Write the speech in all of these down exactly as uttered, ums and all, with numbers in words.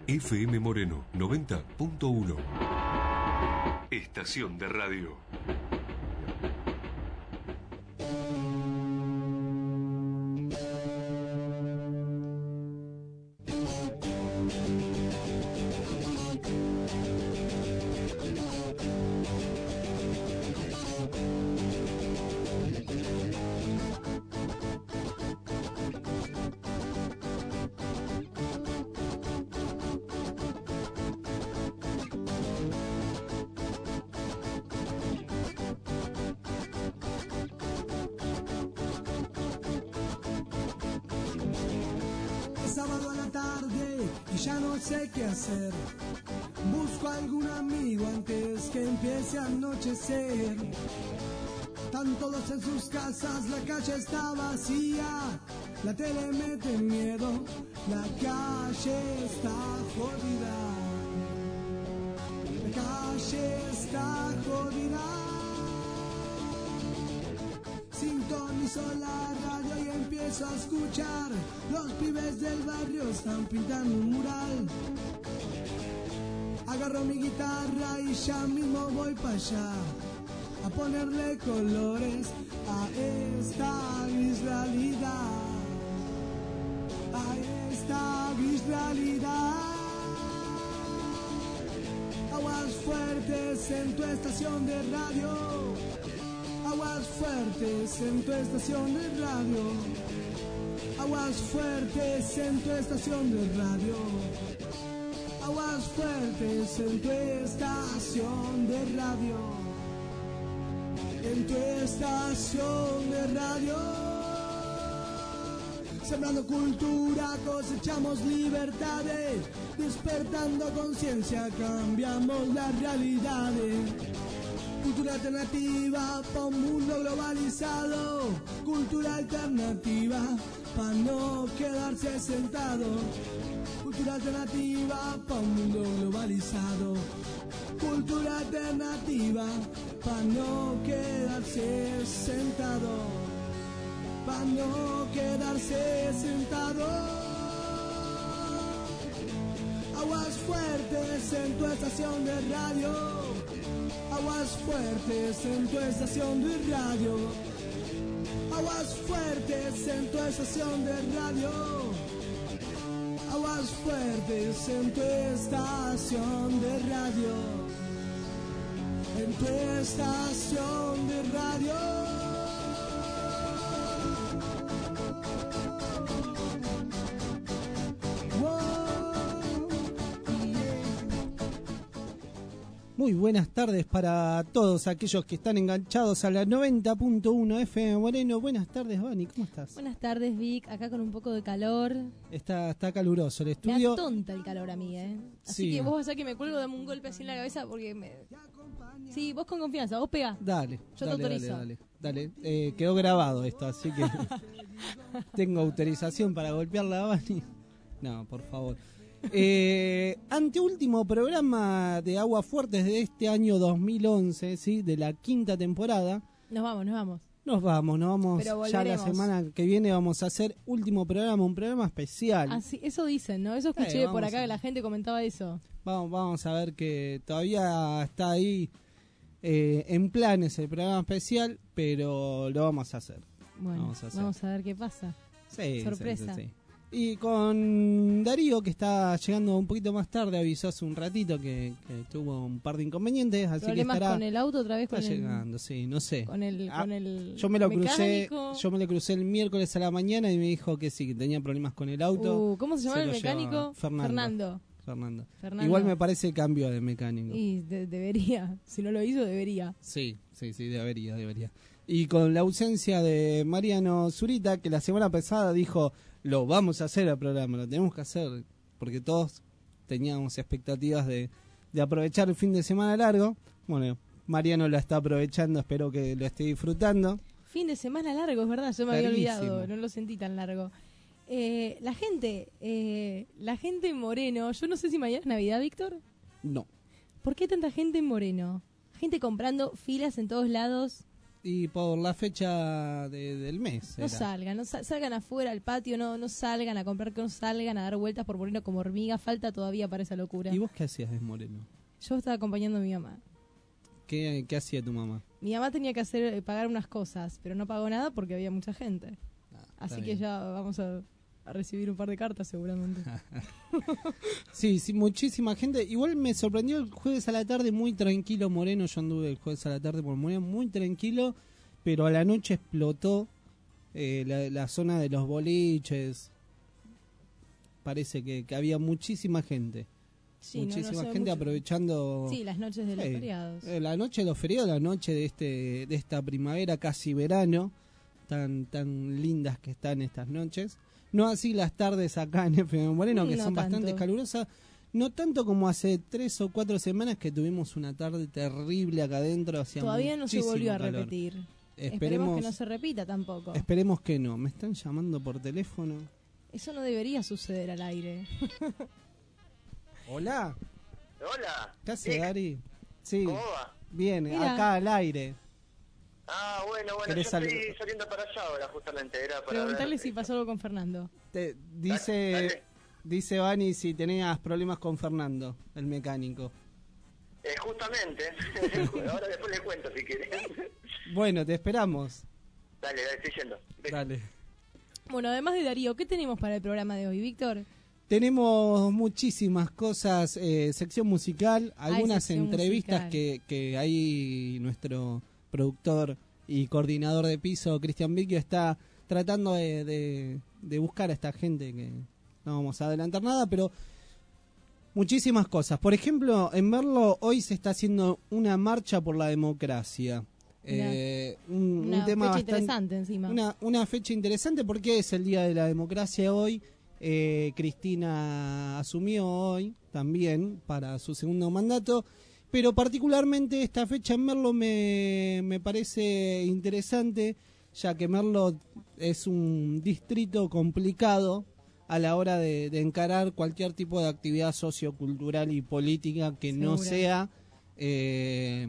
F M Moreno noventa punto uno. Estación de radio. Busco a algún amigo antes que empiece a anochecer. Están todos en sus casas, la calle está vacía, la tele mete miedo, la calle está jodida, la calle está jodida. Sintonizo la radio y empiezo a escuchar, los pibes del barrio están pintando un mural. Agarro mi guitarra y ya mismo voy para allá a ponerle colores a esta gris realidad, a esta gris realidad. Aguas fuertes en tu estación de radio, aguas fuertes en tu estación de radio, aguas fuertes en tu estación de radio. Aguas fuertes en tu estación de radio, en tu estación de radio. Sembrando cultura cosechamos libertades, despertando conciencia cambiamos las realidades. Cultura alternativa pa' un mundo globalizado, cultura alternativa pa' no quedarse sentado. Cultura alternativa pa' un mundo globalizado, cultura alternativa pa' no quedarse sentado, pa' no quedarse sentado. Aguas fuertes en tu estación de radio, aguas fuertes en tu estación de radio, aguas fuertes en tu estación de radio. Aguas fuertes en tu estación de radio, en tu estación de radio. Muy buenas tardes para todos aquellos que están enganchados a la noventa punto uno F M Moreno. Buenas tardes, Vani, ¿cómo estás? Buenas tardes, Vic, acá con un poco de calor. Está, está caluroso el estudio. Me tonta el calor a mí, ¿eh? Así sí. Que vos vas a que me cuelgo, dame un golpe así en la cabeza porque me... Sí, vos con confianza, vos pegá. Dale, yo dale, te autorizo. Dale, dale, dale. Eh, quedó grabado esto, así que tengo autorización para golpearla a Vani. No, por favor. Eh, anteúltimo programa de Aguas Fuertes de este año dos mil once, ¿sí? De la quinta temporada. Nos vamos, nos vamos. Nos vamos, nos vamos. Ya la semana que viene vamos a hacer último programa, un programa especial. Así, eso dicen, ¿no? Eso escuché eh, por acá a... que la gente comentaba eso. Vamos, vamos a ver que todavía está ahí eh, en planes el programa especial, pero lo vamos a hacer. Bueno, vamos a, hacer. Vamos a ver qué pasa. Sí, sorpresa. Sí, sí, sí. Y con Darío, que está llegando un poquito más tarde, avisó hace un ratito que, que tuvo un par de inconvenientes, así ¿Problemas que estará con el auto otra vez? Está con llegando, el, sí, no sé. Con el, ah, con el yo me lo mecánico. crucé, yo me lo crucé el miércoles a la mañana y me dijo que sí, que tenía problemas con el auto. Uh, ¿Cómo se llama el mecánico? Fernando. Fernando. Fernando. Fernando. Igual me parece cambio de mecánico. Y de, debería, si no lo hizo, debería. Sí, sí, sí, debería, debería. Y con la ausencia de Mariano Zurita, que la semana pasada dijo, lo vamos a hacer al programa, lo tenemos que hacer, porque todos teníamos expectativas de, de aprovechar el fin de semana largo. Bueno, Mariano lo está aprovechando, espero que lo esté disfrutando. Fin de semana largo, es verdad, yo me Larguísimo. había olvidado, no lo sentí tan largo. Eh, la gente, eh, la gente en Moreno, yo no sé si mañana es Navidad, Víctor. No. ¿Por qué tanta gente en Moreno? Gente comprando filas en todos lados. Y por la fecha de, del mes. No era. salgan, no sa- salgan afuera al patio, no no salgan a comprar, que no salgan a dar vueltas por Moreno como hormiga, falta todavía para esa locura. ¿Y vos qué hacías en Moreno? Yo estaba acompañando a mi mamá. ¿Qué, qué hacía tu mamá? Mi mamá tenía que hacer eh, pagar unas cosas, pero no pagó nada porque había mucha gente. Ah, Así está que bien. ya vamos a, a recibir un par de cartas seguramente. Sí, sí, muchísima gente. Igual me sorprendió el jueves a la tarde, muy tranquilo Moreno. Yo anduve el jueves a la tarde por Moreno, muy tranquilo, pero a la noche explotó eh, la, la zona de los boliches. Parece que, que había muchísima gente. Sí, no, no muchísima sé gente mucho. aprovechando Sí, las noches de los Sí. feriados. eh, la noche de los feriados, la noche de este de esta primavera casi verano, tan tan lindas que están estas noches. No así las tardes acá en F M Moreno, que No son bastante tanto. calurosas. No tanto como hace tres o cuatro semanas que tuvimos una tarde terrible acá adentro. Hacía Todavía no se muchísimo volvió a calor. repetir. Esperemos Esperemos, que no se repita tampoco. esperemos que no. Me están llamando por teléfono. Eso no debería suceder al aire. Hola, Hola. ¿qué hace, Vic, Dari? Sí, ¿Cómo va? bien, Mira. acá al aire. Ah, bueno, bueno, yo ¿Querés estoy sal- saliendo para allá ahora, justamente. Era para Preguntarle ver, si eh, pasó algo con Fernando. Te dice, dale. dice Vani si tenías problemas con Fernando, el mecánico. Eh, justamente. Ahora después le cuento si quieren. Bueno, te esperamos. Dale, dale, estoy yendo. Dale. Bueno, además de Darío, ¿qué tenemos para el programa de hoy, Víctor? Tenemos muchísimas cosas, eh, sección musical, algunas sección entrevistas musical. que, que ahí nuestro productor y coordinador de piso, Cristian Vicchio, está tratando de, de, de buscar a esta gente que no vamos a adelantar nada, pero muchísimas cosas. Por ejemplo, en Merlo hoy se está haciendo una marcha por la democracia. Mirá. Eh, un, Una un tema fecha bastante interesante encima. una, una fecha interesante porque es el Día de la Democracia hoy. Eh, Cristina asumió hoy también para su segundo mandato, pero particularmente esta fecha en Merlo me, me parece interesante, ya que Merlo es un distrito complicado a la hora de, de encarar cualquier tipo de actividad sociocultural y política que no Seguro. sea eh,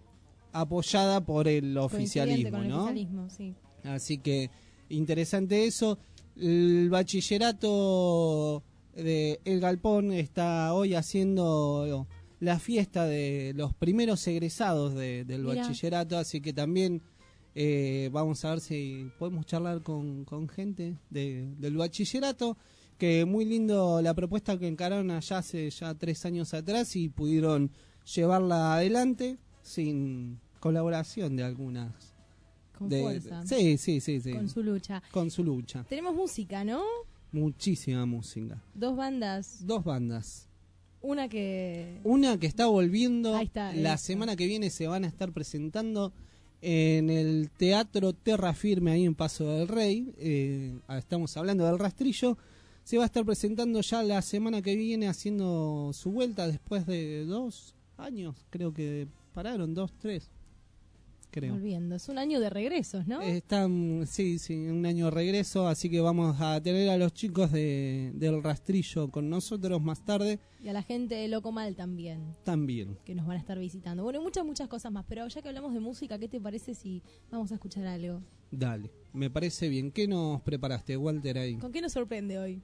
apoyada por el Coincidente oficialismo, con el ¿no? oficialismo, sí. Así que interesante eso. El bachillerato de El Galpón está hoy haciendo la fiesta de los primeros egresados de- del Mirá. bachillerato, así que también eh, vamos a ver si podemos charlar con, con gente de- del bachillerato, que muy lindo la propuesta que encararon allá hace ya tres años atrás y pudieron llevarla adelante sin colaboración de algunas. Con de- fuerza. Sí, sí, sí, sí. Con su lucha. Con su lucha. Tenemos música, ¿no? Muchísima música. Dos bandas. Dos bandas. Una que... Una que está volviendo. Ahí está, la eso. semana que viene se van a estar presentando en el Teatro Terra Firme, ahí en Paso del Rey. Eh, estamos hablando del Rastrillo. Se va a estar presentando ya la semana que viene, haciendo su vuelta después de dos años. Creo que pararon, dos, tres. Creo. Volviendo. Es un año de regresos, ¿no? Están, sí, sí, un año de regreso, así que vamos a tener a los chicos de, del Rastrillo con nosotros más tarde Y a la gente de Loco Mal también, también. que nos van a estar visitando. Bueno, y muchas, muchas cosas más. Pero ya que hablamos de música, ¿qué te parece si vamos a escuchar algo? Dale, me parece bien. ¿Qué nos preparaste, Walter, ahí? ¿Con qué nos sorprende hoy?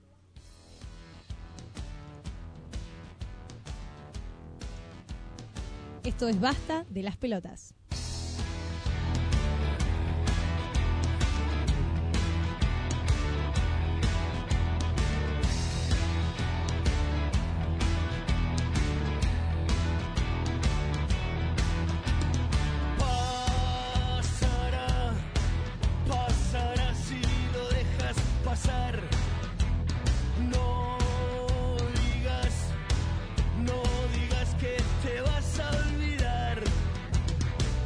Esto es Basta de las Pelotas. Pasará, pasará si lo dejas pasar. No digas, no digas que te vas a olvidar.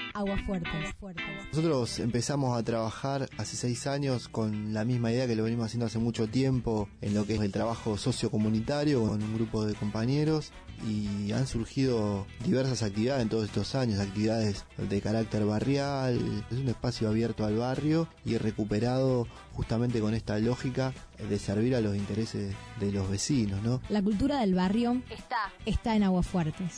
Aguasfuertes. Nosotros empezamos a trabajar hace seis años con la misma idea que lo venimos haciendo hace mucho tiempo en lo que es el trabajo sociocomunitario con un grupo de compañeros, y han surgido diversas actividades en todos estos años, actividades de carácter barrial. Es un espacio abierto al barrio y recuperado justamente con esta lógica de servir a los intereses de los vecinos, ¿no? La cultura del barrio está, está en Aguasfuertes.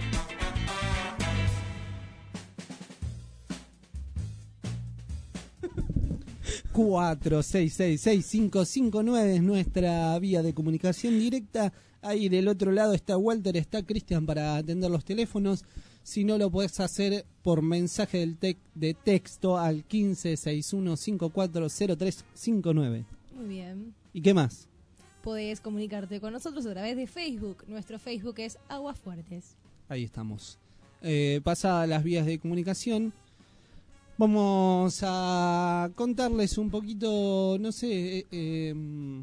cuatro seis seis seis cinco cinco nueve es nuestra vía de comunicación directa. Ahí del otro lado está Walter, está Cristian para atender los teléfonos. Si no, lo podés hacer por mensaje del tec de texto al quince sesenta y uno cincuenta y cuatro cero tres cincuenta y nueve. Muy bien. ¿Y qué más? Podés comunicarte con nosotros a través de Facebook. Nuestro Facebook es Aguasfuertes. Ahí estamos. Eh, pasadas las vías de comunicación, vamos a contarles un poquito, no sé... Eh, eh,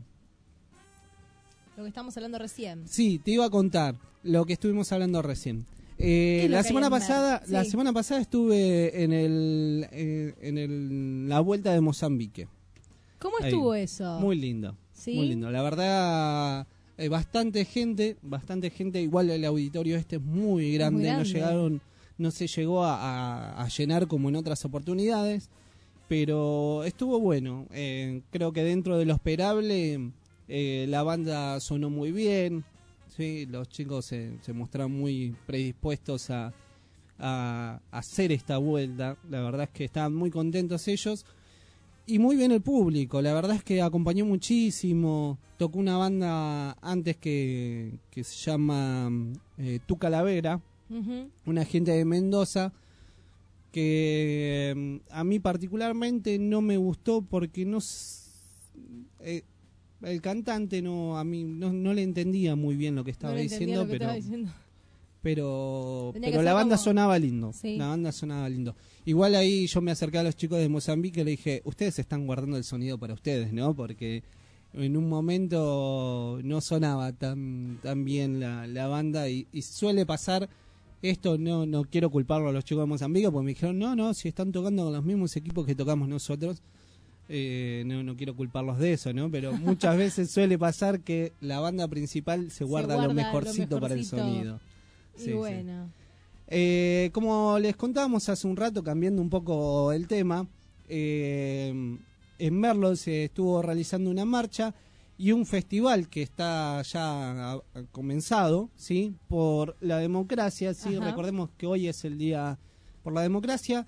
lo que estamos hablando recién. Sí, te iba a contar lo que estuvimos hablando recién. Eh, la semana pasada, sí. la semana pasada estuve en el, eh, en el la vuelta de Mozambique. ¿Cómo Ahí. estuvo eso? Muy lindo, ¿Sí? muy lindo. La verdad, eh, bastante gente, bastante gente. Igual el auditorio este es muy grande, muy grande. no llegaron, no se llegó a, a, a llenar como en otras oportunidades, pero estuvo bueno. Eh, creo que dentro de lo esperable. Eh, la banda sonó muy bien, ¿sí? Los chicos se, se mostraron muy predispuestos a, a, a hacer esta vuelta. La verdad es que estaban muy contentos ellos y muy bien el público. La verdad es que acompañó muchísimo. Tocó una banda antes que, que se llama eh, Tu Calavera, uh-huh. Una gente de Mendoza que eh, a mí particularmente no me gustó porque no... Eh, el cantante no a mí no, no le entendía muy bien lo que estaba no diciendo, que pero, estaba diciendo pero Tenía pero la banda como... sonaba lindo, sí. La banda sonaba lindo. Igual ahí yo me acerqué a los chicos de Mozambique y le dije, ustedes están guardando el sonido para ustedes, ¿no? Porque en un momento no sonaba tan tan bien la, la banda y, y suele pasar esto. No no quiero culparlo a los chicos de Mozambique porque me dijeron, no, no, si están tocando con los mismos equipos que tocamos nosotros. Eh, no, no quiero culparlos de eso, ¿no? Pero muchas veces suele pasar que la banda principal se guarda, se guarda lo, mejorcito lo mejorcito para el sonido. Y sí, bueno. Sí. Eh, como les contábamos hace un rato, cambiando un poco el tema, eh, en Merlo se estuvo realizando una marcha y un festival que está ya ha, ha comenzado, ¿sí? Por la democracia, ¿sí? Ajá. Recordemos que hoy es el día por la democracia.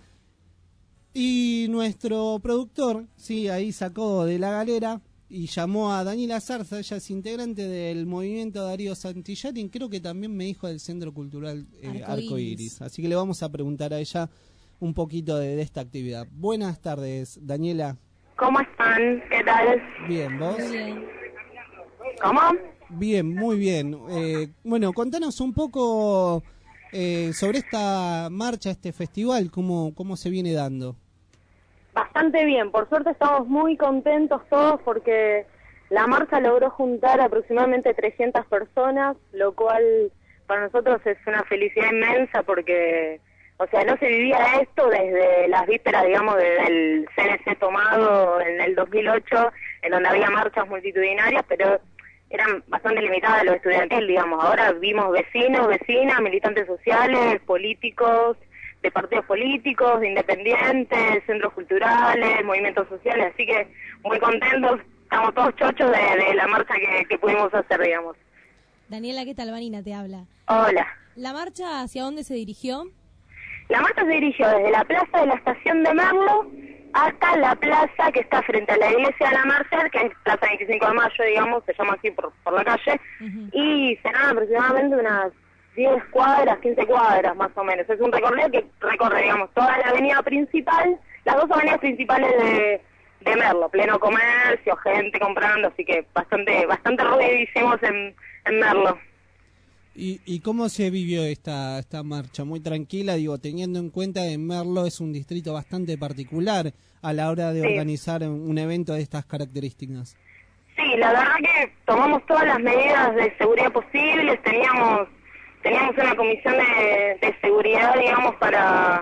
Y nuestro productor, sí, ahí sacó de la galera y llamó a Daniela Zarza. Ella es integrante del movimiento Darío Santillarín, creo que también me dijo del Centro Cultural eh, Arco Iris. Así que le vamos a preguntar a ella un poquito de, de esta actividad. Buenas tardes, Daniela. ¿Cómo están? ¿Qué tal? Bien, ¿vos? Bien. ¿Cómo? Bien, muy bien. Eh, bueno, contanos un poco... Eh, sobre esta marcha, este festival, ¿cómo, cómo se viene dando? Bastante bien, por suerte estamos muy contentos todos porque la marcha logró juntar aproximadamente trescientas personas, lo cual para nosotros es una felicidad inmensa porque, o sea, no se vivía esto desde las vísperas, digamos, del C N C tomado en el dos mil ocho, en donde había marchas multitudinarias, pero eran bastante limitadas a lo estudiantil, digamos. Ahora vimos vecinos, vecinas, militantes sociales, políticos, de partidos políticos, de independientes, centros culturales, movimientos sociales, así que muy contentos, estamos todos chochos de, de la marcha que, que pudimos hacer, digamos. Daniela, ¿qué tal? Vanina te habla. Hola. ¿La marcha hacia dónde se dirigió? La marcha se dirigió desde la plaza de la estación de Merlo hasta la plaza que está frente a la iglesia de la Merced, que es Plaza veinticinco de mayo, digamos, se llama así por, por la calle, uh-huh. Y serán aproximadamente unas diez cuadras, quince cuadras más o menos. Es un recorrido que recorre, digamos, toda la avenida principal, las dos avenidas principales de, de Merlo, pleno comercio, gente comprando, así que bastante bastante ruido hicimos en, en Merlo. ¿Y, ¿Y cómo se vivió esta esta marcha? Muy tranquila, digo, teniendo en cuenta que Merlo es un distrito bastante particular a la hora de sí. organizar un evento de estas características. Sí, la verdad que tomamos todas las medidas de seguridad posibles, teníamos teníamos una comisión de, de seguridad, digamos, para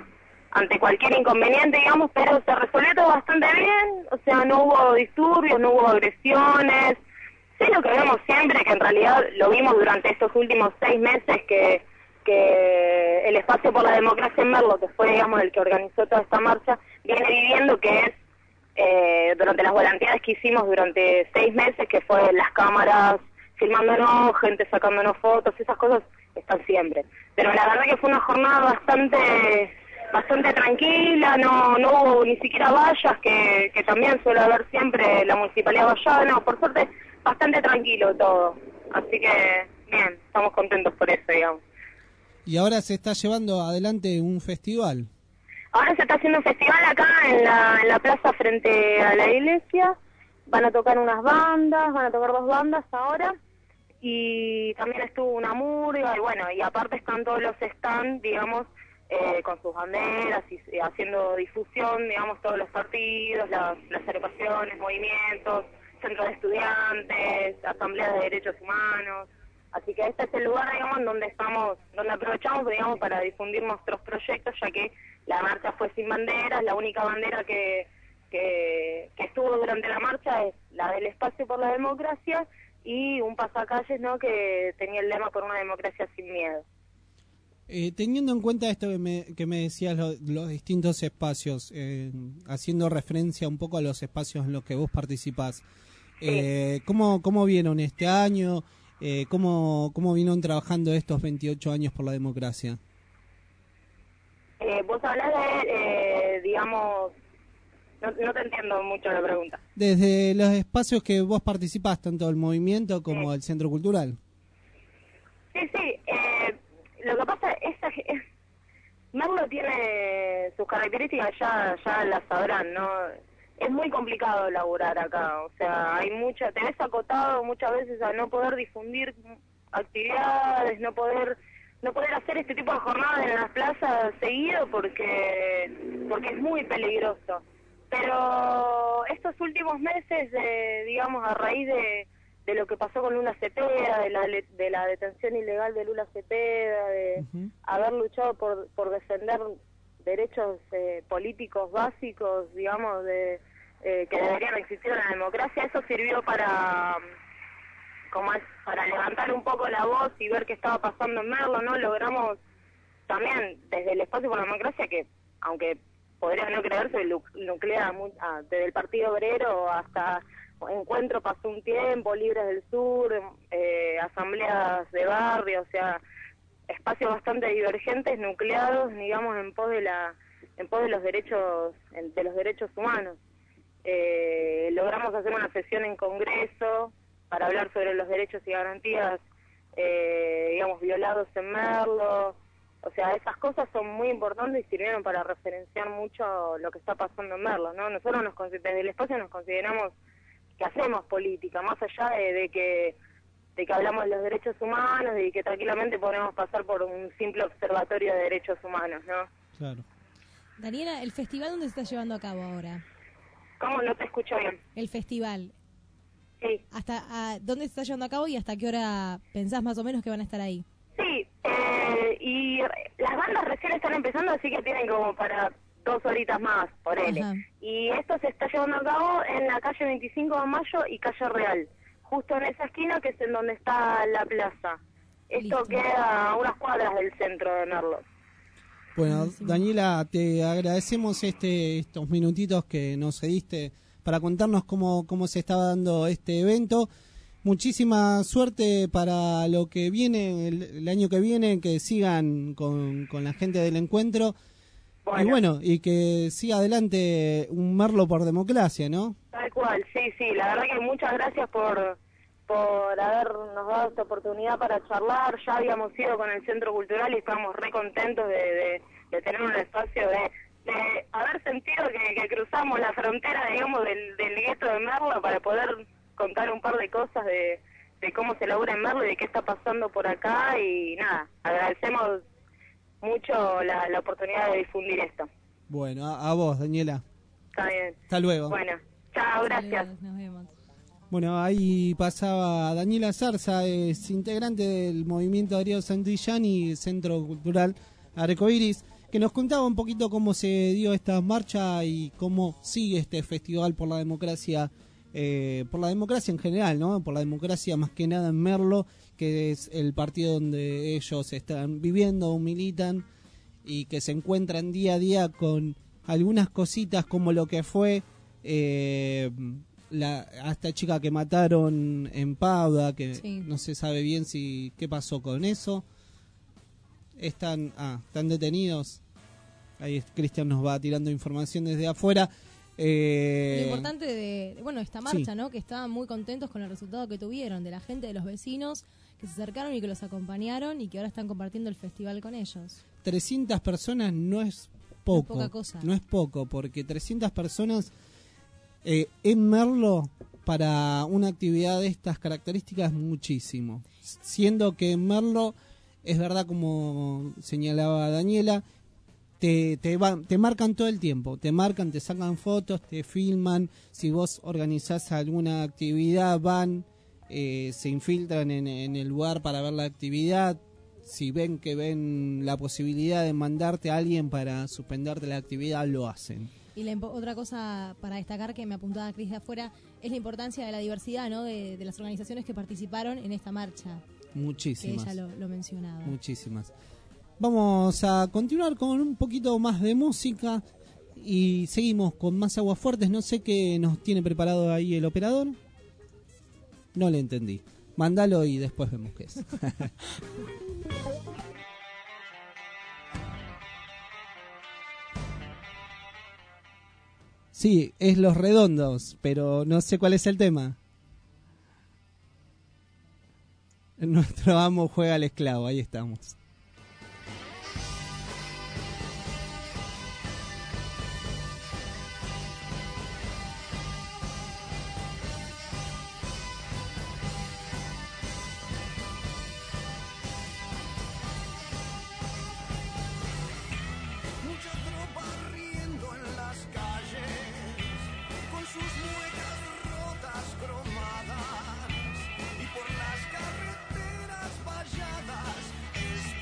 ante cualquier inconveniente, digamos, pero se resolvió todo bastante bien, o sea, no hubo disturbios, no hubo agresiones. Sí, lo que vemos siempre, que en realidad lo vimos durante estos últimos seis meses, que, que el Espacio por la Democracia en Merlo, que fue, digamos, el que organizó toda esta marcha, viene viviendo, que es, eh, durante las volanteadas que hicimos durante seis meses, que fue las cámaras filmándonos, gente sacándonos fotos, esas cosas están siempre. Pero la verdad que fue una jornada bastante bastante tranquila, no no hubo ni siquiera vallas, que, que también suele haber siempre la Municipalidad Vallada, no, por suerte bastante tranquilo todo. Así que, bien, estamos contentos por eso, digamos. Y ahora se está llevando adelante un festival. Ahora se está haciendo un festival acá en la, en la plaza frente a la iglesia. Van a tocar unas bandas, van a tocar dos bandas ahora. Y también estuvo una murga, y bueno, y aparte están todos los stands, digamos, eh, con sus banderas y, y haciendo difusión, digamos, todos los partidos, las, las agrupaciones, movimientos, centros de estudiantes, asambleas de derechos humanos. Así que este es el lugar, digamos, donde estamos, donde aprovechamos, digamos, para difundir nuestros proyectos, ya que la marcha fue sin banderas. La única bandera que, que, que estuvo durante la marcha es la del Espacio por la Democracia y un pasacalles, ¿no?, que tenía el lema por una democracia sin miedo. Eh, teniendo en cuenta esto que me, que me decías, lo, los distintos espacios, eh, haciendo referencia un poco a los espacios en los que vos participás, eh, sí. ¿cómo, ¿cómo vieron este año? Eh, ¿cómo, ¿Cómo vinieron trabajando estos veintiocho años por la democracia? Eh, vos hablás de, eh, digamos, no, no te entiendo mucho la pregunta. Desde los espacios que vos participás, tanto el movimiento como sí. el Centro Cultural. Sí, sí, eh, lo que pasa es que Merlo tiene sus características, ya ya las sabrán, ¿no? Es muy complicado laburar acá, o sea, hay mucha, te ves acotado muchas veces a no poder difundir actividades, no poder no poder hacer este tipo de jornadas en las plazas seguido porque porque es muy peligroso. Pero estos últimos meses, de, digamos, a raíz de, de lo que pasó con Lula Cepeda, de la, de la detención ilegal de Lula Cepeda, de uh-huh. haber luchado por, por defender derechos eh, políticos básicos, digamos, de eh, que deberían existir en la democracia, eso sirvió para como es, para levantar un poco la voz y ver qué estaba pasando en Merlo, ¿no? Logramos también desde el Espacio por la Democracia, que aunque podría no creerse, nuclea ah, desde el Partido Obrero hasta Encuentro pasó un tiempo, Libres del Sur, eh, asambleas de barrio, o sea, espacios bastante divergentes, nucleados, digamos, en pos de la, en pos de los derechos, de los derechos humanos. Eh, logramos hacer una sesión en Congreso para hablar sobre los derechos y garantías, eh, digamos, violados en Merlo. O sea, esas cosas son muy importantes y sirvieron para referenciar mucho lo que está pasando en Merlo, ¿no? Nosotros nos, desde el espacio nos consideramos que hacemos política, más allá de, de que de que hablamos de los derechos humanos y que tranquilamente podemos pasar por un simple observatorio de derechos humanos, ¿no? Claro. Daniela, ¿el festival dónde se está llevando a cabo ahora? ¿Cómo? No te escucho bien. El festival. Sí. ¿Hasta a, dónde se está llevando a cabo y hasta qué hora pensás más o menos que van a estar ahí? Sí, eh, y las bandas recién están empezando, así que tienen como para dos horitas más, por él. Y esto se está llevando a cabo en la calle veinticinco de mayo y calle Real, justo en esa esquina que es en donde está la plaza. Esto Listo. Queda a unas cuadras del centro de Merlo. Bueno, Daniela, te agradecemos este estos minutitos que nos cediste para contarnos cómo, cómo se estaba dando este evento. Muchísima suerte para lo que viene, el, el año que viene, que sigan con, con la gente del encuentro. Bueno. Y bueno, y que siga adelante un Merlo por democracia, ¿no? Tal cual, sí, sí. La verdad que muchas gracias por, por habernos dado esta oportunidad para charlar. Ya habíamos ido con el Centro Cultural y estamos re contentos de, de, de tener un espacio, de, de haber sentido que, que cruzamos la frontera, digamos, del, del gueto de Merlo para poder contar un par de cosas de, de cómo se labura en Merlo y de qué está pasando por acá. Y nada, agradecemos mucho la, la oportunidad de difundir esto. Bueno, a, a vos, Daniela. Está bien. Hasta luego. Bueno, chao, gracias. Nos vemos. Bueno, ahí pasaba Daniela Zarza, es integrante del movimiento Darío Santillán y Centro Cultural Arcoiris. que nos contaba un poquito cómo se dio esta marcha y cómo sigue este festival por la democracia, eh, por la democracia en general, ¿no? Por la democracia más que nada en Merlo, que es el partido donde ellos están viviendo o militan y que se encuentran día a día con algunas cositas como lo que fue eh, la, a esta chica que mataron en Pauda, que sí. no se sabe bien si qué pasó con eso. Están, ah, están detenidos. Ahí Cristian nos va tirando información desde afuera. Eh, Lo importante de, de, bueno, esta marcha, sí. ¿no? Que estaban muy contentos con el resultado que tuvieron, de la gente, de los vecinos que se acercaron y que los acompañaron y que ahora están compartiendo el festival con ellos. trescientas personas no es poco. No es poca cosa. No es poco, porque trescientas personas eh, en Merlo para una actividad de estas características es muchísimo. Siendo que en Merlo, es verdad, como señalaba Daniela, te te, van, te marcan todo el tiempo, te marcan, te sacan fotos, te filman, si vos organizás alguna actividad van, eh, se infiltran en, en el lugar para ver la actividad, si ven que ven la posibilidad de mandarte a alguien para suspenderte la actividad, lo hacen. Y la otra cosa para destacar que me apuntaba Cris de afuera es la importancia de la diversidad, ¿no? de, de las organizaciones que participaron en esta marcha. Muchísimas. Que ella lo, lo mencionaba. Muchísimas. Vamos a continuar con un poquito más de música y seguimos con más Aguas Fuertes. No sé qué nos tiene preparado ahí el operador. No le entendí. Mándalo y después vemos qué es. Sí, es Los Redondos, pero no sé cuál es el tema. Nuestro amo juega al esclavo, ahí estamos. Cromadas y por las carreteras valladas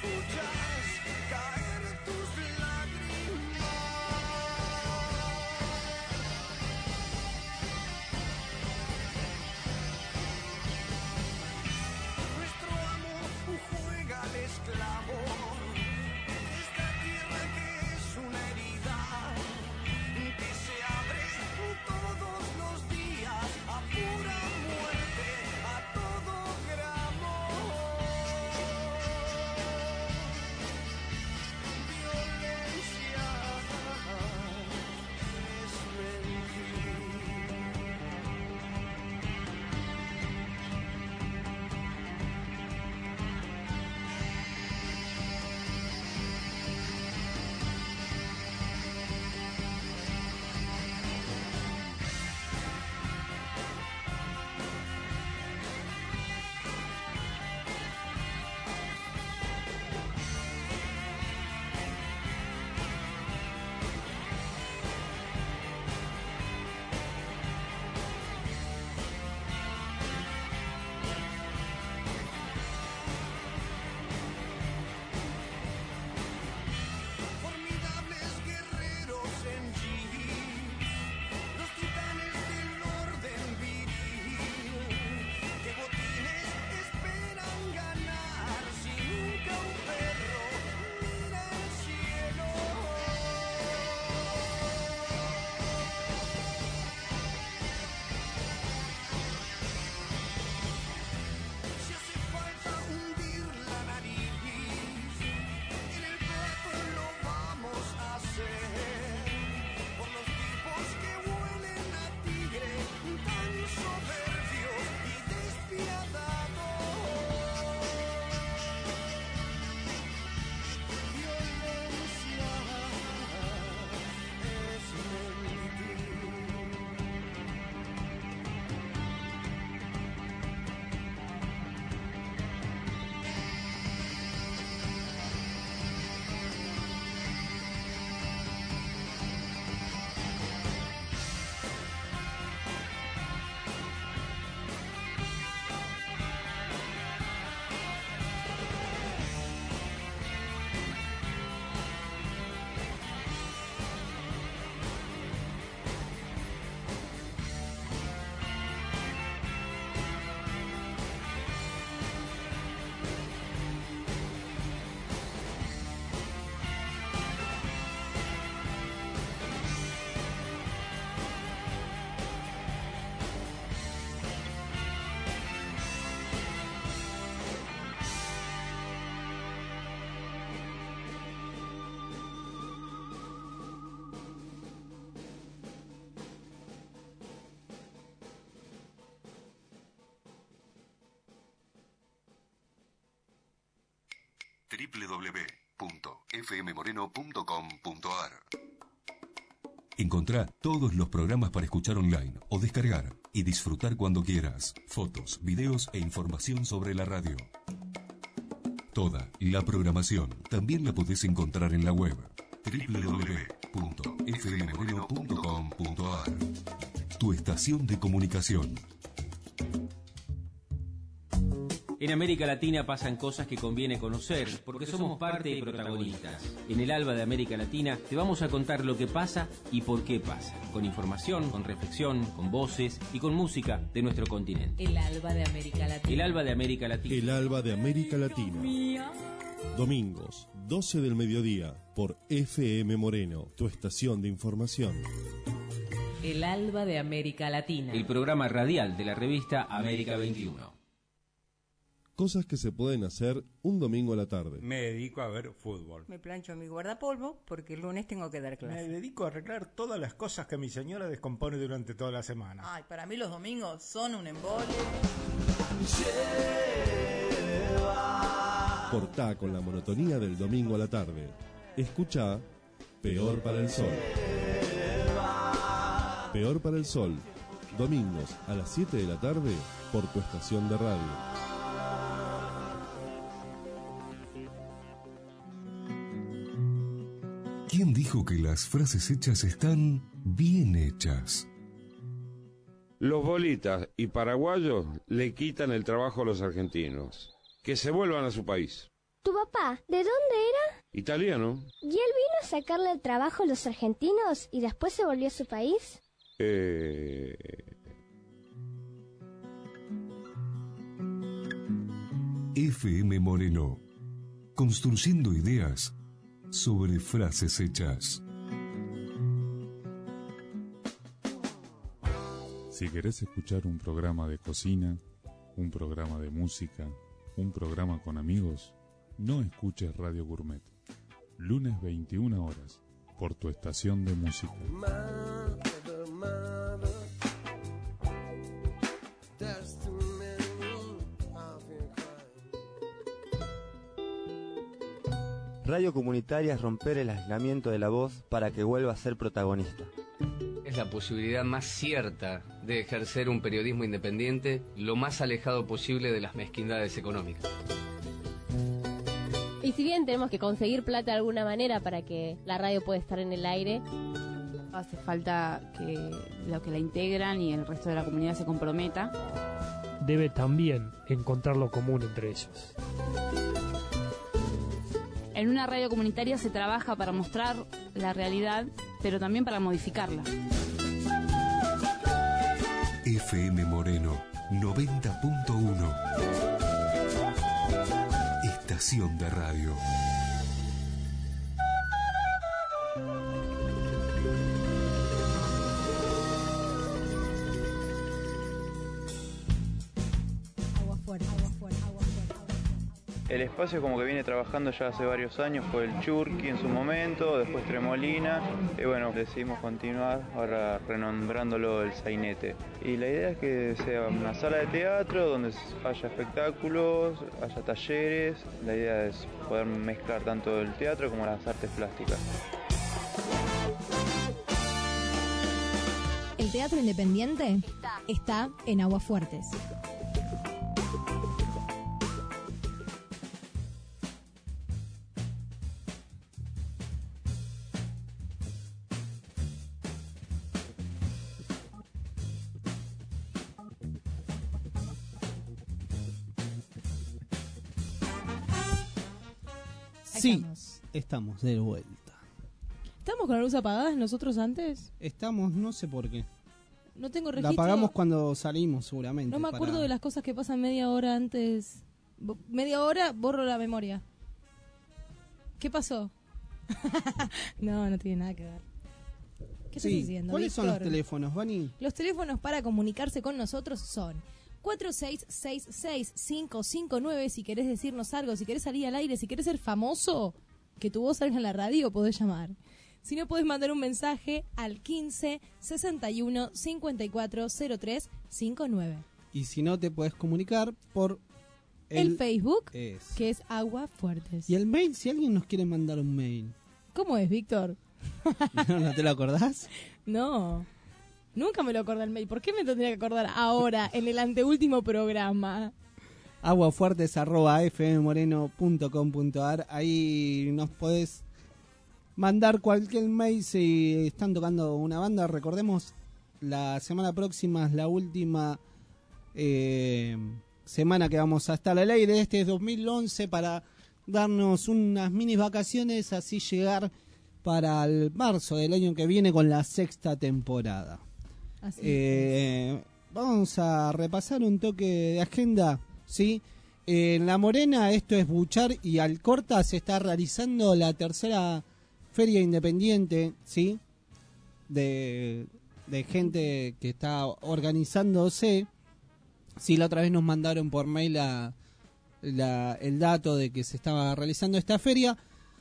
doble u doble u doble u punto f m moreno punto com punto a r. Encontrá todos los programas para escuchar online o descargar y disfrutar cuando quieras. Fotos, videos e información sobre la radio. Toda la programación también la podés encontrar en la web doble u doble u doble u punto f m moreno punto com punto a r. Tu estación de comunicación. En América Latina pasan cosas que conviene conocer, porque somos parte y protagonistas. En el Alba de América Latina te vamos a contar lo que pasa y por qué pasa, con información, con reflexión, con voces y con música de nuestro continente. El Alba de América Latina. El Alba de América Latina. El Alba de América Latina. Domingos, doce del mediodía, por F M Moreno, tu estación de información. El Alba de América Latina. El programa radial de la revista América veintiuno. Cosas que se pueden hacer un domingo a la tarde. Me dedico a ver fútbol. Me plancho mi guardapolvo porque el lunes tengo que dar clase. Me dedico a arreglar todas las cosas que mi señora descompone durante toda la semana. Ay, para mí los domingos son un embole. Cortá con la monotonía del domingo a la tarde. Escuchá Peor para el Sol. Peor para el Sol. Domingos a las siete de la tarde por tu estación de radio. ¿Quién dijo que las frases hechas están bien hechas? Los bolitas y paraguayos le quitan el trabajo a los argentinos. Que se vuelvan a su país. ¿Tu papá, de dónde era? Italiano. ¿Y él vino a sacarle el trabajo a los argentinos y después se volvió a su país? Eh... F M Moreno. Construyendo ideas sobre frases hechas. Si querés escuchar un programa de cocina, un programa de música, un programa con amigos, no escuches Radio Gourmet. Lunes veintiuna horas, por tu estación de música. Radio comunitaria es romper el aislamiento de la voz para que vuelva a ser protagonista. Es la posibilidad más cierta de ejercer un periodismo independiente lo más alejado posible de las mezquindades económicas. Y si bien tenemos que conseguir plata de alguna manera para que la radio pueda estar en el aire, hace falta que los que la integran y el resto de la comunidad se comprometa. Debe también encontrar lo común entre ellos. En una radio comunitaria se trabaja para mostrar la realidad, pero también para modificarla. F M Moreno noventa punto uno. Estación de radio. Agua fuerte, agua fuerte, agua fuerte. El espacio como que viene trabajando ya hace varios años, fue el Churqui en su momento, después Tremolina, y bueno, decidimos continuar, ahora renombrándolo el Sainete. Y la idea es que sea una sala de teatro donde haya espectáculos, haya talleres, la idea es poder mezclar tanto el teatro como las artes plásticas. El teatro independiente está en Aguasfuertes. Sí, estamos. estamos de vuelta. ¿Estamos con la luz apagada nosotros antes? Estamos, no sé por qué. No tengo La registro. apagamos cuando salimos, seguramente. No me acuerdo para... de las cosas que pasan media hora antes. Bo- Media hora borro la memoria. ¿Qué pasó? No, no tiene nada que ver. ¿Qué Sí. estás diciendo, ¿Cuáles son los Víctor? teléfonos, Vani? Los teléfonos para comunicarse con nosotros son cuatro seis seis seis, cinco cinco nueve si querés decirnos algo, si querés salir al aire, si querés ser famoso, que tu voz salga en la radio, podés llamar. Si no, podés mandar un mensaje al quince sesenta y uno cincuenta y cuatro cero tres cincuenta y nueve. Y si no, te puedes comunicar por el, El- Facebook, es. que es Agua Fuertes. Y el mail, si alguien nos quiere mandar un mail. ¿Cómo es, Víctor? ¿No, no te lo acordás? No, nunca me lo acordé el mail. ¿Por qué me tendría que acordar ahora, en el anteúltimo programa? aguafuertes arroba f m moreno punto com punto a r. Ahí nos podés mandar cualquier mail si están tocando una banda. Recordemos, la semana próxima es la última eh, semana que vamos a estar al aire de este dos mil once para darnos unas mini vacaciones, así llegar para el marzo del año que viene con la sexta temporada. Así Eh, vamos a repasar un toque de agenda, ¿sí? En La Morena, esto es Buchar y Alcorta, se está realizando la tercera feria independiente, ¿sí? De, de gente que está organizándose. Sí, la otra vez nos mandaron por mail la, la- el dato de que se estaba realizando esta feria.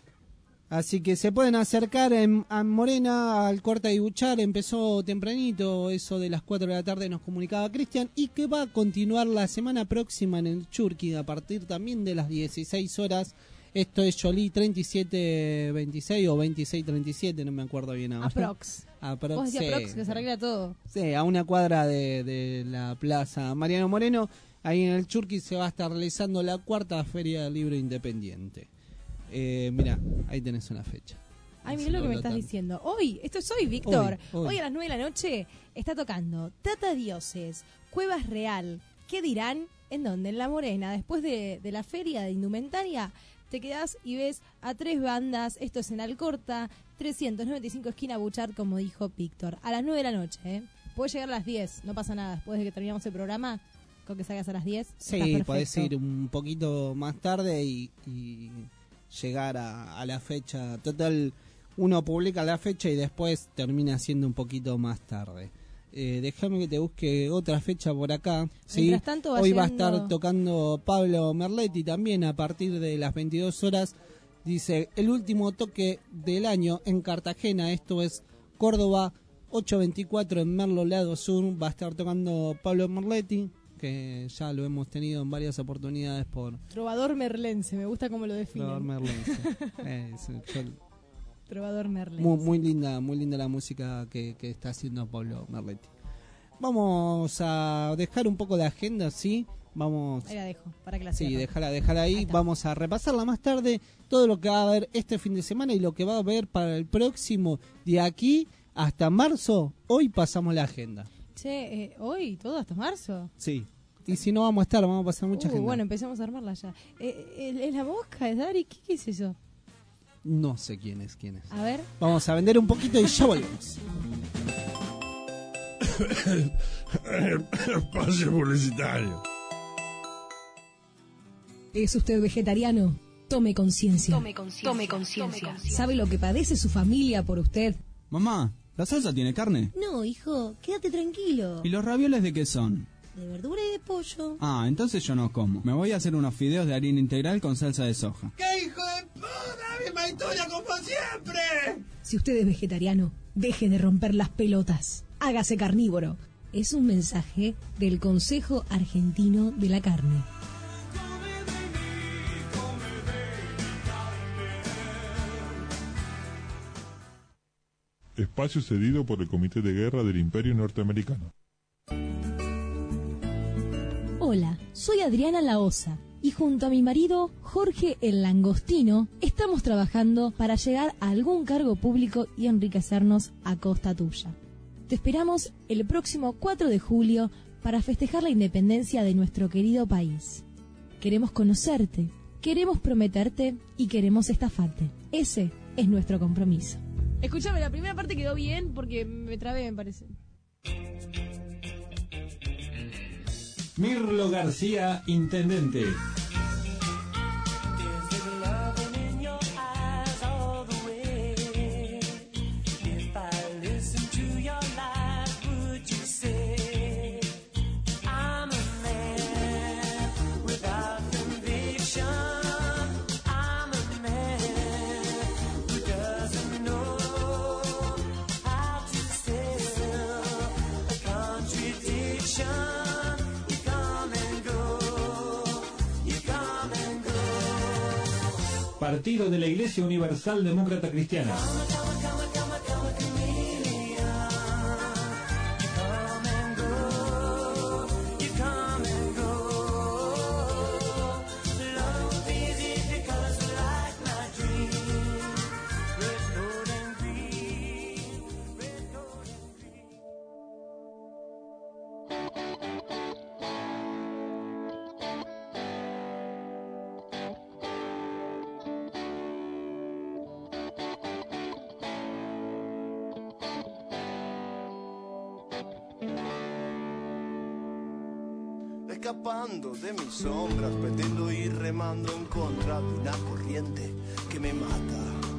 Así que se pueden acercar en, a Morena, al Corta y Buchar. Empezó tempranito, eso de las cuatro de la tarde nos comunicaba Cristian. Y que va a continuar la semana próxima en el Churqui a partir también de las dieciséis horas. Esto es Jolie treinta y siete veintiséis o veintiséis treinta y siete, no me acuerdo bien ahora. Aprox. Aprox, Vos decías sí. Aprox, que se arregla todo. Sí, a una cuadra de, de la plaza Mariano Moreno. Ahí en el Churqui se va a estar realizando la cuarta Feria del Libro Independiente. Eh, mira, ahí tenés una fecha. Ay, mira lo que me estás diciendo. Hoy, esto es hoy, Víctor. Hoy, Hoy, hoy. a las nueve de la noche está tocando Tata Dioses, Cuevas Real. ¿Qué dirán? ¿En dónde? En La Morena. Después de, de la feria de indumentaria, te quedás y ves a tres bandas. Esto es en Alcorta, trescientos noventa y cinco esquina Buchard, como dijo Víctor. A las nueve de la noche, ¿eh? Puedes llegar a las diez, no pasa nada. Después de que terminamos el programa, con que salgas a las diez, Sí, estás perfecto. podés ir un poquito más tarde y, y llegar a, a la fecha. Total, uno publica la fecha y después termina siendo un poquito más tarde. Eh, déjame que te busque otra fecha por acá. ¿sí? Mientras tanto va Hoy va a llegando- estar tocando Pablo Merletti también a partir de las veintidós horas. Dice, el último toque del año en Cartagena, esto es Córdoba, ocho veinticuatro en Merlo, lado sur. Va a estar tocando Pablo Merletti, que ya lo hemos tenido en varias oportunidades por Trovador merlense, me gusta cómo lo definen. Trovador Merlense. Eh, es- yo- Trovador merlense. muy, muy linda, muy linda la música que, que está haciendo Pablo Merletti. Vamos a dejar un poco de agenda, ¿sí? Vamos. Ahí la dejo, para que la Sí, cierre. déjala, déjala ahí. Vamos a repasarla más tarde. Todo lo que va a haber este fin de semana y lo que va a haber para el próximo, de aquí hasta marzo. Hoy pasamos la agenda. Che, eh, hoy, todo hasta marzo. Sí. Y si no vamos a estar, vamos a pasar mucha Uh, agenda. bueno, empecemos a armarla ya. Eh, ¿Es la mosca? ¿Es Dari? ¿Qué, qué es eso? No sé quién es, quién es. A ver. Vamos a vender un poquito y ya volvemos. Espacio publicitario. ¿Es usted vegetariano? Tome conciencia. Tome conciencia. Tome conciencia. ¿Sabe lo que padece su familia por usted? Mamá, ¿la salsa tiene carne? No, hijo, quédate tranquilo. ¿Y los ravioles de qué son? De verdura y de pollo. Ah, entonces yo no como. Me voy a hacer unos fideos de harina integral con salsa de soja. ¡Qué hijo de puta! ¡Misma historia como siempre! Si usted es vegetariano, deje de romper las pelotas. Hágase carnívoro. Es un mensaje del Consejo Argentino de la Carne. Espacio cedido por el Comité de Guerra del Imperio Norteamericano. Hola, soy Adriana Laosa y junto a mi marido Jorge el Langostino estamos trabajando para llegar a algún cargo público y enriquecernos a costa tuya. Te esperamos el próximo cuatro de julio para festejar la independencia de nuestro querido país. Queremos conocerte, queremos prometerte y queremos estafarte. Ese es nuestro compromiso. Escúchame, la primera parte quedó bien porque me trabé, me parece. Mirlo García, intendente. You Partido de la Iglesia Universal Demócrata Cristiana. Escapando de mis sombras, pretendo ir remando en contra de una corriente que me mata.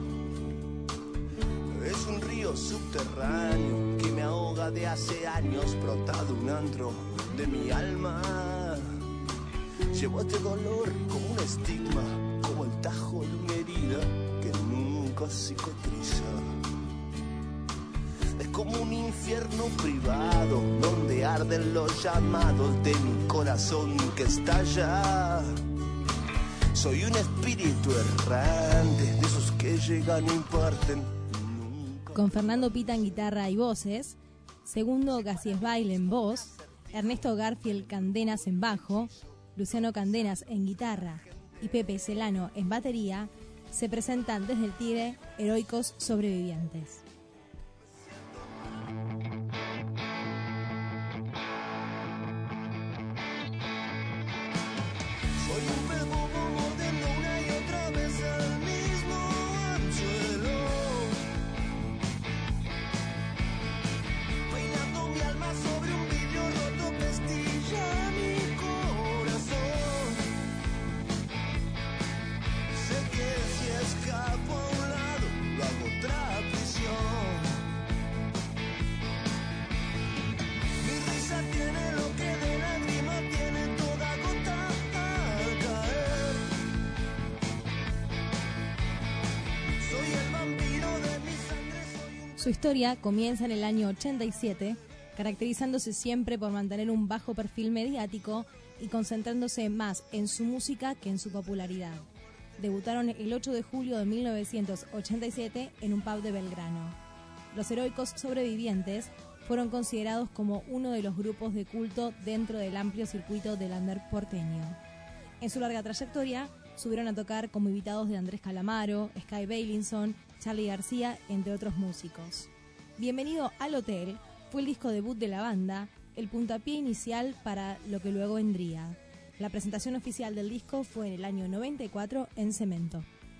Es un río subterráneo que me ahoga de hace años, brotado un antro de mi alma. Llevo este dolor como un estigma, como el tajo de una herida que nunca cicatriza. Es como un infierno privado donde arden los llamados de mi corazón que estalla. Soy un espíritu errante de esos que llegan e imparten. Con Fernando Pita en guitarra y voces, Segundo Gaciesbail en voz, Ernesto Garfield Candenas en bajo, Luciano Candenas en guitarra y Pepe Celano en batería, se presentan desde el Tigre Heroicos Sobrevivientes. Su historia comienza en el año ochenta y siete, caracterizándose siempre por mantener un bajo perfil mediático y concentrándose más en su música que en su popularidad. Debutaron el ocho de julio de mil novecientos ochenta y siete en un pub de Belgrano. Los Heroicos Sobrevivientes fueron considerados como uno de los grupos de culto dentro del amplio circuito del under porteño. En su larga trayectoria, subieron a tocar como invitados de Andrés Calamaro, Sky Bailinson, Charly García, entre otros músicos. Bienvenido al Hotel fue el disco debut de la banda, el puntapié inicial para lo que luego vendría. La presentación oficial del disco fue en el año noventa y cuatro en Cemento.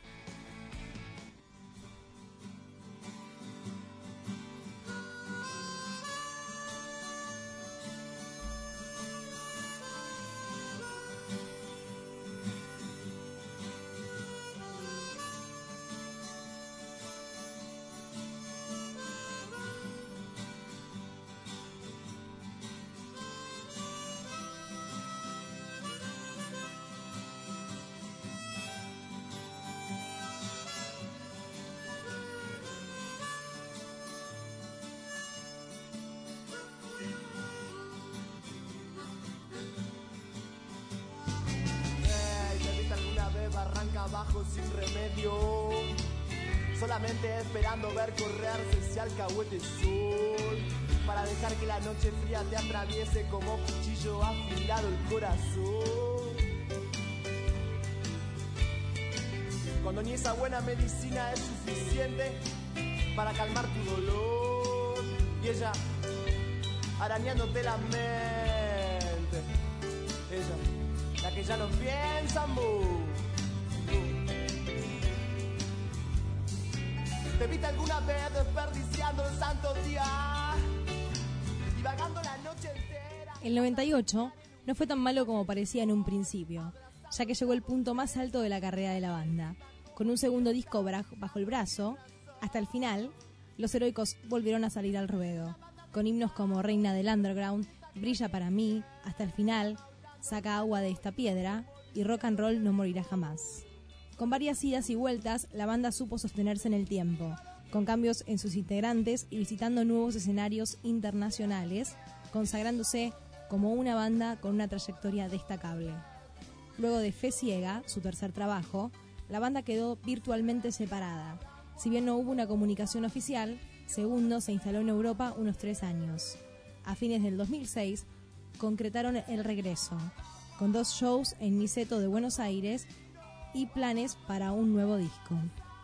Abajo sin remedio, solamente esperando ver correrse ese alcahuete sol, para dejar que la noche fría te atraviese como cuchillo afilado el corazón. Cuando ni esa buena medicina es suficiente para calmar tu dolor, y ella arañándote la mente, ella, la que ya no piensa en vos. Te viste alguna vez desperdiciando el santo día y vagando la noche entera. El noventa y ocho no fue tan malo como parecía en un principio, ya que llegó el punto más alto de la carrera de la banda. Con un segundo disco bajo el brazo, hasta el final, los Heroicos volvieron a salir al ruedo, con himnos como Reina del Underground, Brilla para mí, Hasta el final, Saca agua de esta piedra y Rock and Roll no morirá jamás. Con varias idas y vueltas, la banda supo sostenerse en el tiempo, con cambios en sus integrantes y visitando nuevos escenarios internacionales, consagrándose como una banda con una trayectoria destacable. Luego de Fe Ciega, su tercer trabajo, la banda quedó virtualmente separada. Si bien no hubo una comunicación oficial, Segundo se instaló en Europa unos tres años. A fines del dos mil seis concretaron el regreso, con dos shows en Niceto de Buenos Aires y planes para un nuevo disco.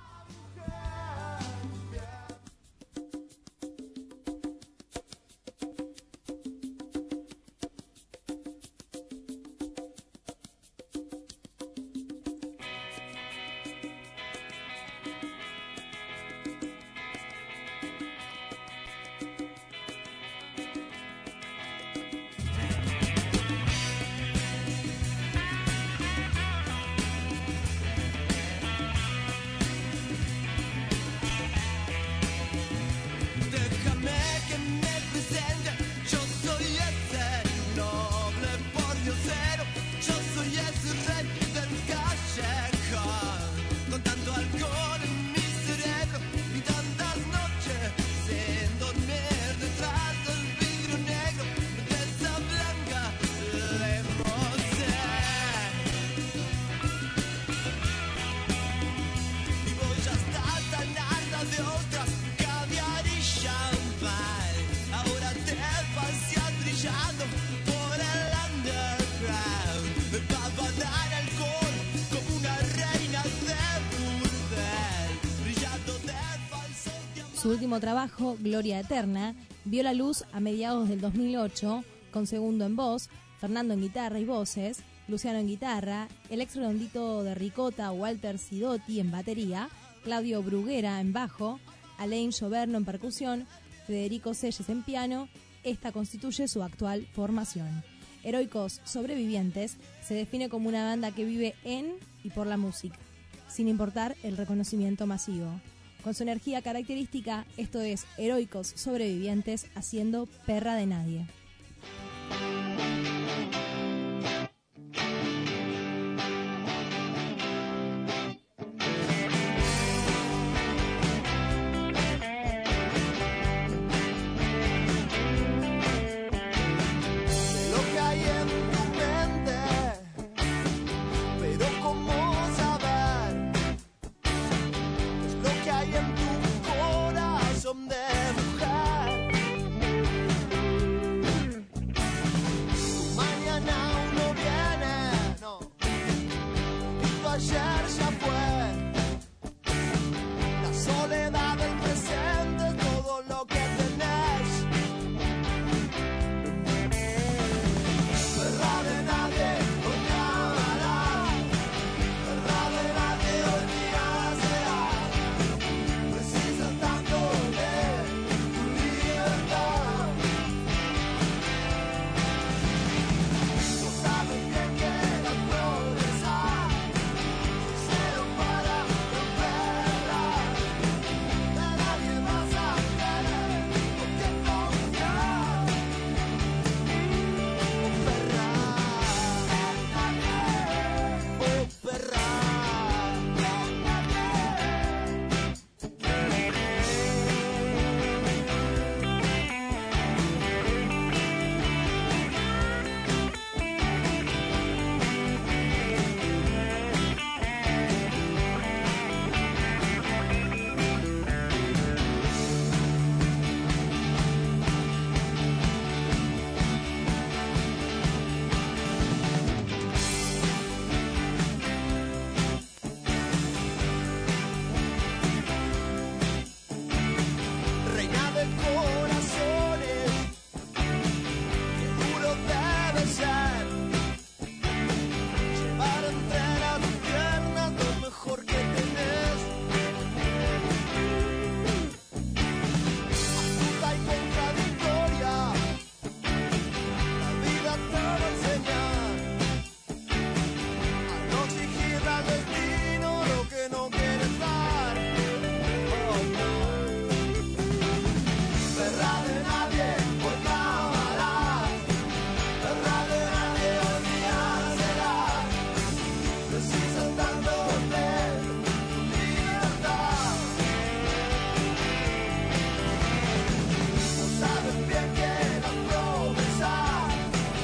Su último trabajo, Gloria Eterna, vio la luz a mediados del dos mil ocho, con Segundo en voz, Fernando en guitarra y voces, Luciano en guitarra, el ex redondito de Ricota, Walter Sidotti en batería, Claudio Bruguera en bajo, Alain Gioverno en percusión, Federico Selles en piano. Esta constituye su actual formación. Heroicos Sobrevivientes se define como una banda que vive en y por la música, sin importar el reconocimiento masivo. Con su energía característica, esto es Heroicos Sobrevivientes haciendo Perra de Nadie.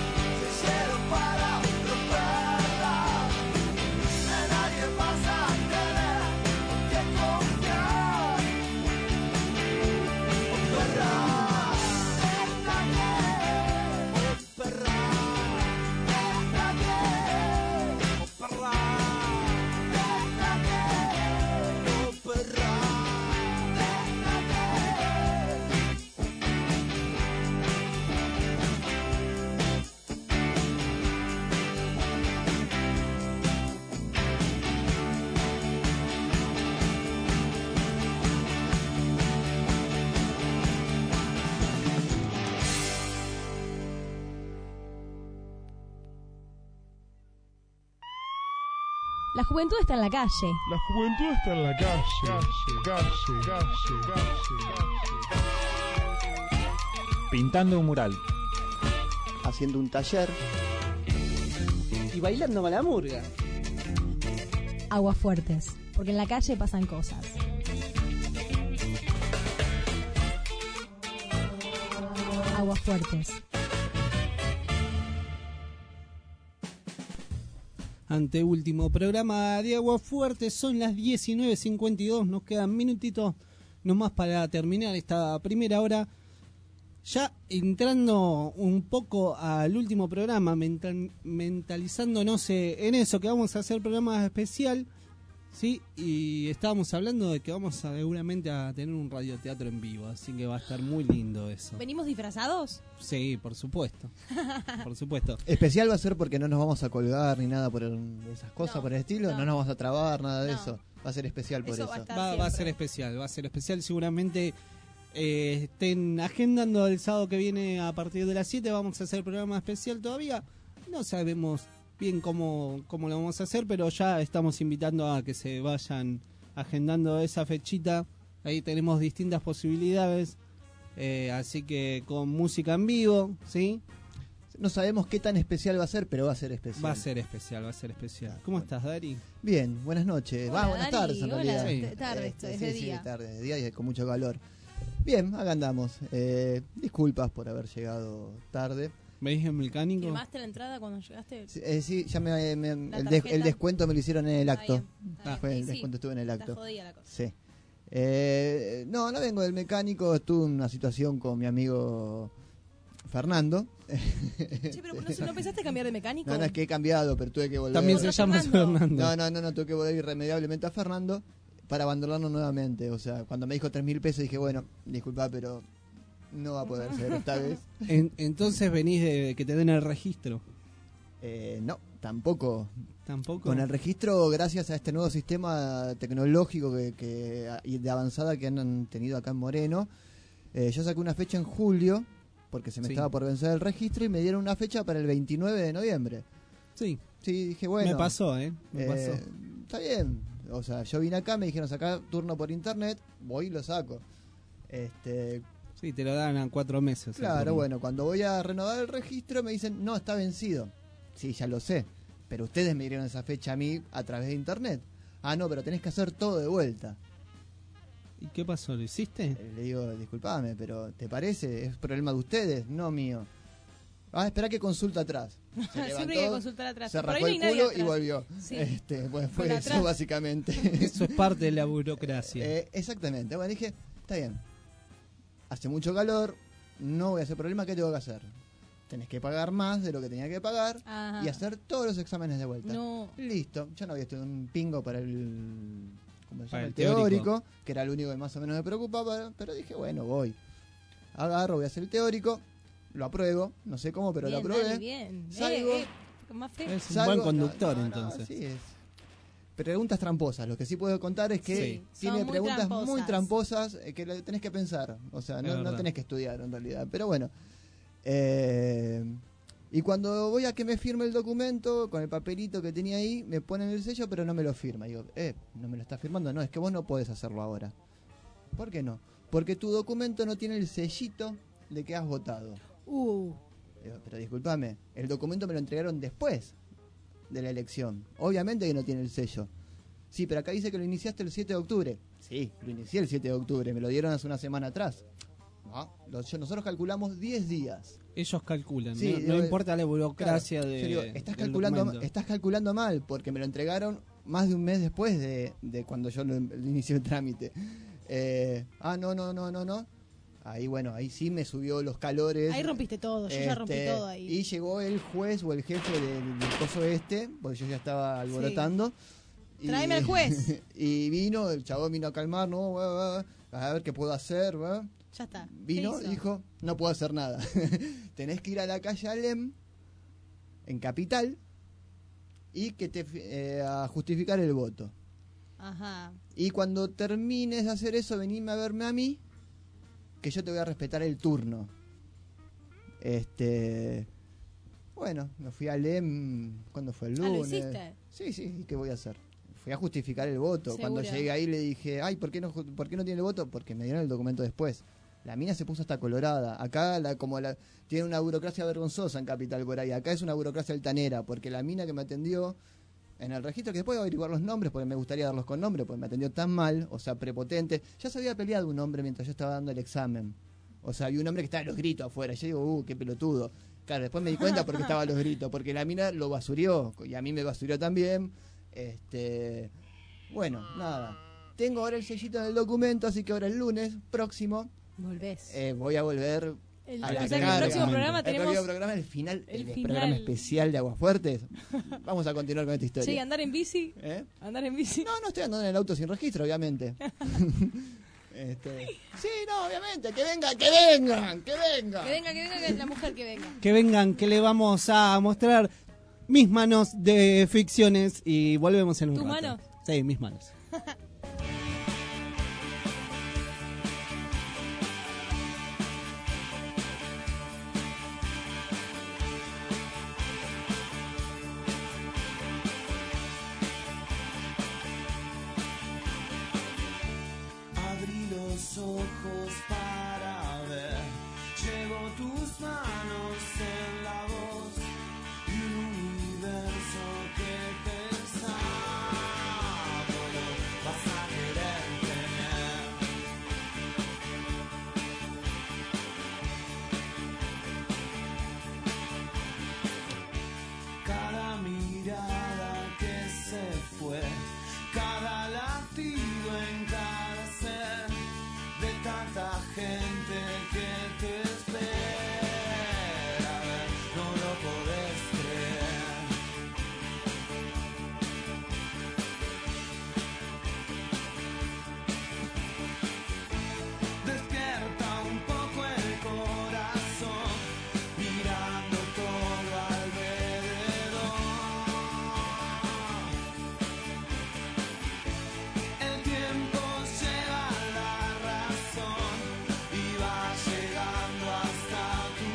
Pasa La juventud está en la calle. La juventud está en la calle, calle, calle, calle, calle, calle. Pintando un mural. Haciendo un taller. Y bailando malamurga. Aguafuertes, porque en la calle pasan cosas. Aguafuertes. Anteúltimo programa de Aguafuerte, son las diecinueve cincuenta y dos, nos quedan minutitos nomás para terminar esta primera hora. Ya entrando un poco al último programa, mental, mentalizándonos en eso, que vamos a hacer programa especial, ¿sí? Y estábamos hablando de que vamos a, seguramente a tener un radioteatro en vivo, así que va a estar muy lindo eso. ¿Venimos disfrazados? Sí, por supuesto, por supuesto. Especial va a ser porque no nos vamos a colgar ni nada por esas cosas, No, por el estilo, no. no. nos vamos a trabar, nada de No. eso. Va a ser especial por Eso eso. va a estar Va, va a ser especial, va a ser especial. Seguramente eh, estén agendando el sábado que viene a partir de las siete. Vamos a hacer programa especial todavía. No sabemos bien cómo, cómo lo vamos a hacer, pero ya estamos invitando a que se vayan agendando esa fechita. Ahí tenemos distintas posibilidades. Eh, así que con música en vivo, ¿sí? No sabemos qué tan especial va a ser, pero va a ser especial. Va a ser especial, va a ser especial. ¿Cómo estás, Dari? Bien, buenas noches. Hola, Va, buenas Dari, tardes en hola, realidad. de- tarde esto, es sí, de sí, día. tarde, de día y con mucho calor. Bien, acá andamos. Eh, disculpas por haber llegado tarde. ¿Venís en mecánico? ¿Firmaste la entrada cuando llegaste? Sí, eh, sí, ya me, me- ¿La el, des- tarjeta? el descuento me lo hicieron en el Ah, acto. bien, está bien. Fue el Y sí, descuento estuvo en el está acto. jodida la cosa. Sí. Eh, no, no vengo del mecánico, estuve en una situación con mi amigo Fernando. Che, pero ¿no, ¿no pensaste cambiar de mecánico? No, no, es que he cambiado, pero tuve que volver. También se llama Fernando. No, no, no, no, tuve que volver irremediablemente a Fernando para abandonarlo nuevamente. O sea, cuando me dijo tres mil pesos dije, bueno, disculpa, pero no va a poder ser esta vez. En- entonces venís de que te den el registro. Eh, no, tampoco. Tampoco. Con el registro, gracias a este nuevo sistema tecnológico que, que y de avanzada que han tenido acá en Moreno, eh, yo saqué una fecha en julio, porque se me Sí. estaba por vencer el registro, y me dieron una fecha para el veintinueve de noviembre. Sí. Sí, dije, bueno. Me pasó, ¿eh? Me eh, pasó. Está bien. O sea, yo vine acá, me dijeron sacar turno por internet, voy y lo saco. Este, Sí, te lo dan a cuatro meses. el claro, turno. bueno, cuando voy a renovar el registro me dicen, no, está vencido. Sí, ya lo sé. Pero ustedes me dieron esa fecha a mí a través de internet. Ah, no, pero tenés que hacer todo de vuelta. ¿Y qué pasó? ¿Lo hiciste? Eh, Le digo, disculpame, pero ¿te parece? Es problema de ustedes, no mío. Ah, espera que consulta atrás. Se Siempre levantó, hay que consultar atrás. se Por ahí rascó no hay el nadie culo y atrás. volvió. Sí. Este, pues fue Por eso, atrás. básicamente. Eso es parte de la burocracia. Eh, exactamente. Bueno, dije, está bien. Hace mucho calor, no voy a hacer problema, ¿qué tengo que hacer? Tenés que pagar más de lo que tenía que pagar Ajá. y hacer todos los exámenes de vuelta. No. Listo, yo no había estudiado un pingo para el, ¿cómo se Para llama? el El teórico, teórico, que era el único que más o menos me preocupaba, pero dije, bueno, voy. Agarro, voy a hacer el teórico, lo apruebo, no sé cómo, pero Bien, lo aprobé. Dani, bien. Salgo, Eh, eh, más fe. Es un salgo- buen conductor, no, no, no, entonces. así es. Preguntas tramposas. Lo que sí puedo contar es que Sí. tiene Son muy preguntas tramposas. muy tramposas eh, que le tenés que pensar. O sea, Es no, no verdad. tenés que estudiar en realidad. Pero bueno. Eh, y cuando voy a que me firme el documento, con el papelito que tenía ahí, me ponen el sello, pero no me lo firma. Digo, eh, no me lo está firmando. No, es que vos no podés hacerlo ahora. ¿Por qué no? Porque tu documento no tiene el sellito de que has votado. Uh. Digo, pero discúlpame, el documento me lo entregaron después de la elección. Obviamente que no tiene el sello. Sí, pero acá dice que lo iniciaste el siete de octubre. Sí, lo inicié el siete de octubre, me lo dieron hace una semana atrás. No, lo- yo- nosotros calculamos diez días. Ellos calculan, Sí, no, no digo, importa la burocracia Claro, de. yo digo, estás del calculando, documento. estás calculando mal, porque me lo entregaron más de un mes después de, de cuando yo lo, lo inicié el trámite. Eh, ah, no, no, no, no, no. Ahí, bueno, ahí sí me subió los calores. Ahí rompiste todo, yo ya rompí Este, todo ahí. Y llegó el juez o el jefe del, del coso este, porque yo ya estaba alborotando. Y- Tráeme al juez. Y vino, el chabón vino a calmar, no, va, va, va, a ver qué puedo hacer, va. Ya está. Vino, ¿Qué hizo? dijo, no puedo hacer nada. Tenés que ir a la calle Alem, en Capital, y que te eh, a justificar el voto. Ajá. Y cuando termines de hacer eso, venime a verme a mí, que yo te voy a respetar el turno. Este, bueno, me fui a Alem, ¿cuándo fue el Ah, ¿lo lunes? hiciste? Sí, sí, ¿y qué voy a hacer? fui a justificar el voto. Seguro. Cuando llegué ahí le dije, ay, ¿por qué no, ju- por qué no tiene el voto? Porque me dieron el documento después. La mina se puso hasta colorada. Acá la, como la tiene una burocracia vergonzosa en Capital por ahí. Acá es una burocracia altanera, porque la mina que me atendió en el registro, que después voy a averiguar los nombres, porque me gustaría darlos con nombre, porque me atendió tan mal, o sea, prepotente. Ya se había peleado un hombre mientras yo estaba dando el examen. O sea, había un hombre que estaba a los gritos afuera. Yo digo, uh, qué pelotudo. Claro, después me di cuenta porque estaba a los gritos, porque la mina lo basurió, y a mí me basurió también. Este, bueno, nada. Tengo ahora el sellito en el documento, así que ahora el lunes próximo Volvés. eh, voy a volver El- a la o sea que el carga. próximo programa el tenemos próximo programa, el final, el el, final. programa especial de Aguafuertes. Vamos a continuar con esta historia. Sí, andar en bici. ¿Eh? Andar en bici. No, no estoy andando en el auto sin registro, obviamente. Este, sí, no, obviamente, que vengan, que vengan, que vengan. Que venga, que venga, que es la mujer que venga. Que vengan, que le vamos a mostrar mis manos de ficciones y volvemos en un ¿Tus rato. manos? Sí, mis manos. Abrí los ojos para ver, llevo tus manos en la voz y un universo que pensaba vas a querer tener. Cada mirada que se fue, cada latido en cada ser de tanta gente que te espera, a ver, no lo podés creer. Despierta un poco el corazón, mirando todo alrededor. El tiempo lleva la razón y va llegando hasta tu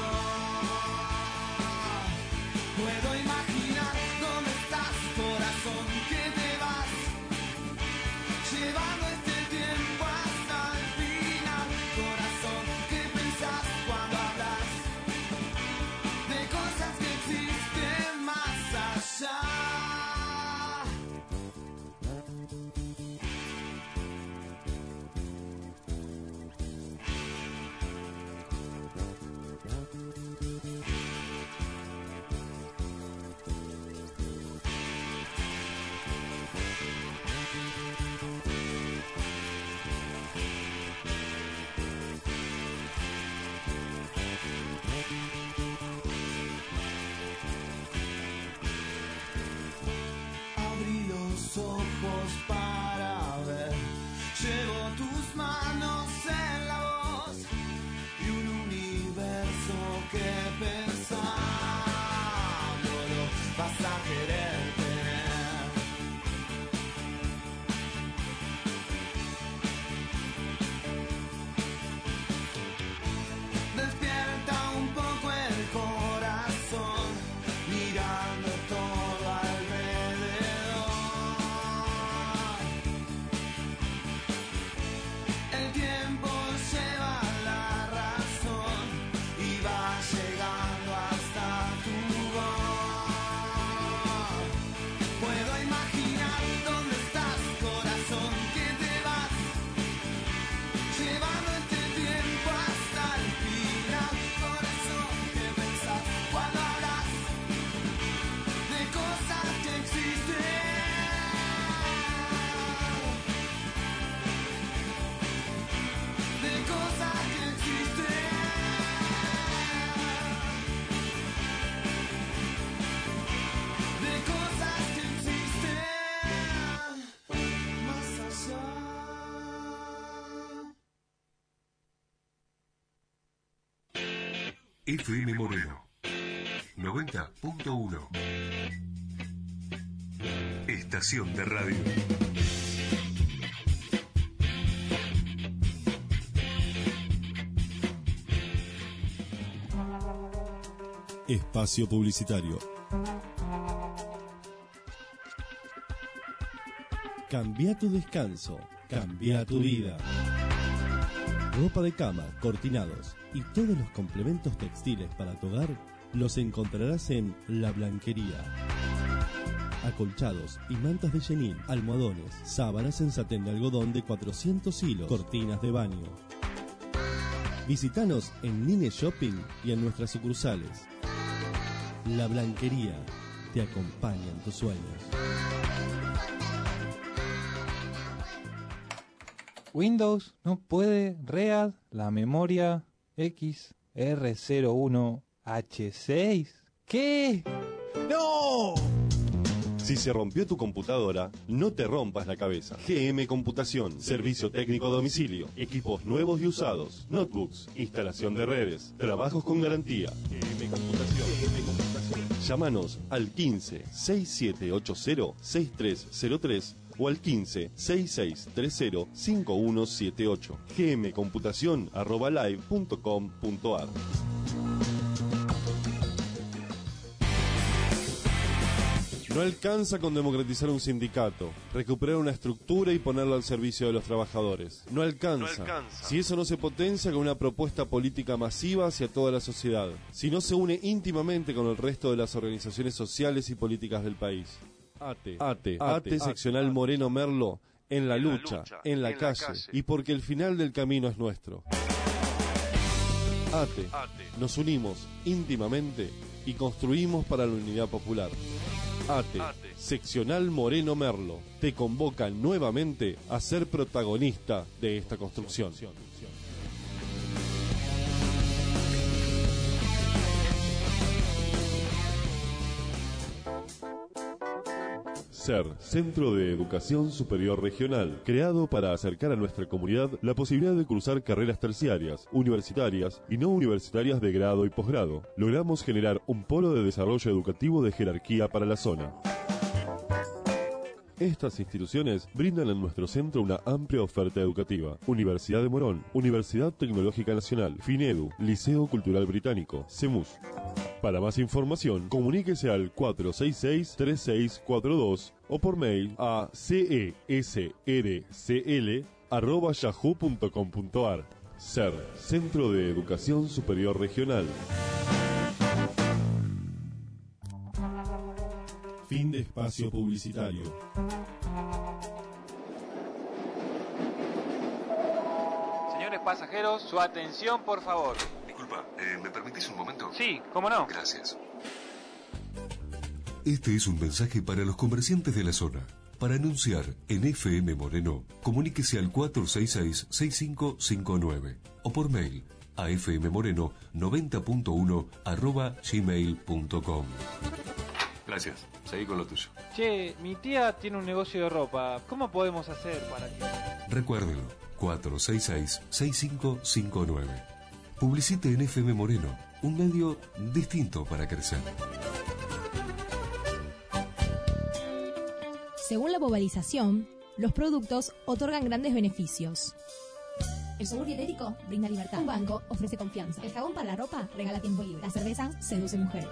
voz. Puedo imaginar dónde estás, corazón, que te vas, llevando este tiempo hasta el final. Corazón, ¿qué pensás cuando hablas de cosas que existen más allá? Abrí los ojos para ver, llevo tus manos en la voz y un universo que pensándolo vas a querer tener. Despierta un poco el corazón, mirando todo alrededor. El tiempo lleva la razón y va llegando hasta tu voz. Puedo imaginar dónde estás, corazón, que te vas, llevando este tiempo hasta el final. Corazón, ¿qué pensás cuando hablas de cosas que existen? De cosas que existen. De cosas que existen más allá. F M Moreno noventa punto uno. Estación de radio. Espacio publicitario. Cambia tu descanso, cambia tu vida. Ropa de cama, cortinados y todos los complementos textiles para tu hogar los encontrarás en La Blanquería. Acolchados y mantas de chenil, almohadones, sábanas en satén de algodón de cuatrocientos hilos, cortinas de baño. Visítanos en Nine Shopping y en nuestras sucursales. La Blanquería te acompaña en tus sueños. Windows no puede read la memoria X R cero uno H seis. ¿Qué? ¡No! Si se rompió tu computadora, no te rompas la cabeza. G M Computación, servicio técnico a domicilio, equipos nuevos y usados, notebooks, instalación de redes, trabajos con garantía. G M Computación. G M Computación. Llámanos al quince, sesenta y siete ochenta, sesenta y tres cero tres o al quince, sesenta y seis treinta, cincuenta y uno setenta y ocho. gmcomputación arroba live punto com punto ar. No alcanza con democratizar un sindicato, recuperar una estructura y ponerla al servicio de los trabajadores. No alcanza. No alcanza. Si eso no se potencia con una propuesta política masiva hacia toda la sociedad, si no se une íntimamente con el resto de las organizaciones sociales y políticas del país. ATE, ATE, ATE, ATE seccional ATE. Moreno Merlo, en la en lucha, la lucha, en, la, en calle, la calle, y porque el final del camino es nuestro. ATE, ATE, nos unimos íntimamente y construimos para la unidad popular. ATE, ATE, seccional Moreno Merlo, te convoca nuevamente a ser protagonista de esta construcción. SER, Centro de Educación Superior Regional, creado para acercar a nuestra comunidad la posibilidad de cursar carreras terciarias, universitarias y no universitarias de grado y posgrado. Logramos generar un polo de desarrollo educativo de jerarquía para la zona. Estas instituciones brindan en nuestro centro una amplia oferta educativa. Universidad de Morón, Universidad Tecnológica Nacional, FINEDU, Liceo Cultural Británico, CEMUS. Para más información, comuníquese al cuatro seis seis, tres seis cuatro dos o por mail a cesrcl arroba yahoo punto com punto ar. SER, Centro de Educación Superior Regional. Fin de espacio publicitario. Señores pasajeros, su atención, por favor. Disculpa, eh, ¿me permitís un momento? Sí, ¿cómo no? Gracias. Este es un mensaje para los comerciantes de la zona. Para anunciar en F M Moreno, comuníquese al cuatro seis seis, seis cinco cinco nueve o por mail a fmmoreno noventa punto uno arroba gmail punto com. Gracias. Seguí con lo tuyo. Che, mi tía tiene un negocio de ropa. ¿Cómo podemos hacer para que...? Recuérdelo, cuatro seis seis, seis cinco cinco nueve. Publicite en F M Moreno, un medio distinto para crecer. Según la globalización, los productos otorgan grandes beneficios. El yogur dietético brinda libertad. Un banco ofrece confianza. El jabón para la ropa regala tiempo libre. La cerveza seduce mujeres.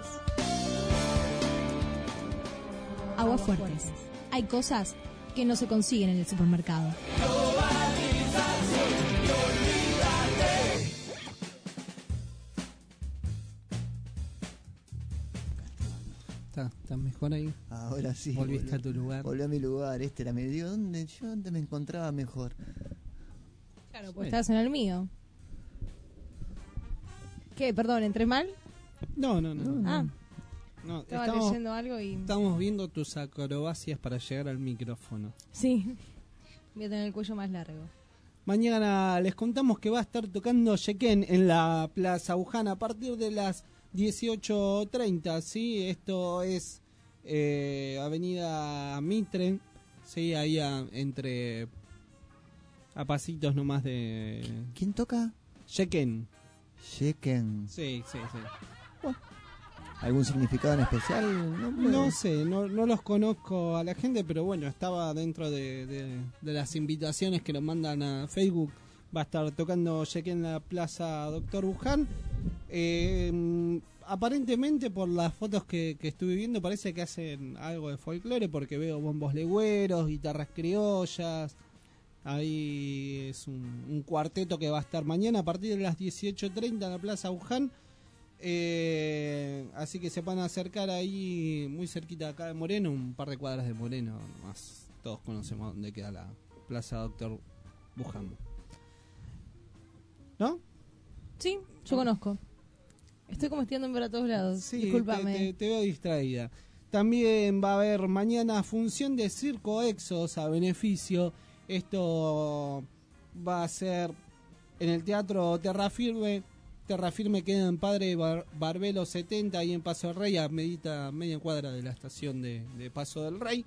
Aguas fuertes. Hay cosas que no se consiguen en el supermercado. Está, está mejor ahí. Ahora sí. Volviste volví, a tu lugar. Volví a mi lugar. Este era mi. Digo, ¿dónde, yo dónde me encontraba mejor? Claro, pues estás en el mío. ¿Qué? Perdón, ¿entré mal? No, no, no. no. Ah. No, estaba estamos, leyendo algo y... Estamos viendo tus acrobacias para llegar al micrófono. Sí. Voy a tener el cuello más largo. Mañana les contamos que va a estar tocando Yeken en la Plaza Ujana a partir de las dieciocho treinta, ¿sí? Esto es eh, Avenida Mitre, ¿sí? Ahí a, entre... a pasitos nomás de... ¿Quién toca? Yeken. Yeken. Sí, sí, sí. Bueno. ¿Algún significado en especial? No, no sé, no, no los conozco a la gente, pero bueno, estaba dentro de, de, de las invitaciones que nos mandan a Facebook. Va a estar tocando Yeken en la Plaza Doctor Buján. Eh, aparentemente por las fotos que, que estuve viendo parece que hacen algo de folclore porque veo bombos legüeros, guitarras criollas. Ahí es un, un cuarteto que va a estar mañana a partir de las dieciocho treinta en la Plaza Buján. Eh, así que se van a acercar ahí muy cerquita de acá de Moreno, un par de cuadras de Moreno nomás. Todos conocemos dónde queda la Plaza Doctor Buján. ¿No? Sí, yo conozco. Estoy como estirando para todos lados. Sí, Discúlpame. Te, te, te veo distraída. También va a haber mañana función de Circo Exos a beneficio. Esto va a ser en el Teatro Terrafirme. Terrafirme queda en Padre Bar Barbelo setenta, ahí en Paso del Rey, a medita, media cuadra de la estación de, de Paso del Rey.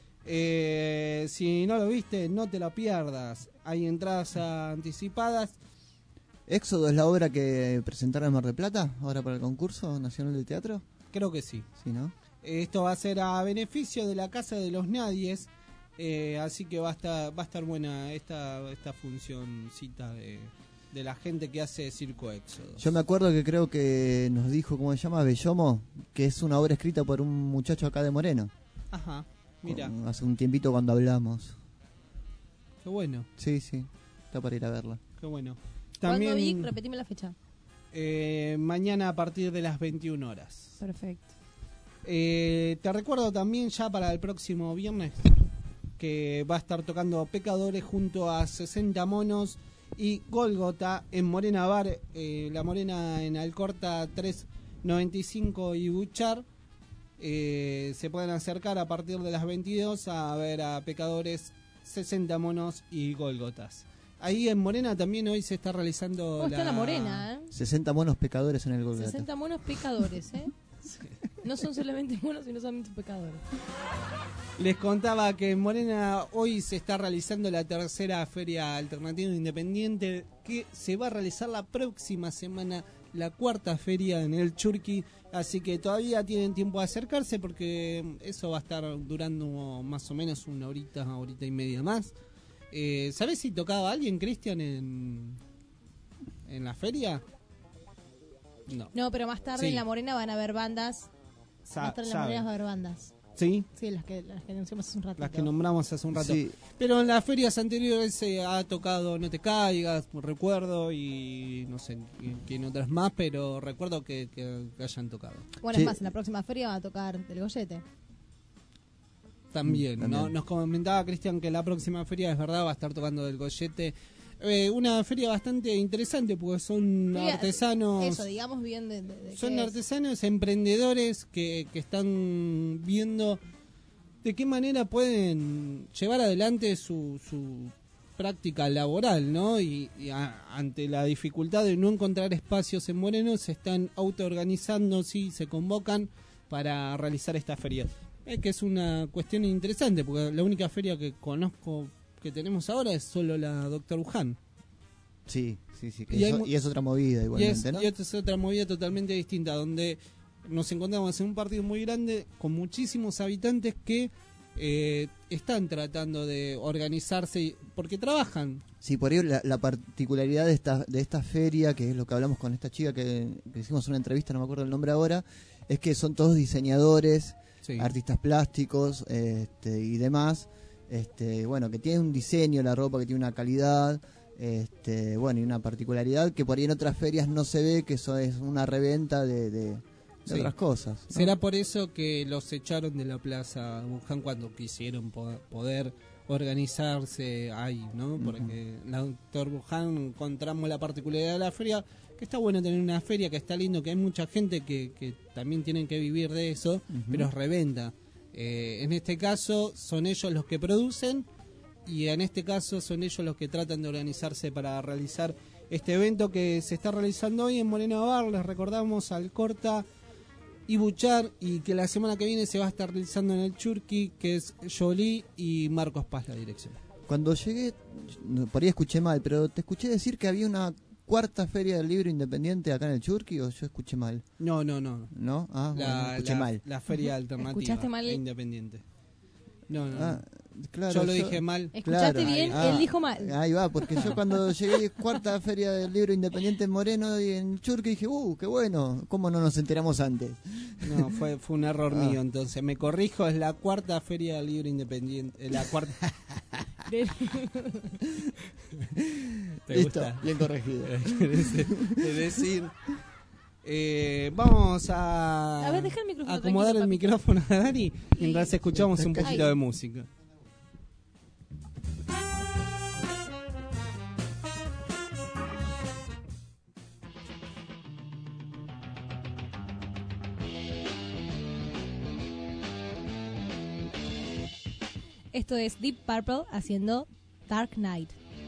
Eh, si no lo viste, no te la pierdas. Hay entradas anticipadas. ¿Éxodo es la obra que presentaron en Mar del Plata, ahora para el concurso nacional de teatro? Creo que sí. Sí, ¿no? Esto va a ser a beneficio de la Casa de los Nadies, eh, así que va a estar, va a estar buena esta, esta funcioncita de, de la gente que hace Circo Éxodo. Yo me acuerdo que creo que nos dijo, ¿cómo se llama? Bellomo, que es una obra escrita por un muchacho acá de Moreno. Ajá, mira. Con, hace un tiempito cuando hablamos. Qué bueno. Sí, sí, está para ir a verla. Qué bueno. ¿Cuándo, Vic? Repetime la fecha. Eh, mañana a partir de las veintiuna horas. Perfecto. Eh, te recuerdo también ya para el próximo viernes que va a estar tocando Pecadores junto a sesenta monos y Gólgota en Morena Bar, eh, La Morena en Alcorta trescientos noventa y cinco y Buchar. Eh, se pueden acercar a partir de las veintidós a ver a Pecadores, sesenta monos y Gólgotas. Ahí en Morena también hoy se está realizando. ¿Cómo la... está la Morena? ¿eh? sesenta monos pecadores en el Gólgota. sesenta monos pecadores, ¿eh? Sí. No son solamente monos, sino solamente pecadores. Les contaba que en Morena hoy se está realizando la tercera Feria Alternativa Independiente, que se va a realizar la próxima semana, la cuarta feria en el Churqui, así que todavía tienen tiempo de acercarse porque eso va a estar durando más o menos una horita, una horita y media más. Eh, ¿Sabés si tocaba alguien, Cristian, en, en la feria? No. No, pero más tarde Sí. en La Morena van a haber bandas. Sa más tarde en La sabe. Morena va a haber bandas. ¿Sí? Sí, las que, las que anunciamos hace un ratito. Las que nombramos hace un rato. Sí. Pero en las ferias anteriores se ha tocado No Te Caigas, recuerdo, y no sé quién otras más, pero recuerdo que, que, que hayan tocado. Bueno, Sí. es más, en la próxima feria va a tocar Del Goyete. También, También. ¿no? Nos comentaba Cristian que la próxima feria, es verdad, va a estar tocando Del Goyete. Eh, una feria bastante interesante porque son Feria- artesanos. Eso, digamos bien de, de, de Son qué es. artesanos, emprendedores que, que están viendo de qué manera pueden llevar adelante su, su práctica laboral, ¿no? Y, y a- ante la dificultad de no encontrar espacios en Moreno, se están autoorganizando, sí, se convocan para realizar esta feria. Es que es una cuestión interesante, porque la única feria que conozco que tenemos ahora es solo la Doctor Wuhan. Sí, sí, sí. que Y es, hay o- mu- y es otra movida Y, igualmente, es, ¿no? y esta es otra movida totalmente distinta, donde nos encontramos en un partido muy grande con muchísimos habitantes que eh, están tratando de organizarse y- porque trabajan. Sí, por ahí la, la particularidad de esta, de esta feria, que es lo que hablamos con esta chica que, que hicimos una entrevista, no me acuerdo el nombre ahora, es que son todos diseñadores, Sí. artistas plásticos este, y demás. Este, bueno, que tiene un diseño la ropa, que tiene una calidad, este, bueno, y una particularidad que por ahí en otras ferias no se ve, que eso es una reventa de, de, de Sí. otras cosas, ¿no? ¿Será por eso que los echaron de la plaza Wuhan cuando quisieron po- poder organizarse ahí, ¿no? Porque la Doctor Wuhan encontramos la particularidad de la feria, que está bueno tener una feria, que está lindo, que hay mucha gente que, que también tienen que vivir de eso, Ujú. pero es reventa. Eh, en este caso son ellos los que producen y en este caso son ellos los que tratan de organizarse para realizar este evento que se está realizando hoy en Moreno Bar. Les recordamos Alcorta y Buchar, y que la semana que viene se va a estar realizando en el Churqui, que es Jolie y Marcos Paz la dirección. Cuando llegué, no, por ahí escuché mal, pero te escuché decir que había una cuarta feria del libro independiente acá en el Churqui, o yo escuché mal. No, no, no. ¿No? Ah, bueno, La, escuché la- mal. la feria alternativa ¿Escuchaste mal? e independiente. No, no. Ah, no. Claro, yo lo dije mal. Escuchaste bien, Ah, él dijo mal. Ahí va, porque yo cuando llegué cuarta feria del libro independiente en Moreno y en Churque dije, uh, qué bueno, ¿cómo no nos enteramos antes? No, fue, fue un error Ah. mío, entonces. Me corrijo, es la cuarta feria del libro independiente. eh, La cuarta. ¿Te Listo, gusta? bien corregido. Es decir, eh, vamos a, A ver, deja el micrófono acomodar tranquilo, el papi. micrófono a Dani mientras escuchamos un Ay. poquito de música. Esto es Deep Purple haciendo Dark Knight.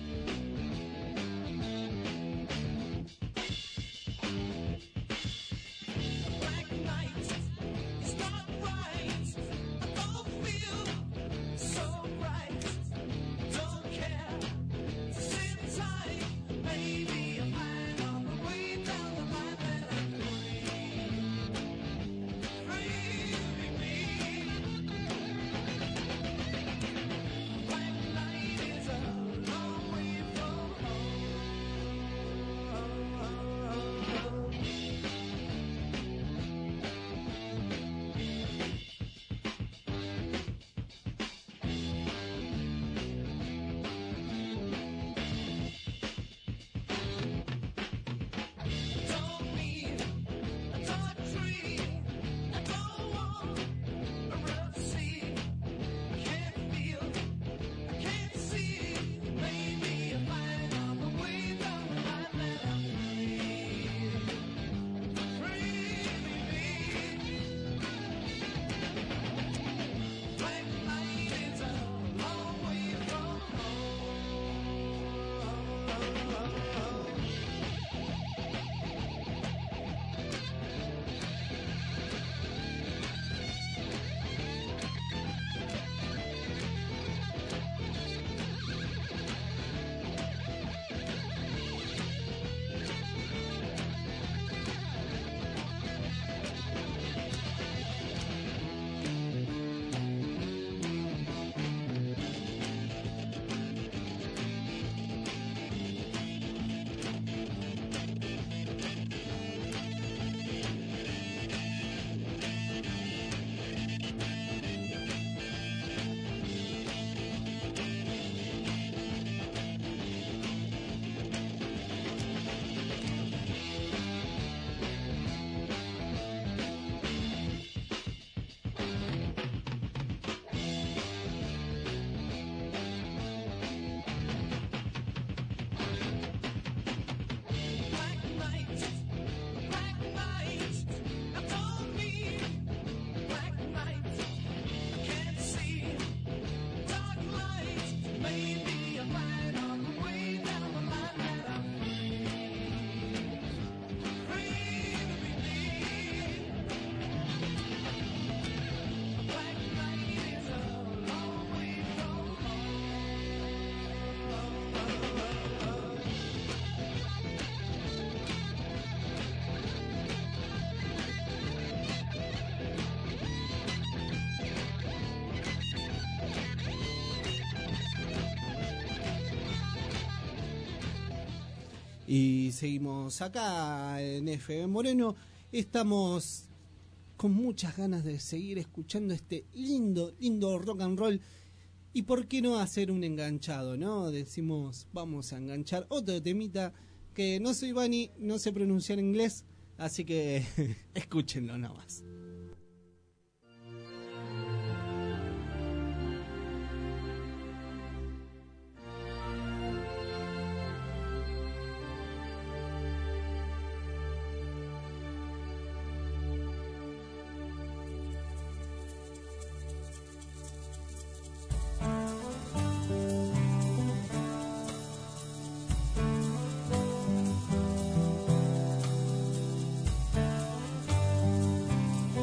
Y seguimos acá en F M Moreno. Estamos con muchas ganas de seguir escuchando este lindo, lindo rock and roll. Y por qué no hacer un enganchado, ¿no? Decimos, vamos a enganchar otro temita que no soy Bani, no sé pronunciar inglés, así que escúchenlo nada más. Thank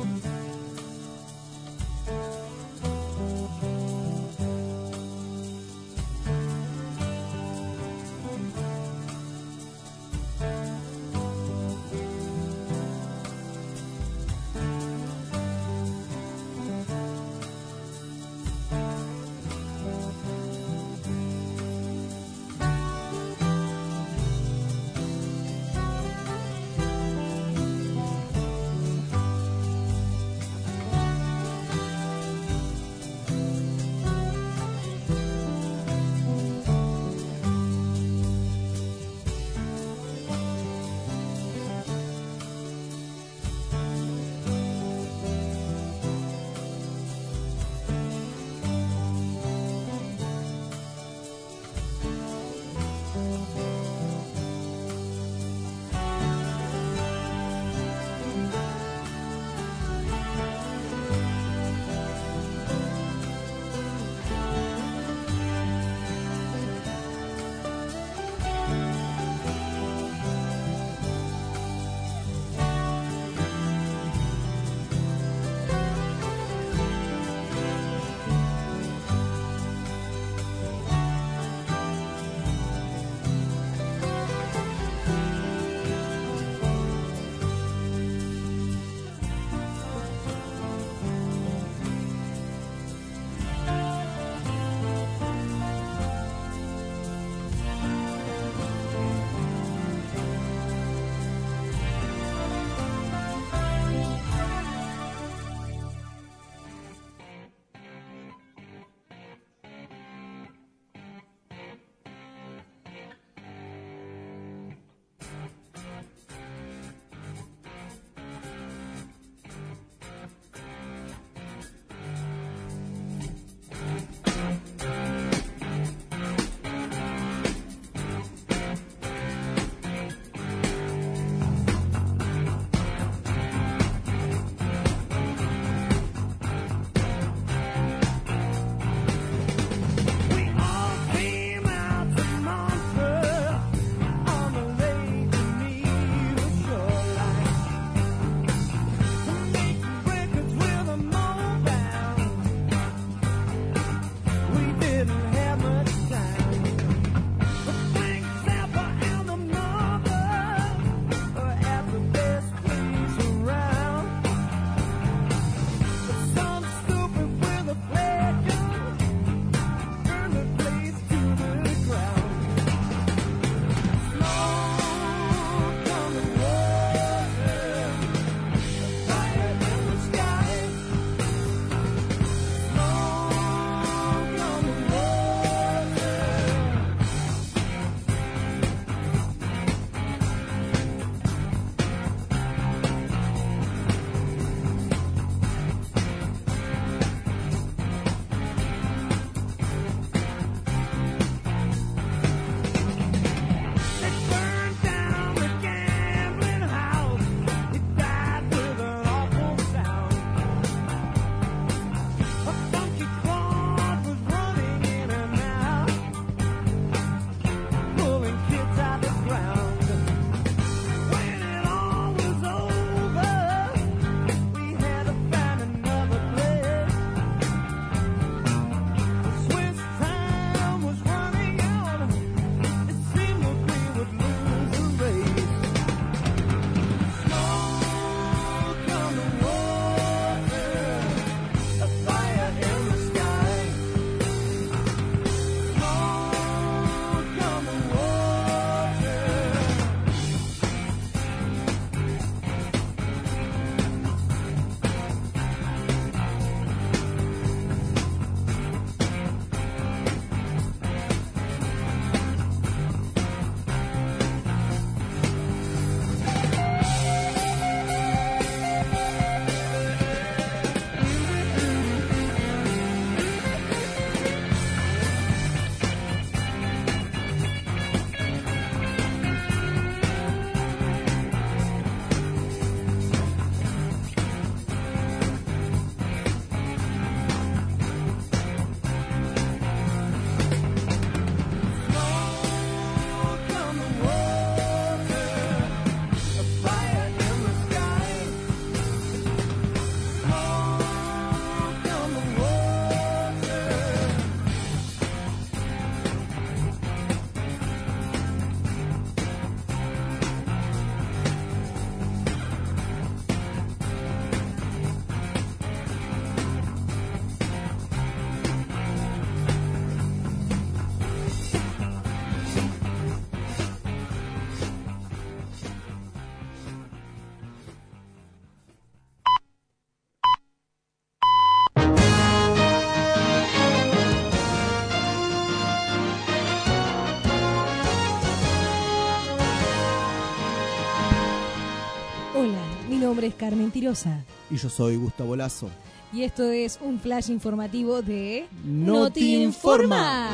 Hola, mi nombre es Carmen Tirosa. Y yo soy Gustavo Lazo. Y esto es un flash informativo de Noti Informa.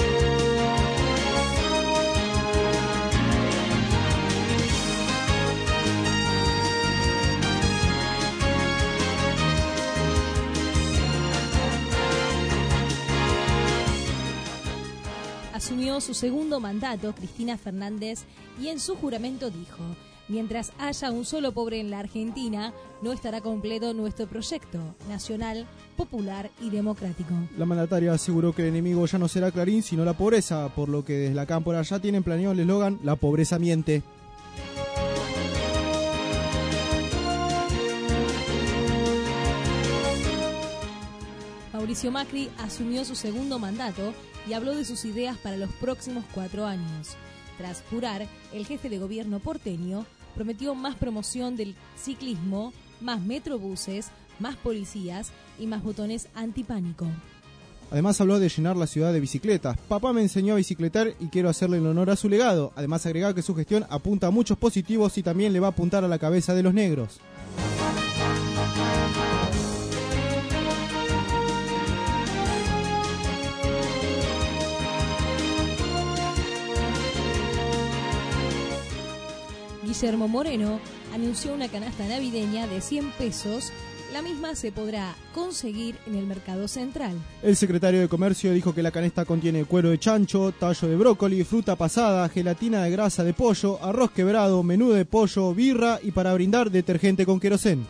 Asumió su segundo mandato Cristina Fernández y en su juramento dijo: mientras haya un solo pobre en la Argentina, no estará completo nuestro proyecto nacional, popular y democrático. La mandataria aseguró que el enemigo ya no será Clarín, sino la pobreza, por lo que desde la cámpora ya tienen planeado el eslogan "La pobreza miente". Mauricio Macri asumió su segundo mandato y habló de sus ideas para los próximos cuatro años. Tras jurar, el jefe de gobierno porteño prometió más promoción del ciclismo, más metrobuses, más policías y más botones antipánico. Además habló de llenar la ciudad de bicicletas. Papá me enseñó a bicicletar y quiero hacerle el honor a su legado. Además agregó que su gestión apunta a muchos positivos y también le va a apuntar a la cabeza de los negros. Guillermo Moreno anunció una canasta navideña de cien pesos. La misma se podrá conseguir en el Mercado Central. El secretario de Comercio dijo que la canasta contiene cuero de chancho, tallo de brócoli, fruta pasada, gelatina de grasa de pollo, arroz quebrado, menú de pollo, birra y para brindar detergente con querosén.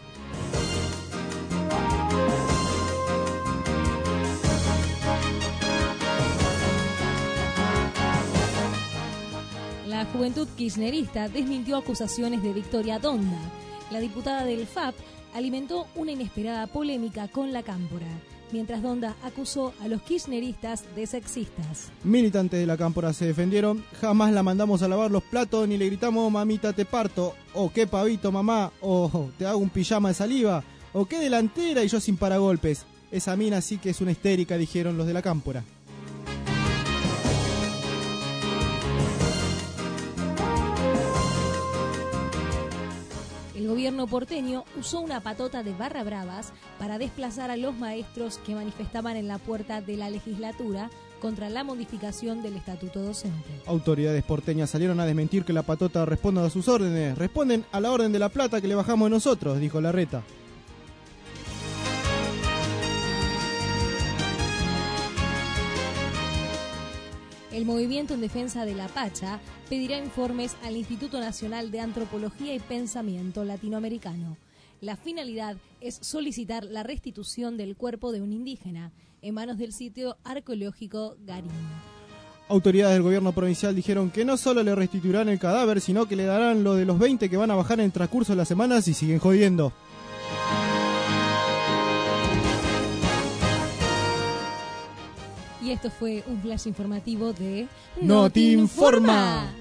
La Juventud Kirchnerista desmintió acusaciones de Victoria Donda. La diputada del F A P alimentó una inesperada polémica con la cámpora, mientras Donda acusó a los kirchneristas de sexistas. Militantes de la cámpora se defendieron: jamás la mandamos a lavar los platos ni le gritamos mamita te parto, o qué pavito mamá, o te hago un pijama de saliva, o qué delantera y yo sin paragolpes. Esa mina sí que es una histérica, dijeron los de la cámpora. El gobierno porteño usó una patota de barra bravas para desplazar a los maestros que manifestaban en la puerta de la legislatura contra la modificación del estatuto docente. Autoridades porteñas salieron a desmentir que la patota responda a sus órdenes. Responden a la orden de la plata que le bajamos nosotros, dijo Larreta. El Movimiento en Defensa de la Pacha pedirá informes al Instituto Nacional de Antropología y Pensamiento Latinoamericano. La finalidad es solicitar la restitución del cuerpo de un indígena en manos del sitio arqueológico Garín. Autoridades del gobierno provincial dijeron que no solo le restituirán el cadáver, sino que le darán lo de los veinte que van a bajar en el transcurso de las semanas y siguen jodiendo. Y esto fue un flash informativo de Noti Informa.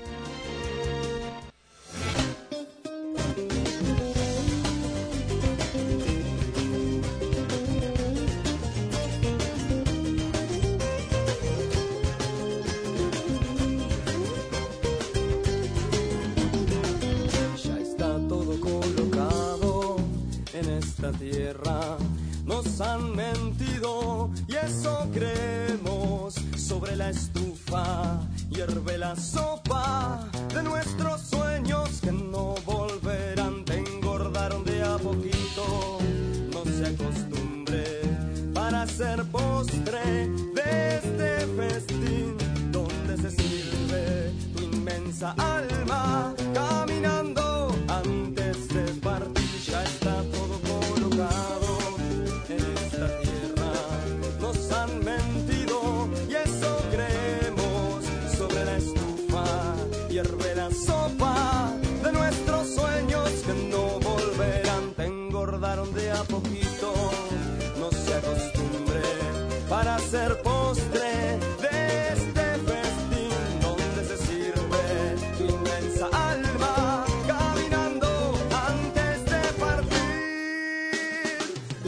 Ya está todo colocado en esta tierra. Nos han mentido y eso creemos. Sobre la estufa hierve la sopa de nuestros sueños que no volverán. Te engordaron de a poquito, no se acostumbre para hacer postre de este festín donde se sirve tu inmensa alma caminando antes de partir. Ya está todo colocado en esta tierra, nos han mentido y eso creemos. Sobre la estufa hierve la sopa de nuestros sueños que no volverán. Te engordaron de a poquito, no se acostumbre para hacer postre de este festín donde se sirve tu inmensa alma caminando antes de partir.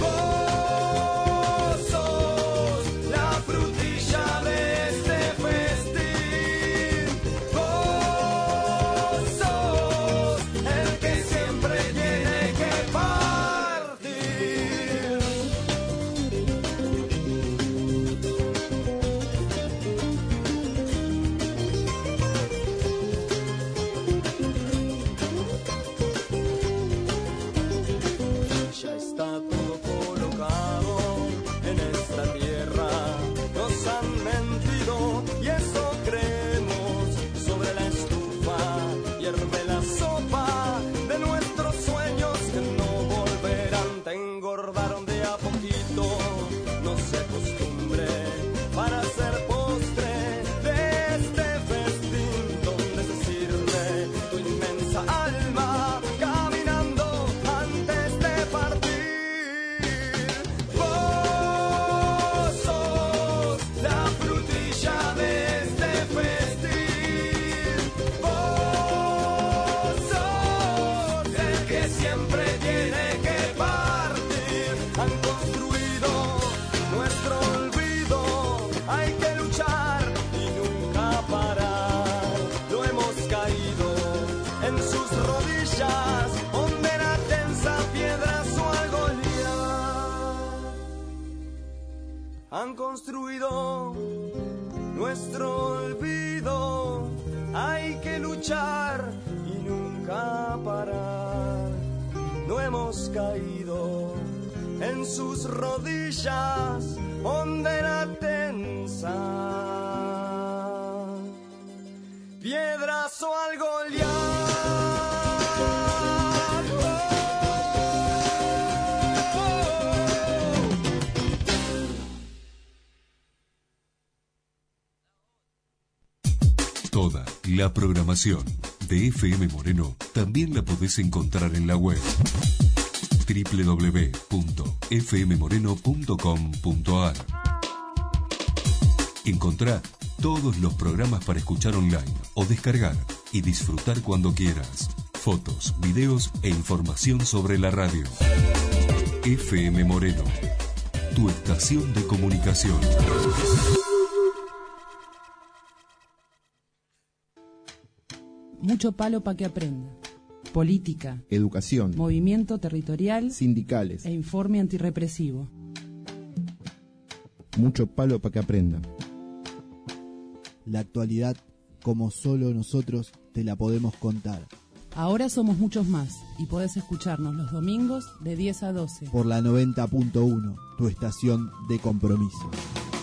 Vos sos la frutilla de este festín. Vos sos el que siempre llena hemos caído en sus rodillas, hondera tensa, piedras o algo Toda la programación de F M Moreno también la podés encontrar en la web doble u doble u doble u punto f m moreno punto com punto a r. Encontrá todos los programas para escuchar online o descargar y disfrutar cuando quieras. Fotos, videos e información sobre la radio. F M Moreno, tu estación de comunicación. Mucho palo para que aprenda. Política, educación, movimiento territorial, sindicales e informe antirrepresivo. Mucho palo para que aprenda. La actualidad, como solo nosotros te la podemos contar. Ahora somos muchos más y podés escucharnos los domingos de diez a doce. Por la noventa punto uno, tu estación de compromiso.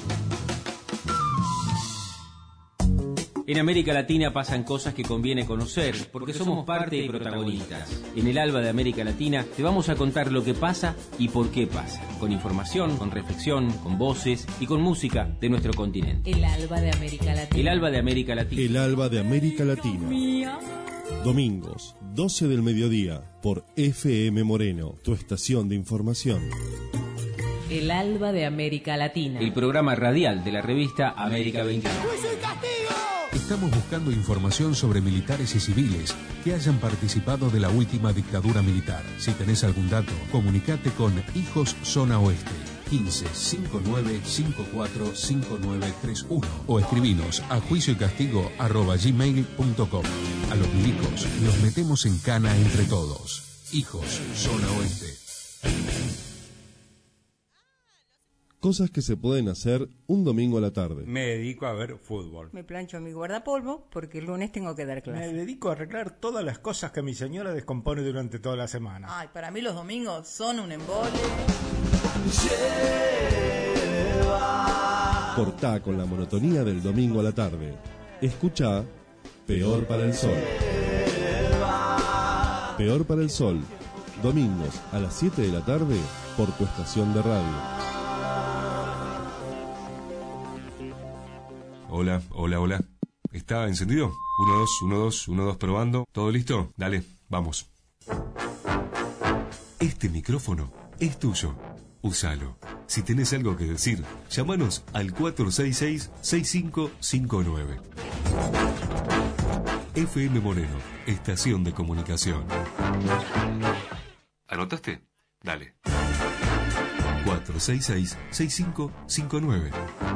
En América Latina pasan cosas que conviene conocer, porque somos parte y protagonistas. En el Alba de América Latina te vamos a contar lo que pasa y por qué pasa, con información, con reflexión, con voces y con música de nuestro continente. El Alba de América Latina. El Alba de América Latina. El Alba de América Latina. Domingos, doce del mediodía, por F M Moreno, tu estación de información. El Alba de América Latina. El programa radial de la revista América veintiuno. Estamos buscando información sobre militares y civiles que hayan participado de la última dictadura militar. Si tenés algún dato, comunicate con Hijos Zona Oeste quince cincuenta y nueve cincuenta y cuatro cincuenta y nueve treinta y uno o escribinos a juicio y castigo arroba gmail punto com. A los milicos los metemos en cana entre todos. Hijos Zona Oeste. Cosas que se pueden hacer un domingo a la tarde. Me dedico a ver fútbol. Me plancho mi guardapolvo porque el lunes tengo que dar clase. Me dedico a arreglar todas las cosas que mi señora descompone durante toda la semana. Ay, para mí los domingos son un embole. Cortá con la monotonía del domingo a la tarde. Escuchá Peor para el Sol. Peor para el Sol. Domingos a las siete de la tarde por tu estación de radio. Hola, hola, hola. ¿Está encendido? uno, dos, uno, dos, uno, dos, probando. ¿Todo listo? Dale, vamos. Este micrófono es tuyo. Úsalo. Si tenés algo que decir, llámanos al cuatro seis seis, seis cinco cinco nueve. F M Moreno, estación de comunicación. ¿Anotaste? Dale. cuatro seis seis, seis cinco cinco nueve.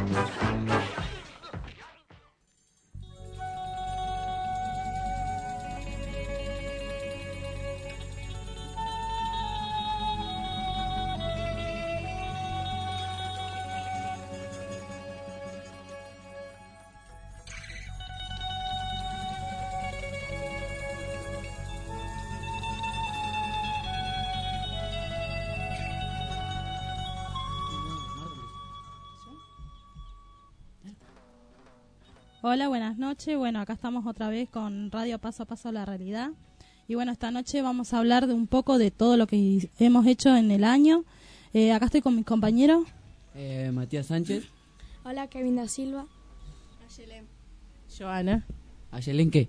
Hola, buenas noches. Bueno, acá estamos otra vez con Radio Paso a Paso a la Realidad. Y bueno, esta noche vamos a hablar de un poco de todo lo que hemos hecho en el año. Eh, acá estoy con mis compañeros. Eh, Matías Sánchez. Hola, Kevin da Silva. Ayelén. Joana. ¿Ayelén qué?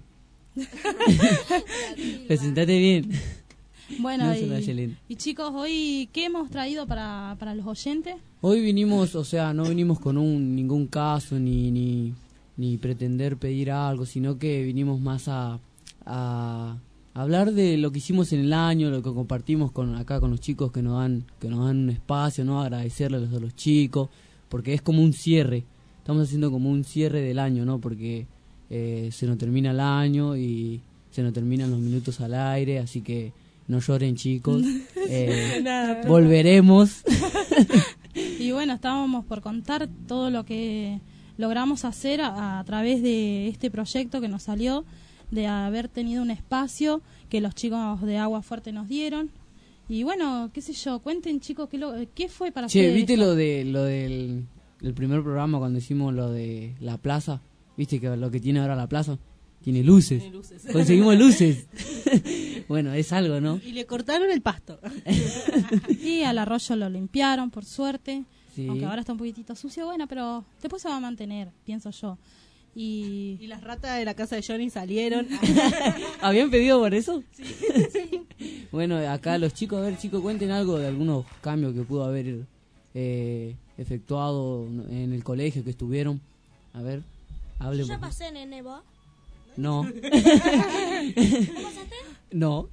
Presentate bien. Bueno, No, y, solo Ayelén. y chicos, hoy, ¿qué hemos traído para, para los oyentes? Hoy vinimos, o sea, no vinimos con un ningún caso ni... ni ni pretender pedir algo, sino que vinimos más a, a hablar de lo que hicimos en el año, lo que compartimos con acá con los chicos que nos dan que nos dan un espacio, no agradecerles a los chicos, porque es como un cierre, estamos haciendo como un cierre del año, no, porque eh, se nos termina el año y se nos terminan los minutos al aire, así que no lloren, chicos. eh, Nada, volveremos. Y bueno, estábamos por contar todo lo que logramos hacer a, a través de este proyecto que nos salió, de haber tenido un espacio que los chicos de Agua Fuerte nos dieron. Y bueno, qué sé yo, cuenten chicos, ¿qué, lo, qué fue para Che, ustedes? ¿viste lo de lo del el primer programa cuando hicimos lo de la plaza? ¿Viste que lo que tiene ahora la plaza? Tiene luces. Tiene luces. Conseguimos luces. Bueno, es algo, ¿no? Y le cortaron el pasto. Y al arroyo lo limpiaron, por suerte. Sí. Aunque ahora está un poquitito sucio, bueno, pero después se va a mantener, pienso yo. Y, y las ratas de la casa de Johnny salieron. ¿Habían pedido por eso? Sí. Bueno, acá los chicos, a ver, chicos, cuenten algo de algunos cambios que pudo haber eh, efectuado en el colegio que estuvieron. A ver, hablen. Yo ya pasé, nene, ¿vos? No. ¿No pasaste? No.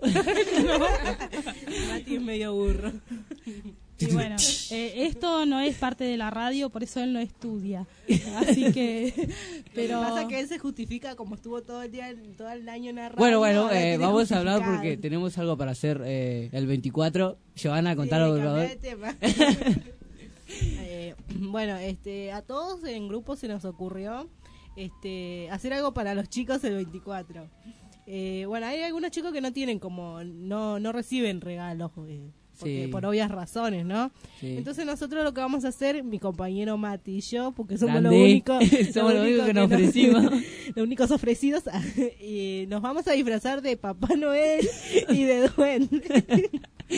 Mati es medio burro. y bueno, eh, esto no es parte de la radio, por eso él no estudia. Así que, pero... Lo que pasa es que él se justifica como estuvo todo el día, todo el año en la radio. Bueno, bueno, ahora eh, tiene vamos a hablar justificado. porque tenemos algo para hacer eh, el veinticuatro. Giovanna, contar algo. cambiá de tema. eh, bueno, este, a todos en grupo se nos ocurrió este, hacer algo para los chicos el veinticuatro. Eh, bueno, hay algunos chicos que no tienen como, no, no reciben regalos, eh, porque, Sí. por obvias razones, ¿no? Sí. Entonces nosotros lo que vamos a hacer, mi compañero Mati y yo, porque somos Grande. los únicos, Somos los únicos que nos ofrecimos. los únicos ofrecidos, y nos vamos a disfrazar de Papá Noel y de Duende.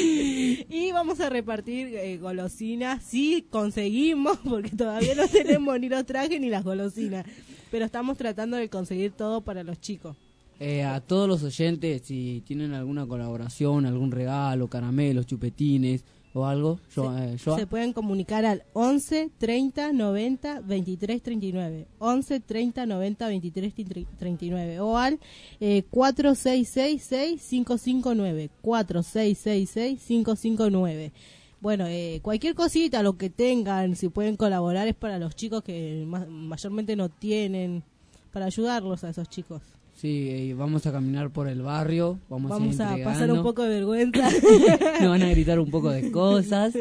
Y vamos a repartir eh, golosinas, si conseguimos, porque todavía no tenemos ni los trajes ni las golosinas, pero estamos tratando de conseguir todo para los chicos. Eh, a todos los oyentes, si tienen alguna colaboración, algún regalo, caramelos, chupetines o algo, yo, se, eh, yo se pueden comunicar al once, treinta, noventa, veintitrés, treinta y nueve, once, treinta, noventa, veintitrés, treinta y nueve, o al eh, cuatro seis seis seis, cinco cinco nueve, cuatro seis seis seis, cinco cinco nueve. Bueno, eh, cualquier cosita, lo que tengan, si pueden colaborar, es para los chicos que ma- mayormente no tienen, para ayudarlos a esos chicos. Sí, eh, vamos a caminar por el barrio, vamos, Vamos a, a ir pasar un entregando. poco de vergüenza. Nos van a gritar un poco de cosas.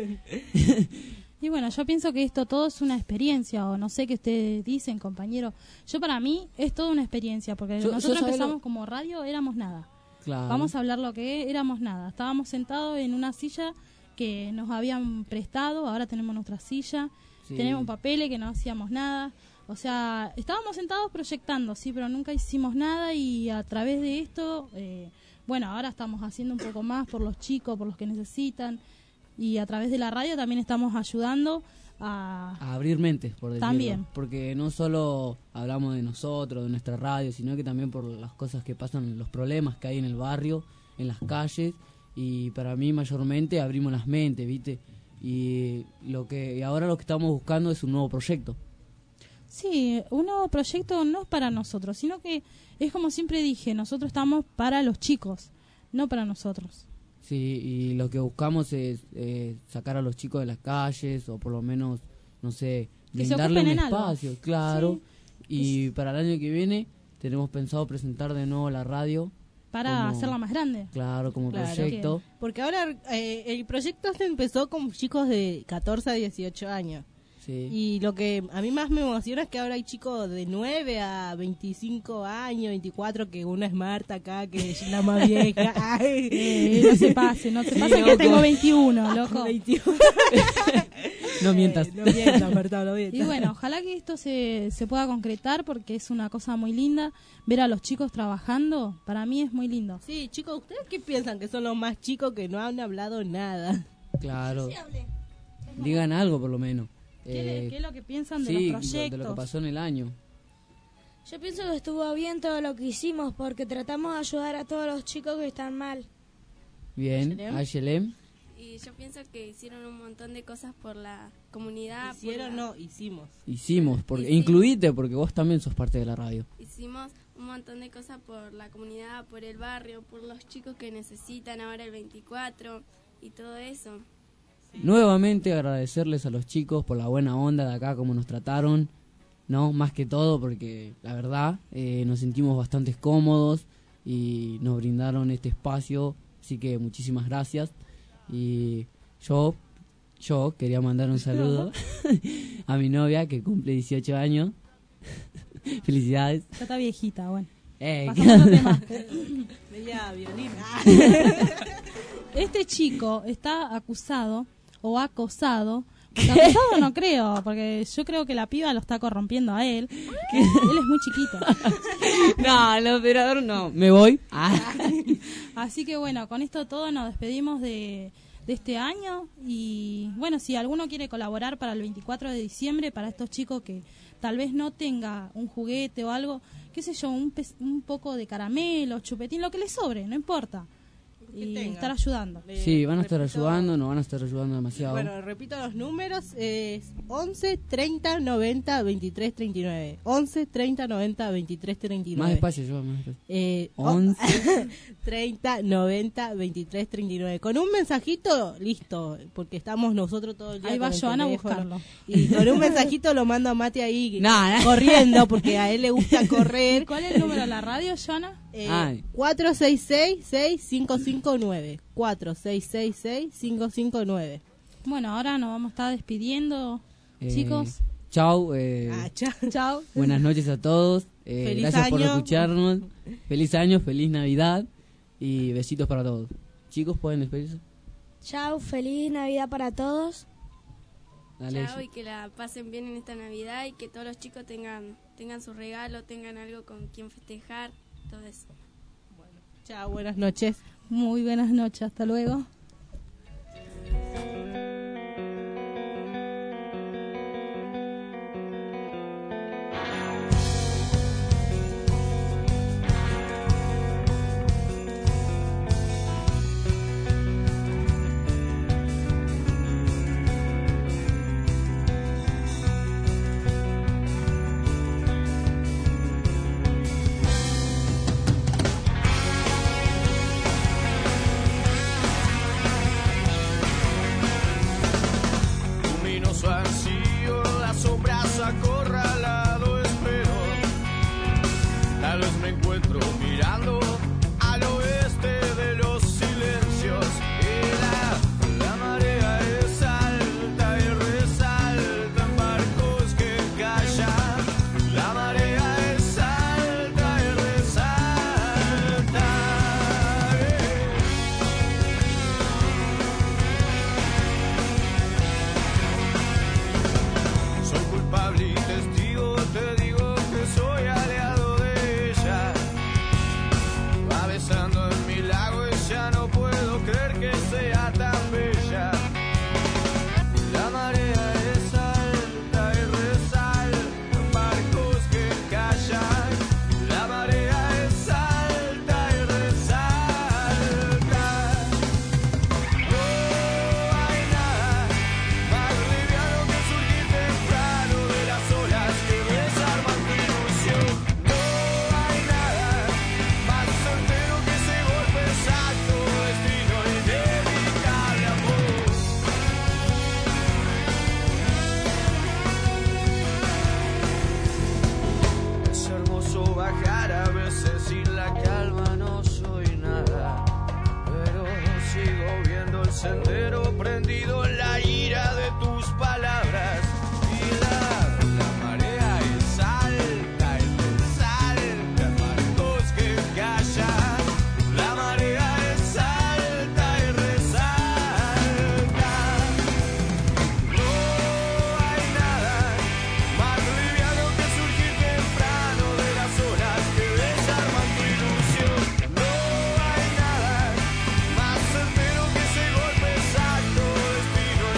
Y bueno, yo pienso que esto todo es una experiencia, o no sé qué ustedes dicen, compañero. Yo para mí es toda una experiencia, porque Yo- yo nosotros sabelo- empezamos como radio, éramos nada. Claro. Vamos a hablar lo que es, éramos nada. Estábamos sentados en una silla que nos habían prestado, ahora tenemos nuestra silla, Sí. tenemos papeles que no hacíamos nada. O sea, estábamos sentados proyectando, sí, pero nunca hicimos nada y a través de esto, eh, bueno, ahora estamos haciendo un poco más por los chicos, por los que necesitan, y a través de la radio también estamos ayudando a... A abrir mentes, por decirlo. También. Porque no solo hablamos de nosotros, de nuestra radio, sino que también por las cosas que pasan, los problemas que hay en el barrio, en las calles, y para mí mayormente abrimos las mentes, ¿viste? Y lo que y ahora lo que estamos buscando es un nuevo proyecto. Sí, un nuevo proyecto no es para nosotros, sino que es como siempre dije, nosotros estamos para los chicos, no para nosotros. Sí, y lo que buscamos es eh, sacar a los chicos de las calles, o por lo menos, no sé, Que se brindarle un ocupen en algo. espacio, claro. Y para el año que viene tenemos pensado presentar de nuevo la radio. Para como- hacerla más grande. Claro, como Claro. proyecto. Porque ahora eh, el proyecto este empezó con chicos de catorce a dieciocho años. Sí. Y lo que a mí más me emociona es que ahora hay chicos de nueve a veinticinco años, veinticuatro, que una es Marta acá, que es la más vieja. Ay. Eh, no se pase, no se Sí, pase que loco. tengo veintiuno, loco. veintiuno. No mientas. Eh, no mientas, Marta, no mientas. Y bueno, ojalá que esto se, se pueda concretar porque es una cosa muy linda. Ver a los chicos trabajando, para mí es muy lindo. Sí, chicos, ¿ustedes qué piensan que son los más chicos que no han hablado nada? Claro. Digan algo por lo menos. ¿Qué, Eh, qué es lo que piensan de sí, los lo- proyectos? de lo que pasó en el año. Yo pienso que estuvo bien todo lo que hicimos porque tratamos de ayudar a todos los chicos que están mal. Bien, Ayelem. Ayelem. Y yo pienso que hicieron un montón de cosas por la comunidad. por Hicieron, la- no, hicimos. Hicimos, porque, Hicimos. incluite porque vos también sos parte de la radio. Hicimos un montón de cosas por la comunidad, por el barrio, por los chicos que necesitan ahora el veinticuatro y todo eso. Nuevamente agradecerles a los chicos por la buena onda de acá, como nos trataron, ¿no? Más que todo porque la verdad eh, nos sentimos bastante cómodos y nos brindaron este espacio, así que muchísimas gracias. Y yo, yo quería mandar un saludo a mi novia que cumple dieciocho años. Felicidades. Ya está viejita, bueno. Eh, Pasamos a otro tema. Veía violín. este chico está acusado o acosado. Porque acosado no creo, porque yo creo que la piba lo está corrompiendo a él. Que él es muy chiquito. No, el operador no. Me voy. Ah. Así que bueno, con esto todo nos despedimos de, de este año. Y bueno, si alguno quiere colaborar para el veinticuatro de diciembre, para estos chicos que tal vez no tenga un juguete o algo, qué sé yo, un, pe- un poco de caramelo, chupetín, lo que les sobre, no importa. Y tenga. estar ayudando. Sí, van a estar ayudando, nos van a estar ayudando demasiado. Bueno, repito los números, es once, treinta, noventa, veintitrés, treinta y nueve. once, treinta, noventa, veintitrés, treinta y nueve. Más despacio, yo, más despacio. Eh, once. treinta, noventa, veintitrés, treinta y nueve. Con un mensajito, listo, porque estamos nosotros todo el día. Ahí va con el Joana a teléfono. buscarlo. Y con un mensajito lo mando a Mate ahí No, no. corriendo, porque a él le gusta correr. ¿Cuál es el número de la radio, Joana? Eh, Ay. cuatro seis seis, seis cinco cinco nueve. cuatro seis seis, seis cinco cinco nueve. Bueno, ahora nos vamos a estar despidiendo, Eh, chicos. Chau. Eh, Ah, chao. Chao. Buenas noches a todos. Eh, Feliz gracias por año. escucharnos. Feliz año, feliz Navidad. Y besitos para todos. Chicos, ¿pueden despedirse? Chao, feliz Navidad para todos. Dale. Chao, y que la pasen bien en esta Navidad y que todos los chicos tengan tengan su regalo, tengan algo con quien festejar, todo eso. Chao, buenas noches. Muy buenas noches, hasta luego. Luminoso ansío, las sombras acorralado espero. Tal vez me encuentro mirando al oeste de los silencios. Y la, la marea es alta y resaltan barcos que callan. La marea es alta y resalta. Soy culpable y testigo, te digo que soy aliado de ella. Va besando en mi lago y ya no puedo creer que sea tan bella. La marea es alta y resaltan barcos que callan. La marea es alta y resalta. No hay nada más liviano que surgir temprano de las olas que desarman tu ilusión. No hay nada más certero que ese golpe exacto, destino inevitable amor. Es hermoso bajar a veces sin la calma, no soy nada, pero sigo viendo el sendero prendido en la ira de tus palabras. Y la, la marea es alta y resalta barcos que callan. La marea es alta y resalta. No hay nada más liviano que surgir temprano de las olas que desarman tu ilusión. No hay nada más certero que ese golpe exacto, destino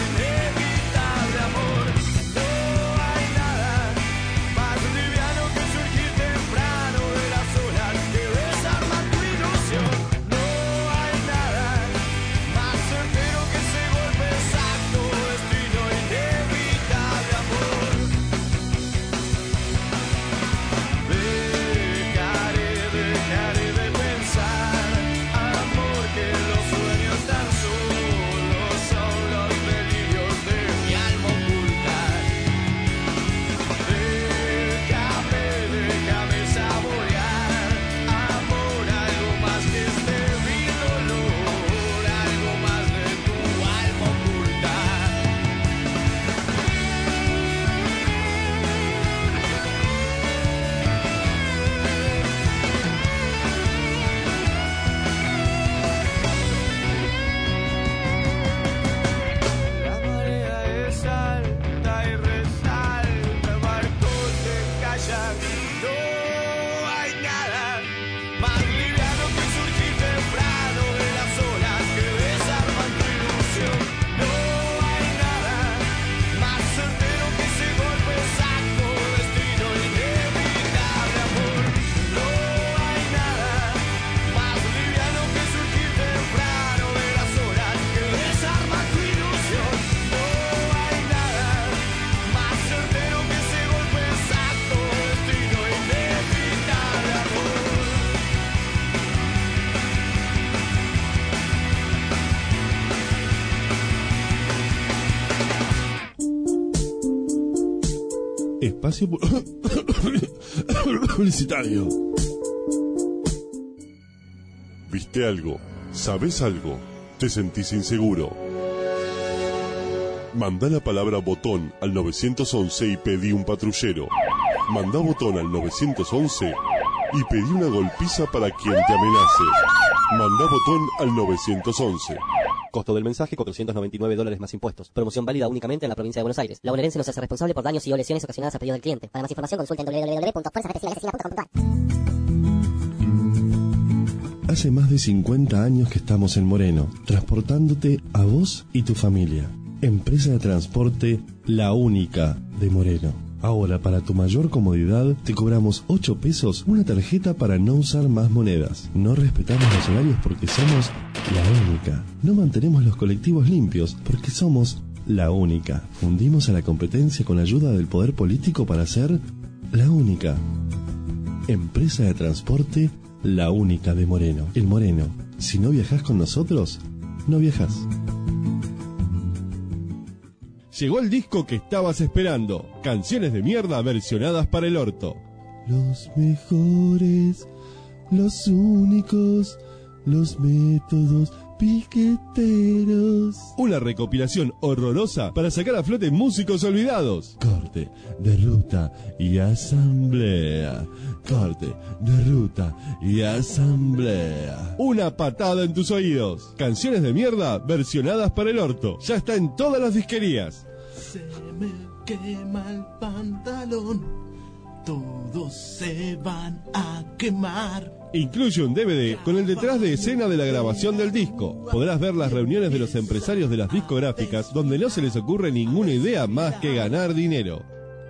Espacio pu- publicitario. ¿Viste algo? ¿Sabes algo? ¿Te sentís inseguro? Mandá la palabra botón al nueve once y pedí un patrullero. Mandá botón al nueve once y pedí una golpiza para quien te amenace. Mandá botón al nueve once. Costo del mensaje, cuatrocientos noventa y nueve dólares más impuestos. Promoción válida únicamente en la provincia de Buenos Aires. La bonaerense no se hace responsable por daños y o lesiones ocasionadas a pedido del cliente. Para más información consulta en doble u doble u doble u punto fuerza p t c punto com punto a r. Hace más de cincuenta años que estamos en Moreno, transportándote a vos y tu familia. Empresa de transporte La Única de Moreno. Ahora, para tu mayor comodidad, te cobramos ocho pesos una tarjeta para no usar más monedas. No respetamos los horarios porque somos La Única. No mantenemos los colectivos limpios porque somos La Única. Fundimos a la competencia con ayuda del poder político para ser La Única. Empresa de transporte La Única de Moreno. El Moreno. Si no viajás con nosotros, no viajás. Llegó el disco que estabas esperando. Canciones de mierda versionadas para el orto. Los mejores, los únicos, los métodos piqueteros. Una recopilación horrorosa para sacar a flote músicos olvidados. Corte de ruta y asamblea. Corte de ruta y asamblea. Una patada en tus oídos. Canciones de mierda versionadas para el orto. Ya está en todas las disquerías. Se me quema el pantalón, todos se van a quemar. Incluye un D V D con el detrás de escena de la grabación del disco. Podrás ver las reuniones de los empresarios de las discográficas donde no se les ocurre ninguna idea más que ganar dinero.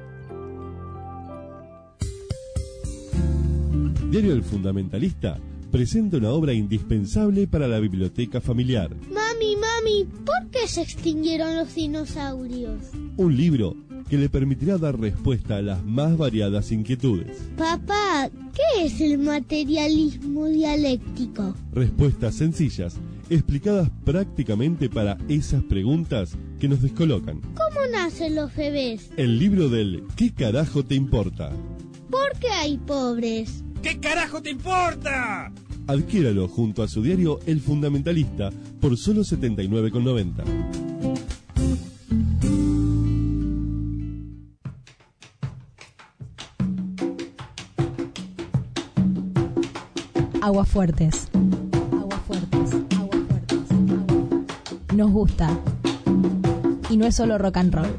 Diario El Fundamentalista presenta una obra indispensable para la biblioteca familiar. Mami, mami, ¿por qué se extinguieron los dinosaurios? Un libro que le permitirá dar respuesta a las más variadas inquietudes. Papá, ¿qué es el materialismo dialéctico? Respuestas sencillas, explicadas prácticamente para esas preguntas que nos descolocan. ¿Cómo nacen los bebés? El libro del ¿qué carajo te importa? ¿Por qué hay pobres? ¿Qué carajo te importa? Adquiéralo junto a su diario El Fundamentalista por solo setenta y nueve con noventa. Aguafuertes. Aguafuertes. Aguafuertes. Agua. Nos gusta. Y no es solo rock and roll.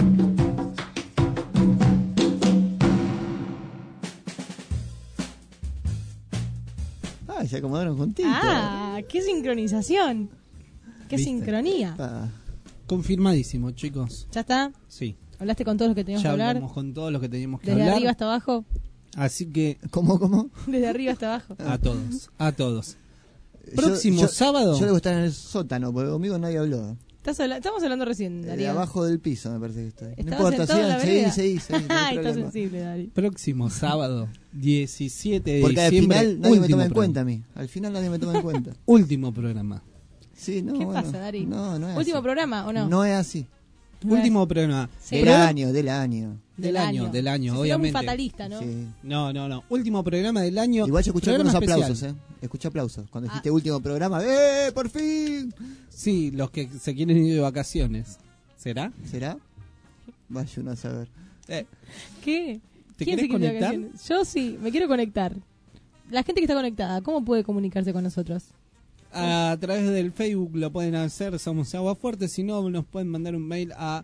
Ah, se acomodaron juntitos. Ah, qué sincronización. Qué ¿Viste? sincronía. Ah. Confirmadísimo, chicos. ¿Ya está? Sí. ¿Hablaste con todos los que teníamos Ya que hablar? hablamos con todos los que teníamos que Desde hablar. arriba hasta abajo. Así que... ¿Cómo, cómo? Desde arriba hasta abajo. A todos, a todos. Próximo Yo- yo- sábado... Yo debo estar en el sótano, porque conmigo nadie habló. Estás habla- Estamos hablando recién, Eh, Darío. abajo del piso, me parece que estoy. No Estabas importa, sentado en la sí, vereda. sí, sí, sí, no hay Ay, estás problema. sensible, Darío. Próximo sábado, diecisiete de Porque al diciembre. final nadie me último toma en programa. cuenta a mí. Al final nadie me toma en cuenta. Último programa. Sí, no, ¿Qué bueno, pasa, Darío? No, no es ¿Último así. programa o no? No es así. No Último es- programa. Sí. Del Programa- año, del año. Del año, del año, Se será obviamente. muy fatalista, ¿no? Sí. No, no, no. Último programa del año. Igual yo escuché programa algunos aplausos, especial. ¿eh? Escuché aplausos. Cuando Ah. dijiste último programa, ¡eh, por fin! Sí, los que se quieren ir de vacaciones. ¿Será? ¿Será? Vaya uno a saber. Eh, ¿Qué? ¿Te ¿Quién querés se quiere ir de conectar? vacaciones? Yo sí, me quiero conectar. La gente que está conectada, ¿cómo puede comunicarse con nosotros? A través del Facebook lo pueden hacer, somos Aguafuertes. Si no, nos pueden mandar un mail a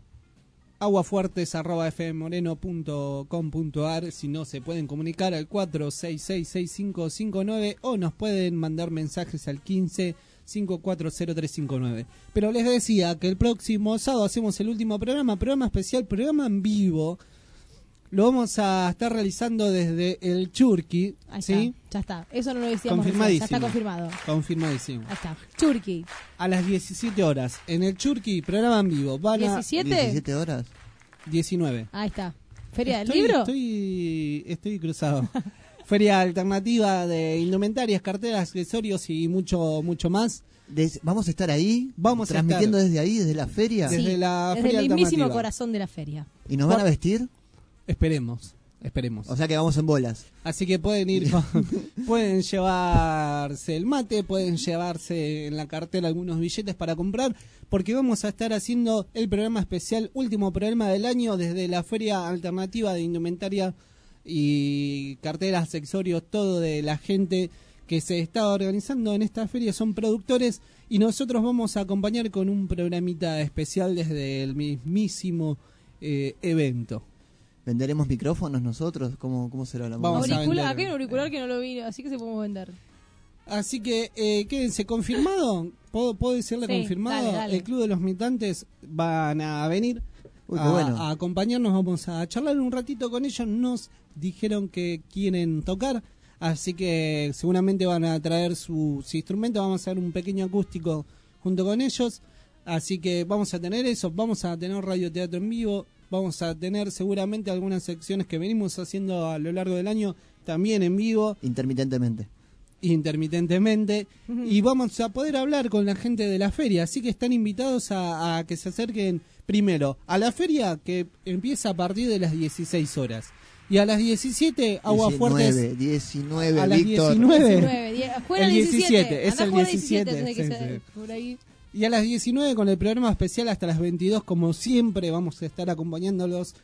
aguafuertes arroba f m moreno punto com punto a r. Si no, se pueden comunicar al cuatro seis seis seis cinco cinco nueve o nos pueden mandar mensajes al quince cinco cuatro cero tres cinco nueve. Pero les decía que el próximo sábado hacemos el último programa, programa especial, programa en vivo. Lo vamos a estar realizando desde el Churqui, Ahí ¿sí? está, ya está. Eso no lo decíamos recién, Confirmadísimo. ya está confirmado. Confirmadísimo. Ahí está. Churqui. A las diecisiete horas, en el Churqui, programa en vivo. Van a ¿diecisiete? ¿diecisiete horas? diecinueve. Ahí está. ¿Feria del Estoy- libro? Estoy, estoy cruzado. Feria alternativa de indumentarias, carteras, accesorios y mucho mucho más. Des- ¿Vamos a estar ahí? Vamos a ¿Transmitiendo estar- desde ahí, desde la feria? Desde Sí, la desde feria el mismísimo alternativa. corazón de la feria. ¿Y nos van a Por- vestir? Esperemos, esperemos. O sea que vamos en bolas. Así que pueden ir con, pueden llevarse el mate, pueden llevarse en la cartera algunos billetes para comprar, porque vamos a estar haciendo el programa especial, último programa del año, desde la Feria Alternativa de Indumentaria y carteras, accesorios, todo de la gente que se está organizando en esta feria, son productores, y nosotros vamos a acompañar con un programita especial desde el mismísimo eh, evento. ¿Venderemos micrófonos nosotros? ¿Cómo, cómo será la Vamos a vender. Acá hay un auricular que no lo vi, así que se podemos vender. Así que eh, quédense, confirmado, ¿puedo, puedo decirle Sí, confirmado? dale, dale. El Club de los Mutantes van a venir Uy, qué a, bueno. a acompañarnos, vamos a charlar un ratito con ellos, nos dijeron que quieren tocar, así que seguramente van a traer sus instrumentos, vamos a hacer un pequeño acústico junto con ellos, así que vamos a tener eso, vamos a tener radioteatro en vivo, vamos a tener seguramente algunas secciones que venimos haciendo a lo largo del año también en vivo. Intermitentemente. Intermitentemente. Y vamos a poder hablar con la gente de la feria. Así que están invitados a, a que se acerquen primero a la feria, que empieza a partir de las dieciséis horas. Y a las diecisiete, Agua Fuertes. diecinueve, a las Víctor. diecinueve. diecinueve, die- juega El diecisiete, diecisiete, es andá a el jugar diecisiete. antes de que sí, se- sí. por ahí. Y a las diecinueve con el programa especial hasta las veintidós, como siempre, vamos a estar acompañándolos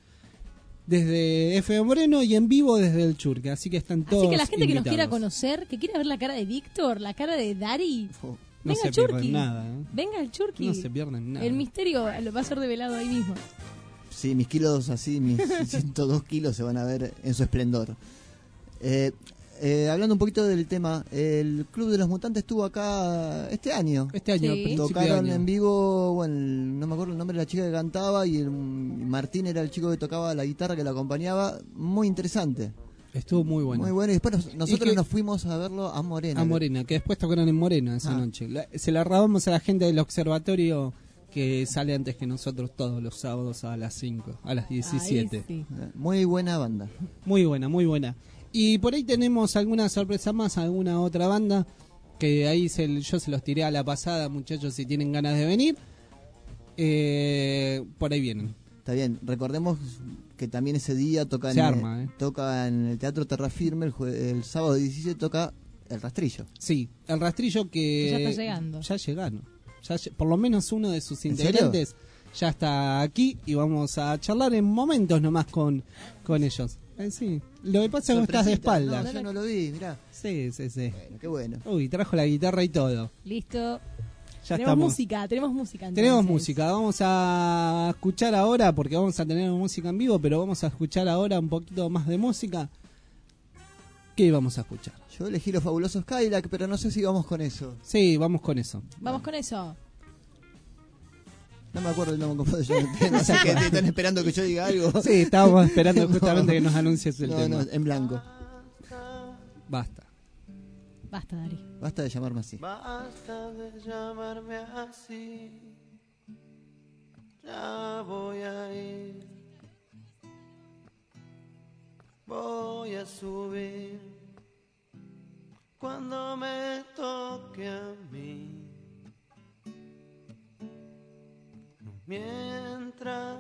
desde F M Moreno y en vivo desde el Churque. Así que están todos Así que la gente que nos quiera invitados. conocer, que quiera ver la cara de Víctor, la cara de Dari, No venga se al Churqui. pierden nada, ¿eh? Venga al Churqui. No se pierden nada. El misterio lo va a ser develado ahí mismo. Sí, mis kilos así, mis ciento dos kilos se van a ver en su esplendor. Eh, eh, hablando un poquito del tema, el Club de los Mutantes estuvo acá este año. Este año, Sí. principio de Tocaron año. en vivo, bueno, el- no me acuerdo el nombre de la chica que cantaba y el, Martín era el chico que tocaba la guitarra que la acompañaba. Muy interesante. Estuvo muy bueno. Muy bueno. Y después nos- nosotros que- nos fuimos a verlo a Morena. A Morena, que después tocaron en Morena esa Ah. noche. La- se la robamos a la gente del observatorio que sale antes que nosotros todos los sábados a las cinco, a las diecisiete. Ahí sí. Muy buena banda. Muy buena, muy buena. Y por ahí tenemos alguna sorpresa más, alguna otra banda, que ahí se, yo se los tiré a la pasada, muchachos, si tienen ganas de venir. Eh, por ahí vienen. Está bien, recordemos que también ese día toca, Se en, arma, ¿eh? toca en el Teatro Terra Firme, el, jue- el sábado diecisiete toca El Rastrillo. Sí, el rastrillo que... Ya está llegando. Ya llegaron. Ya lle- por lo menos uno de sus ¿En integrantes ya está aquí y vamos a charlar en momentos nomás con, con ellos. Eh, sí, lo que pasa es que estás de Sorpresita, espaldas. no, yo no lo vi, mirá. Sí, sí, sí. Bueno, qué bueno. Uy, trajo la guitarra y todo. Listo. Ya tenemos estamos. música, tenemos música. entonces. Tenemos música, vamos a escuchar ahora, porque vamos a tener música en vivo, pero vamos a escuchar ahora un poquito más de música. ¿Qué vamos a escuchar? Yo elegí los fabulosos Cadillac, pero no sé si vamos con eso. Sí, vamos con eso. Vamos con eso. No me acuerdo el nombre completo, yo no entiendo. O sea, que te están esperando que yo diga algo. Sí, estábamos esperando justamente que nos anuncies el no, tema. No, en blanco. Basta. Basta, Dari. Basta de llamarme así. Basta de llamarme así. Ya voy a ir. Voy a subir cuando me toque a mí. Mientras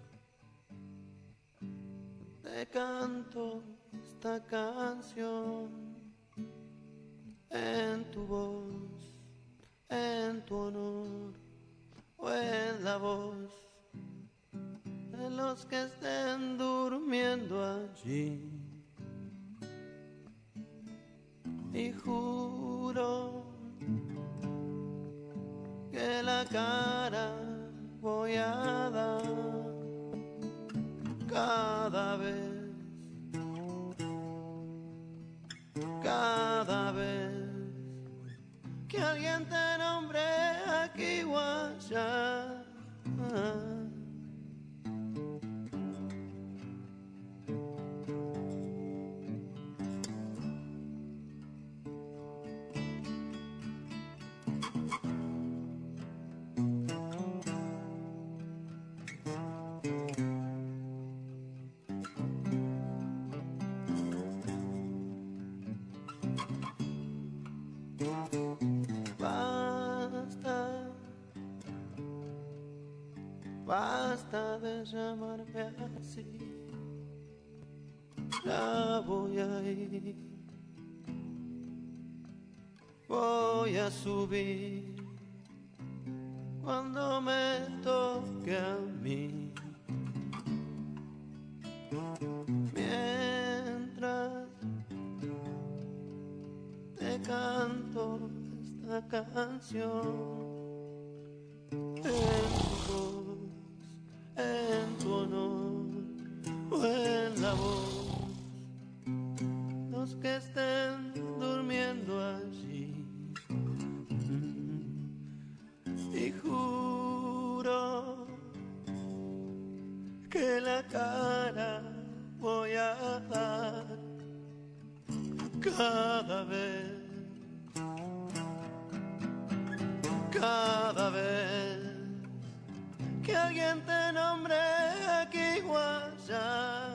te canto esta canción en tu voz, en tu honor o en la voz de los que estén durmiendo allí. Y juro que la cara voy a dar cada vez, cada vez que alguien te nombre aquí o allá. Basta, basta de llamarme así. la voy a ir, voy a subir cuando me toque a mí, mientras te canto esta canción en tu voz, en tu honor o en la voz, los que estén durmiendo allí, y juro que la cara voy a dar cada vez, cada vez que alguien te nombre aquí o allá.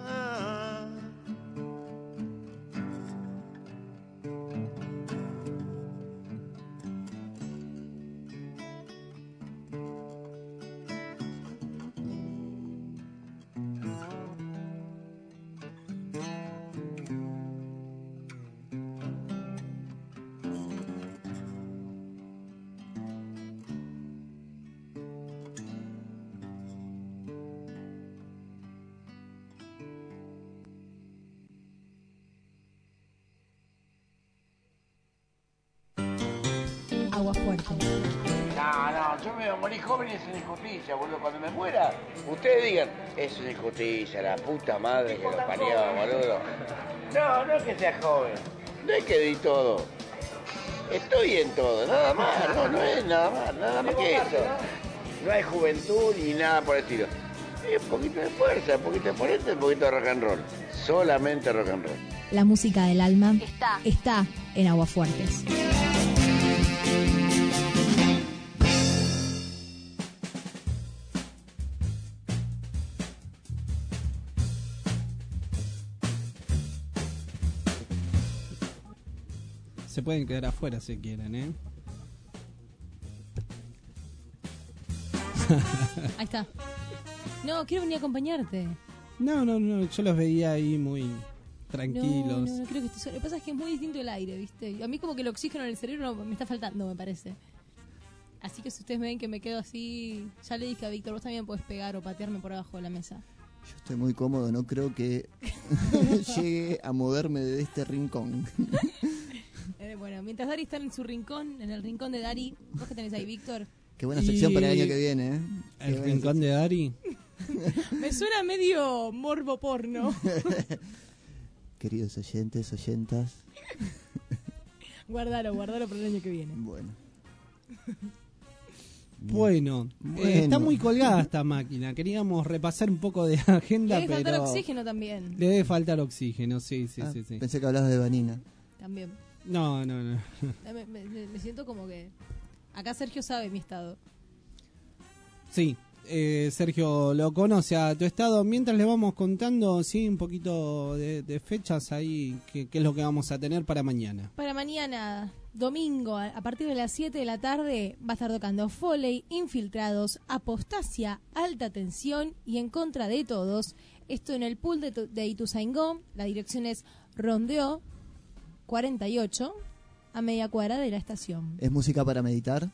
Agua fuerte. No, no, yo me voy a morir joven y es una injusticia, boludo. Cuando me muera, ustedes digan, es una injusticia, la puta madre que lo parió, boludo. No, no es que sea joven, no es que di todo. Estoy en todo, nada más, no, no es nada más, nada más que eso. No hay juventud ni nada por el estilo. Es un poquito de fuerza, un poquito de ponente, un poquito de rock and roll. Solamente rock and roll. La música del alma está, está en Aguafuertes. Se pueden quedar afuera si quieren, ¿eh? Ahí está. No, quiero venir a acompañarte. No, no, no, yo los veía ahí muy tranquilos. No, no, no creo que esté solo. Lo que pasa es que es muy distinto el aire, ¿viste? A mí como que el oxígeno en el cerebro no, me está faltando, me parece. Así que si ustedes me ven que me quedo así, ya le dije a Víctor, vos también podés pegar o patearme por abajo de la mesa. Yo estoy muy cómodo, no creo que llegue a moverme de este rincón. Eh, bueno, mientras Dari está en su rincón, en el rincón de Dari, ¿vos qué tenés ahí, Víctor? Qué buena sección para el año que viene, ¿eh? El rincón de Dari. Me suena medio morbo porno. Queridos oyentes, oyentas. Guardalo, guardalo para el año que viene. Bueno. Bueno, Bueno. Eh, está muy colgada esta máquina. Queríamos repasar un poco de agenda, Le debe pero faltar oxígeno también. le debe faltar oxígeno, sí, sí, Ah, sí, sí. Pensé que hablabas de Vanina. También. No, no, no. Me, me- me- me siento como que... Acá Sergio sabe mi estado. Sí, eh, Sergio lo conoce a tu estado. Mientras le vamos contando, sí, un poquito de, de fechas ahí, que, que es lo que vamos a tener para mañana. Para mañana, domingo, a a partir de las siete de la tarde, va a estar tocando Foley, Infiltrados, Apostasia, Alta Tensión y En Contra de Todos. Esto en el pool de, Tu- de Ituzaingó. La dirección es Rondeo cuarenta y ocho, a media cuadra de la estación. ¿Es música para meditar?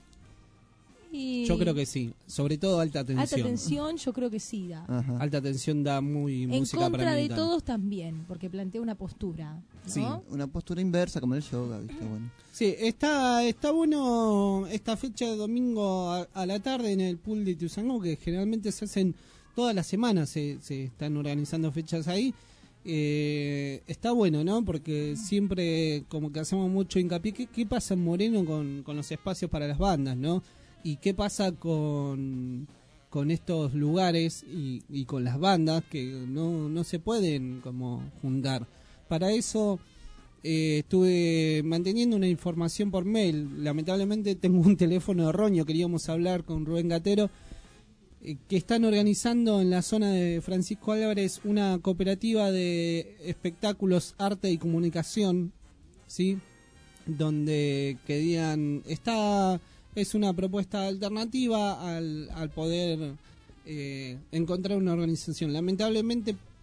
Y Yo creo que sí, sobre todo alta tensión. Alta Tensión yo creo que sí da. Ajá. Alta tensión da muy En música para Contra de meditar. Todos también, porque plantea una postura, ¿no? Sí. Una postura inversa como el yoga, ¿viste? Bueno. Sí, está, está bueno esta fecha de domingo a, a la tarde en el pool de Ituzaingó, que generalmente se hacen todas las semanas, se, se están organizando fechas ahí. Eh, está bueno, ¿no? Porque siempre como que hacemos mucho hincapié. ¿Qué, qué pasa en Moreno con, con los espacios para las bandas, no? ¿Y qué pasa con, con estos lugares y, y con las bandas que no, no se pueden como juntar? Para eso eh, estuve manteniendo una información por mail. Lamentablemente tengo un teléfono erróneo. Queríamos hablar con Rubén Gatero, eh, que están organizando en la zona de Francisco Álvarez una cooperativa de espectáculos, arte y comunicación, ¿sí? Donde querían... Está... Es una propuesta alternativa al, al poder eh, encontrar una organización. Lamentablemente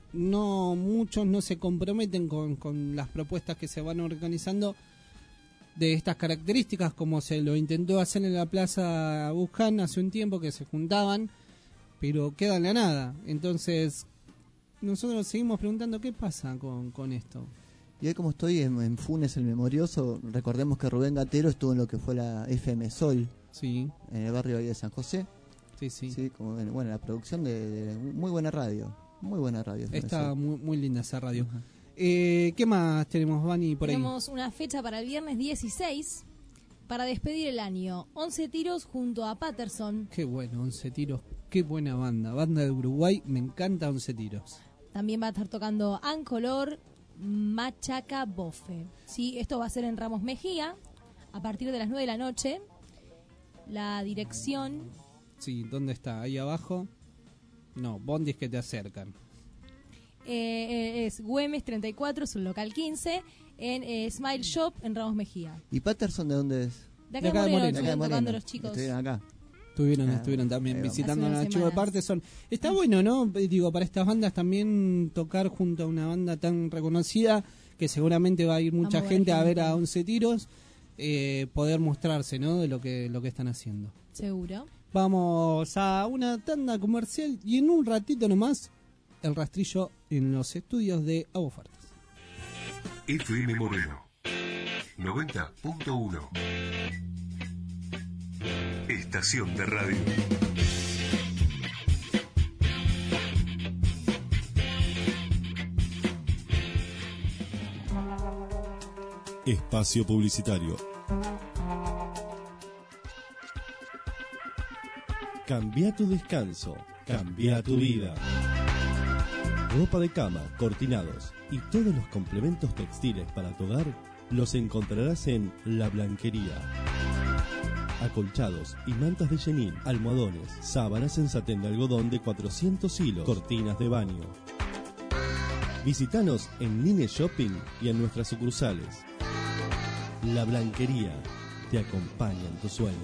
no muchos no se comprometen con, con las propuestas que se van organizando de estas características, como se lo intentó hacer en la Plaza Buján hace un tiempo, que se juntaban, pero queda en la nada. Entonces, nosotros seguimos preguntando qué pasa con, con esto. Y hoy, como estoy en, en Funes el Memorioso, recordemos que Rubén Gatero estuvo en lo que fue la F M Sol, sí, en el barrio de San José. Sí, sí. Sí, como, bueno, la producción de, de muy buena radio, muy buena radio. F M Está Sol. muy, muy linda esa radio. Uh-huh. eh, ¿Qué más tenemos, Vani, por tenemos ahí? Tenemos una fecha para el viernes dieciséis para despedir el año. once tiros junto a Patterson. Qué bueno, once tiros. Qué buena banda. Banda de Uruguay, me encanta once tiros. También va a estar tocando Ancolor, Machaca Bofe. Sí, esto va a ser en Ramos Mejía a partir de las nueve de la noche. La dirección... Sí, ¿dónde está? ¿Ahí abajo? No, bondis que te acercan. Eh, es Güemes treinta y cuatro, es un local quince, en eh, Smile Shop en Ramos Mejía. ¿Y Patterson de dónde es? De acá de, acá de Moreno, Moreno. Estuvieron tocando los chicos. Estuvieron acá. Estuvieron, ah, estuvieron también visitando al el archivo de Patterson. Está bueno, ¿no? Digo, para estas bandas también tocar junto a una banda tan reconocida, que seguramente va a ir mucha Vamos gente a ver a once tiros, eh, poder mostrarse, ¿no? De lo que, lo que están haciendo. Seguro. Vamos a una tanda comercial y en un ratito nomás el rastrillo en los estudios de Aguafuertes. F M Moreno noventa punto uno. Estación de radio. Espacio publicitario. Cambia tu descanso, cambia tu vida. Ropa de cama, cortinados y todos los complementos textiles para tu hogar los encontrarás en La Blanquería. Acolchados y mantas de chenin, almohadones, sábanas en satén de algodón de cuatrocientos hilos, cortinas de baño. Visítanos en Line Shopping y en nuestras sucursales. La Blanquería te acompaña en tus sueños.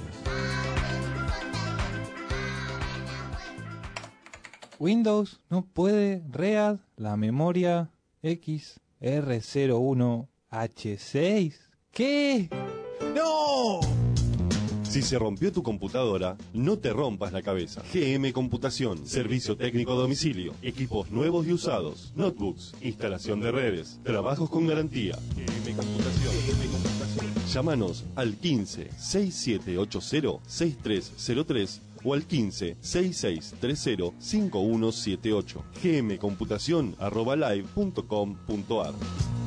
Windows no puede read la memoria X R cero uno H seis. ¿Qué? ¡No! Si se rompió tu computadora, no te rompas la cabeza. G M Computación, servicio técnico a domicilio, equipos nuevos y usados, notebooks, instalación de redes, trabajos con garantía. G M Computación. G M Computación. Llámanos al quince, sesenta y siete ochenta, sesenta y tres cero tres o al quince, sesenta y seis treinta, cincuenta y uno setenta y ocho. gmcomputación arroba live punto com punto ar.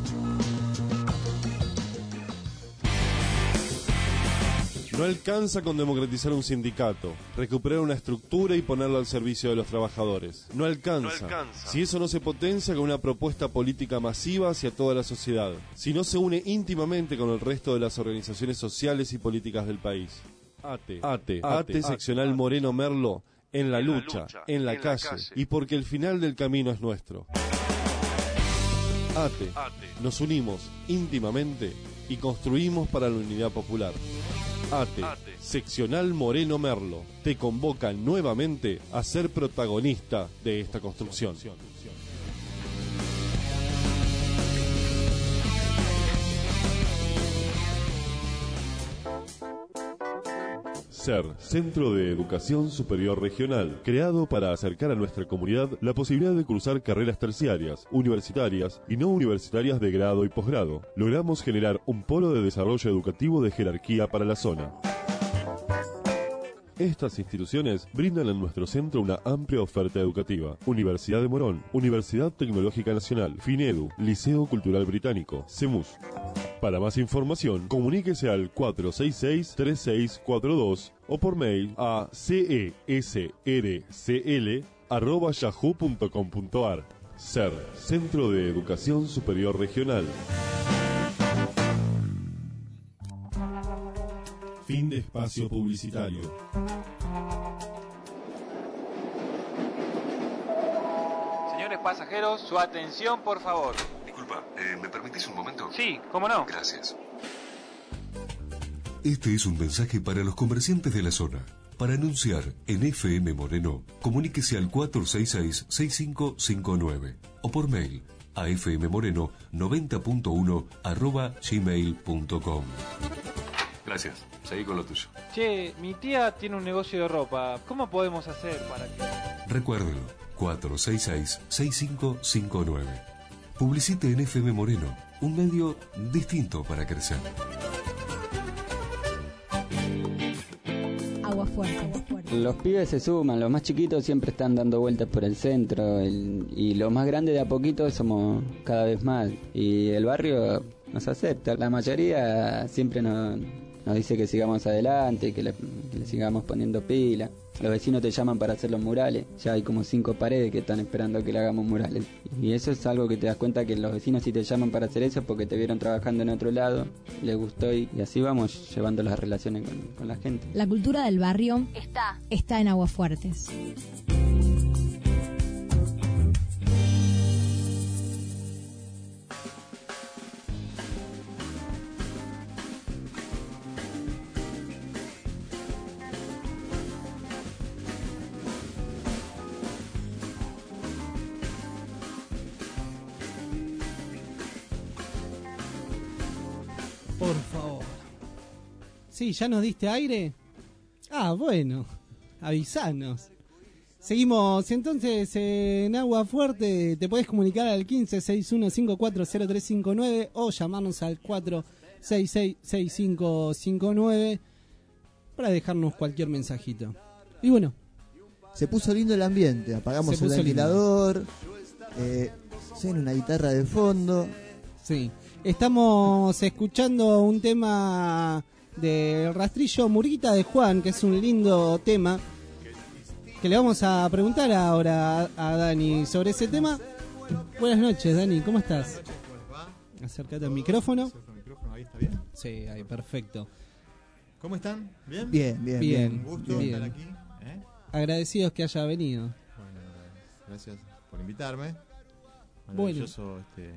No alcanza con democratizar un sindicato, recuperar una estructura y ponerlo al servicio de los trabajadores. No alcanza. No alcanza. Si eso no se potencia con una propuesta política masiva hacia toda la sociedad. Si no se une íntimamente con el resto de las organizaciones sociales y políticas del país. ATE, ATE, ATE, seccional Moreno Merlo, en la lucha, en la calle, y porque el final del camino es nuestro. ATE, nos unimos íntimamente y construimos para la unidad popular. ATE, seccional Moreno Merlo, te convoca nuevamente a ser protagonista de esta construcción. SER, Centro de Educación Superior Regional, creado para acercar a nuestra comunidad la posibilidad de cursar carreras terciarias, universitarias y no universitarias de grado y posgrado. Logramos generar un polo de desarrollo educativo de jerarquía para la zona. Estas instituciones brindan en nuestro centro una amplia oferta educativa. Universidad de Morón, Universidad Tecnológica Nacional, FINEDU, Liceo Cultural Británico, CEMUS. Para más información, comuníquese al cuatro seis seis, tres seis cuatro dos o por mail a cesrcl arroba yahoo punto com punto ar. SER, Centro de Educación Superior Regional. Fin de espacio publicitario. Señores pasajeros, su atención, por favor. Disculpa, eh, ¿me permitís un momento? Sí, cómo no. Gracias. Este es un mensaje para los comerciantes de la zona. Para anunciar en F M Moreno, comuníquese al cuatro seis seis, seis cinco cinco nueve o por mail a fmmoreno noventa punto uno arroba gmail punto com. Gracias. Seguí con lo tuyo. Che, mi tía tiene un negocio de ropa. ¿Cómo podemos hacer para que...? Recuérdelo, cuatro seis seis, seis cinco cinco nueve. Publicite en F M Moreno, un medio distinto para crecer. Agua fuerte. Los pibes se suman, los más chiquitos siempre están dando vueltas por el centro el, y los más grandes de a poquito somos cada vez más y el barrio nos acepta. La mayoría siempre nos, nos dice que sigamos adelante, que le, que le sigamos poniendo pila. Los vecinos te llaman para hacer los murales, ya hay como cinco paredes que están esperando que le hagamos murales. Y eso es algo que te das cuenta que los vecinos si te llaman para hacer eso porque te vieron trabajando en otro lado, les gustó y, y así vamos llevando las relaciones con, con la gente. La cultura del barrio está, está en Aguafuertes. Por favor. Sí, ¿ya nos diste aire? Ah, bueno, avisanos. Seguimos entonces en Agua Fuerte. Te podés comunicar al quince sesenta y uno cincuenta y cuatro cero tres cincuenta y nueve o llamarnos al cuatro seis seis, seis cinco cinco nueve para dejarnos cualquier mensajito. Y bueno, se puso lindo el ambiente. Apagamos Se el puso ventilador. Eh, suena una guitarra de fondo. sí. Estamos escuchando un tema del Rastrillo Murguita de Juan, que es un lindo tema, que le vamos a preguntar ahora a, a Dani sobre ese tema. Buenas noches, Dani, ¿cómo estás? Acércate al micrófono. Ahí está bien. Sí, ahí, perfecto. ¿Cómo están? ¿Bien? Bien, bien, bien. Un gusto bien. estar aquí. ¿eh? Agradecidos que haya venido. Bueno, gracias por invitarme. Bueno. Maravilloso este,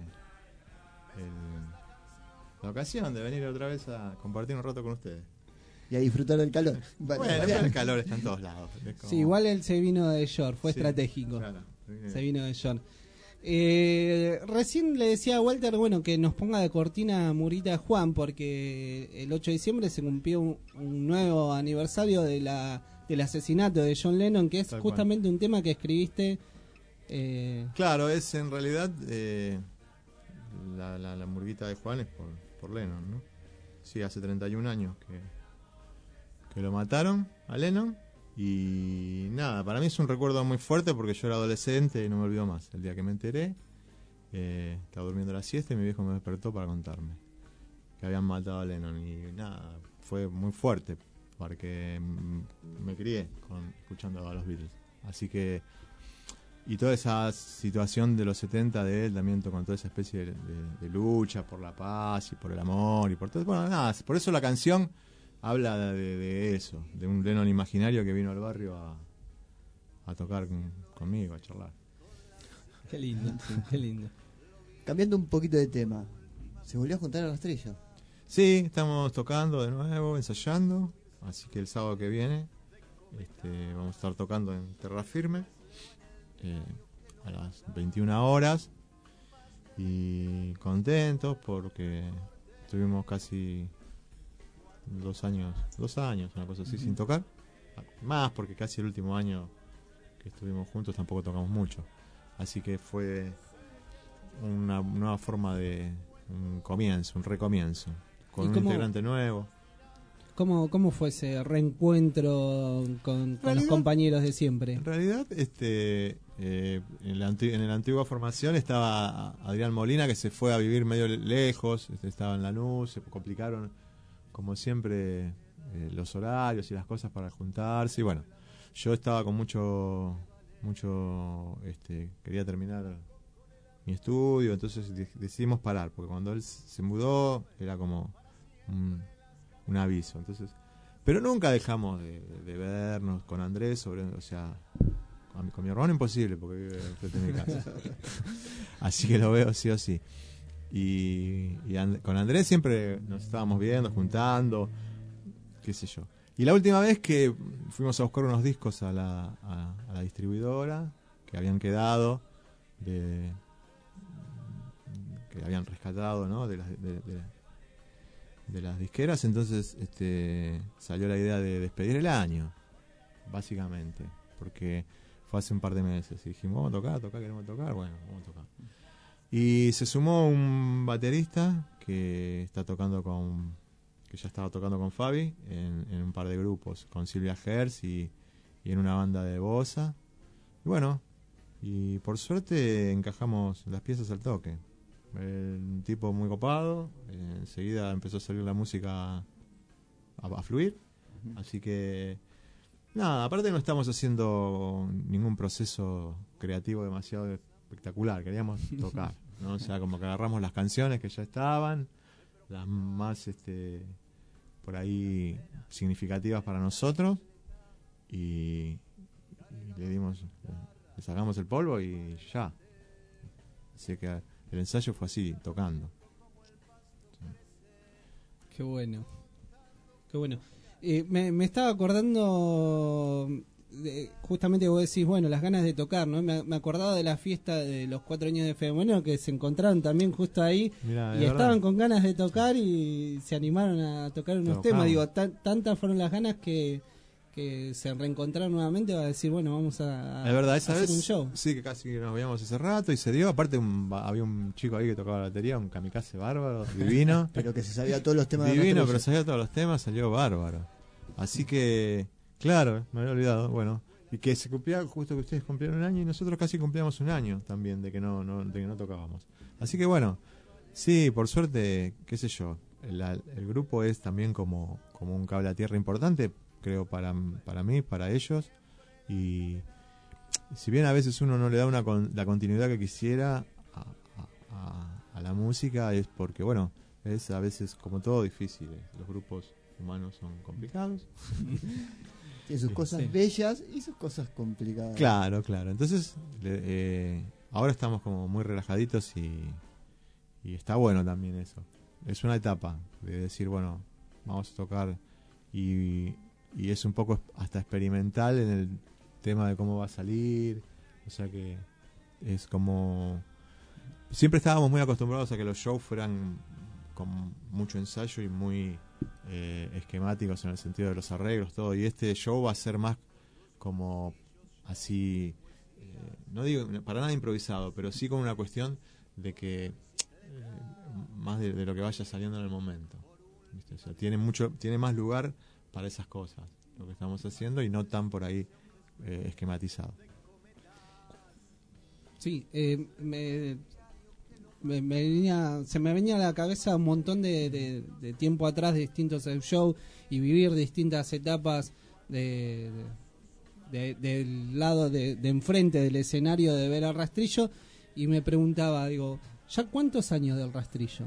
el- la ocasión de venir otra vez a compartir un rato con ustedes. Y a disfrutar del calor. Bueno, pero el calor está en todos lados. Es como- Sí, igual él se vino de York, fue Sí, estratégico. claro, se vino- se vino de York. Eh, recién le decía a Walter, bueno, que nos ponga de cortina Murita Juan, porque el ocho de diciembre se cumplió un, un nuevo aniversario de la del asesinato de John Lennon, que es Tal justamente un tema que escribiste. Eh, Claro, es en realidad eh, la, la, la murguita de Juan es por, por Lennon, ¿no? Sí, hace treinta y un años que, que lo mataron a Lennon. Y nada, para mí es un recuerdo muy fuerte porque yo era adolescente y no me olvido más. El día que me enteré, eh, estaba durmiendo la siesta y mi viejo me despertó para contarme que habían matado a Lennon. Y nada, fue muy fuerte porque mm, me crié con, escuchando a los Beatles. Así que, y toda esa situación de los setenta de él también con toda esa especie de, de, de lucha por la paz y por el amor y por todo. Bueno, nada, por eso la canción habla de, de eso, de un Lennon imaginario que vino al barrio a, a tocar con- conmigo, a charlar. qué lindo, sí, qué lindo. Cambiando un poquito de tema. ¿Se volvió a juntar a Rastrillo? Sí, estamos tocando de nuevo, ensayando, así que el sábado que viene este, vamos a estar tocando en Terra Firme eh, a las veintiuna horas y contentos porque estuvimos casi dos años, dos años, una cosa así, Ujú. sin tocar. Más porque casi el último año que estuvimos juntos tampoco tocamos mucho. Así que fue una nueva forma de un comienzo, un recomienzo, con ¿Y un cómo- integrante nuevo. ¿Cómo, ¿Cómo fue ese reencuentro con, con los realidad- compañeros de siempre? En realidad, este, eh, en, la anti- en la antigua formación estaba Adrián Molina, que se fue a vivir medio le- lejos, este, estaba en Lanús, se complicaron, como siempre, eh, los horarios y las cosas para juntarse. Y bueno, yo estaba con mucho, mucho, este, quería terminar mi estudio, entonces de- decidimos parar, porque cuando él se mudó era como un, un aviso. Entonces, pero nunca dejamos de, de vernos con Andrés, sobre, o sea, con mi, con mi hermano imposible, porque vive enfrente de mi casa. Así que lo veo sí o sí. Y, y And- con Andrés siempre nos estábamos viendo, juntando, qué sé yo. Y la última vez que fuimos a buscar unos discos a la, a, a la distribuidora que habían quedado, de, que habían rescatado, ¿no? de, las, de, de, de las disqueras, entonces este, salió la idea de despedir el año, básicamente, porque fue hace un par de meses y dijimos, vamos a tocar, tocar, queremos tocar, bueno, vamos a tocar. Y se sumó un baterista que está tocando con, que ya estaba tocando con Fabi en, en un par de grupos, con Silvia Hertz y, y en una banda de bossa. Y bueno, y por suerte encajamos las piezas al toque. Un tipo muy copado, eh, enseguida empezó a salir la música a, a fluir, uh-huh. Así que nada, aparte no estamos haciendo ningún proceso creativo demasiado espectacular, queríamos tocar, ¿no? O sea, como que agarramos las canciones que ya estaban, las más este por ahí significativas para nosotros, y, y le dimos, le sacamos el polvo y ya. Así que el ensayo fue así, tocando. Sí. Qué bueno. Qué bueno. Eh, me, me estaba acordando, de, justamente vos decís, bueno, las ganas de tocar, ¿no? Me, me acordaba de la fiesta de los cuatro años de Fenomenal, que se encontraron también justo ahí. Mirá, y estaban verdad. Con ganas de tocar y se animaron a tocar unos Tocamos. temas. Digo, tan, tantas fueron las ganas que... que se reencontraron nuevamente, va a decir, bueno, vamos a, es verdad, esa a hacer vez, un show. Sí, que casi nos veíamos hace rato y se dio. Aparte, un, había un chico ahí que tocaba la batería, un kamikaze bárbaro, divino. Pero que se sabía todos los temas. Divino, de pero sabía todos los temas, salió bárbaro. Así que, claro, me había olvidado. Bueno, y que se cumplía, justo que ustedes cumplieron un año y nosotros casi cumplíamos un año también de que no, no, de que no tocábamos. Así que bueno, sí, por suerte, qué sé yo, el, el grupo es también como, como un cable a tierra importante, creo, para, para mí, para ellos, y si bien a veces uno no le da una con, la continuidad que quisiera a, a, a la música, es porque, bueno, es a veces como todo difícil, los grupos humanos son complicados. Tiene sus cosas sí. bellas y sus cosas complicadas. Claro, claro, entonces eh, ahora estamos como muy relajaditos y, y está bueno también eso, es una etapa de decir, bueno, vamos a tocar y y es un poco hasta experimental en el tema de cómo va a salir, o sea que es como siempre estábamos muy acostumbrados a que los shows fueran con mucho ensayo y muy eh, esquemáticos en el sentido de los arreglos, todo, y este show va a ser más como así, eh, no digo para nada improvisado, pero sí con una cuestión de que eh, más de, de lo que vaya saliendo en el momento, ¿viste? O sea, tiene mucho, tiene más lugar para esas cosas, lo que estamos haciendo, y no tan por ahí eh, esquematizado. Sí, eh, me, me, me venía, se me venía a la cabeza un montón de, de, de tiempo atrás de distintos shows y vivir distintas etapas de, de, de, del lado de, de enfrente del escenario, de ver al Rastrillo, y me preguntaba, digo, ¿ya cuántos años del Rastrillo?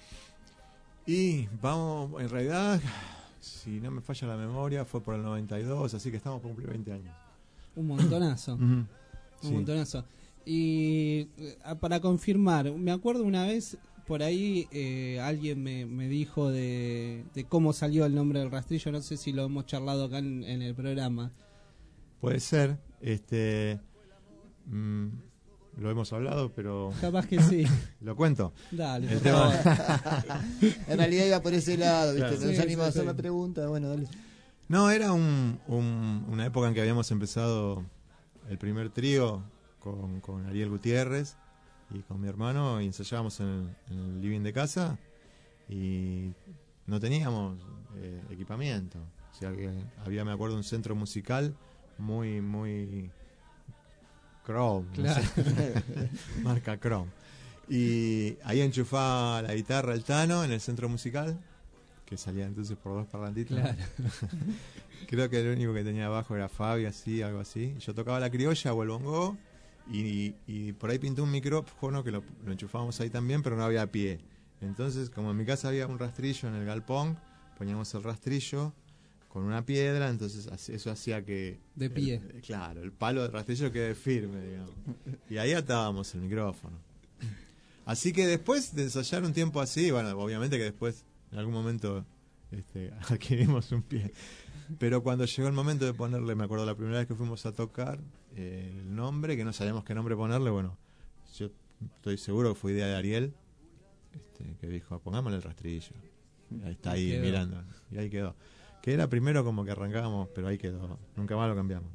Y vamos, en realidad, si no me falla la memoria, fue por el noventa y dos, así que estamos por cumplir veinte años. Un montonazo. Uh-huh. Un Sí. montonazo. Y eh, para confirmar, me acuerdo una vez, por ahí eh, alguien me, me dijo de, de cómo salió el nombre del Rastrillo, no sé si lo hemos charlado acá en, en el programa. Puede ser, este... Mmm, lo hemos hablado, pero... Capaz que sí. ¿Lo cuento? Dale. El tema... En realidad iba por ese lado, ¿viste? Claro. Nos Sí, anima sí, a hacer sí. la pregunta, bueno, dale. No, era un, un, una época en que habíamos empezado el primer trío con, con Ariel Gutiérrez y con mi hermano, y ensayábamos en el, en el living de casa y no teníamos eh, equipamiento. O sea, que había, me acuerdo, un centro musical muy, muy... Chrome, Claro. no sé. Marca Chrome. Y ahí enchufaba la guitarra el Tano en el centro musical, que salía entonces por dos parlantitos. Claro. Creo que el único que tenía abajo era Fabi, así, algo así. Yo tocaba la criolla o el bongo, y, y por ahí pinté un micrófono que lo, lo enchufábamos ahí también, pero no había pie. Entonces, como en mi casa había un rastrillo en el galpón, poníamos el rastrillo con una piedra, entonces eso hacía que... De pie. El, claro, el palo del rastrillo quede firme, digamos. Y ahí atábamos el micrófono. Así que después de ensayar un tiempo así, bueno, obviamente que después, en algún momento, este, adquirimos un pie. Pero cuando llegó el momento de ponerle, me acuerdo la primera vez que fuimos a tocar, eh, el nombre, que no sabíamos qué nombre ponerle, bueno, yo estoy seguro que fue idea de Ariel, este, que dijo, pongámosle el rastrillo. Ahí está ahí Quedó. mirando, y ahí quedó. Que era primero como que arrancábamos, pero ahí quedó, nunca más lo cambiamos.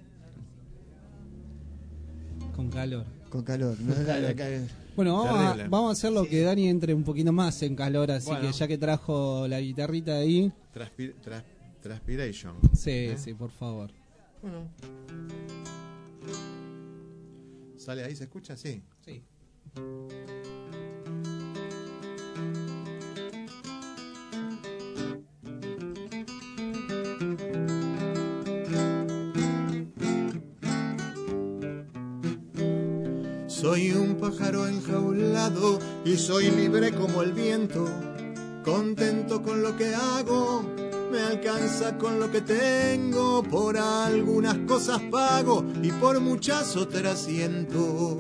Con calor. Con calor. ¿no? Con calor. Bueno, vamos a, Terrible. vamos a hacer lo que Dani entre un poquito más en calor, así Bueno. que ya que trajo la guitarrita ahí. Transpir- tras- transpiration. Sí, ¿eh? sí, por favor. Bueno. ¿Sale ahí? ¿Se escucha? Sí. Sí. Soy un pájaro enjaulado y soy libre como el viento, contento con lo que hago, me alcanza con lo que tengo, por algunas cosas pago y por muchas otras siento.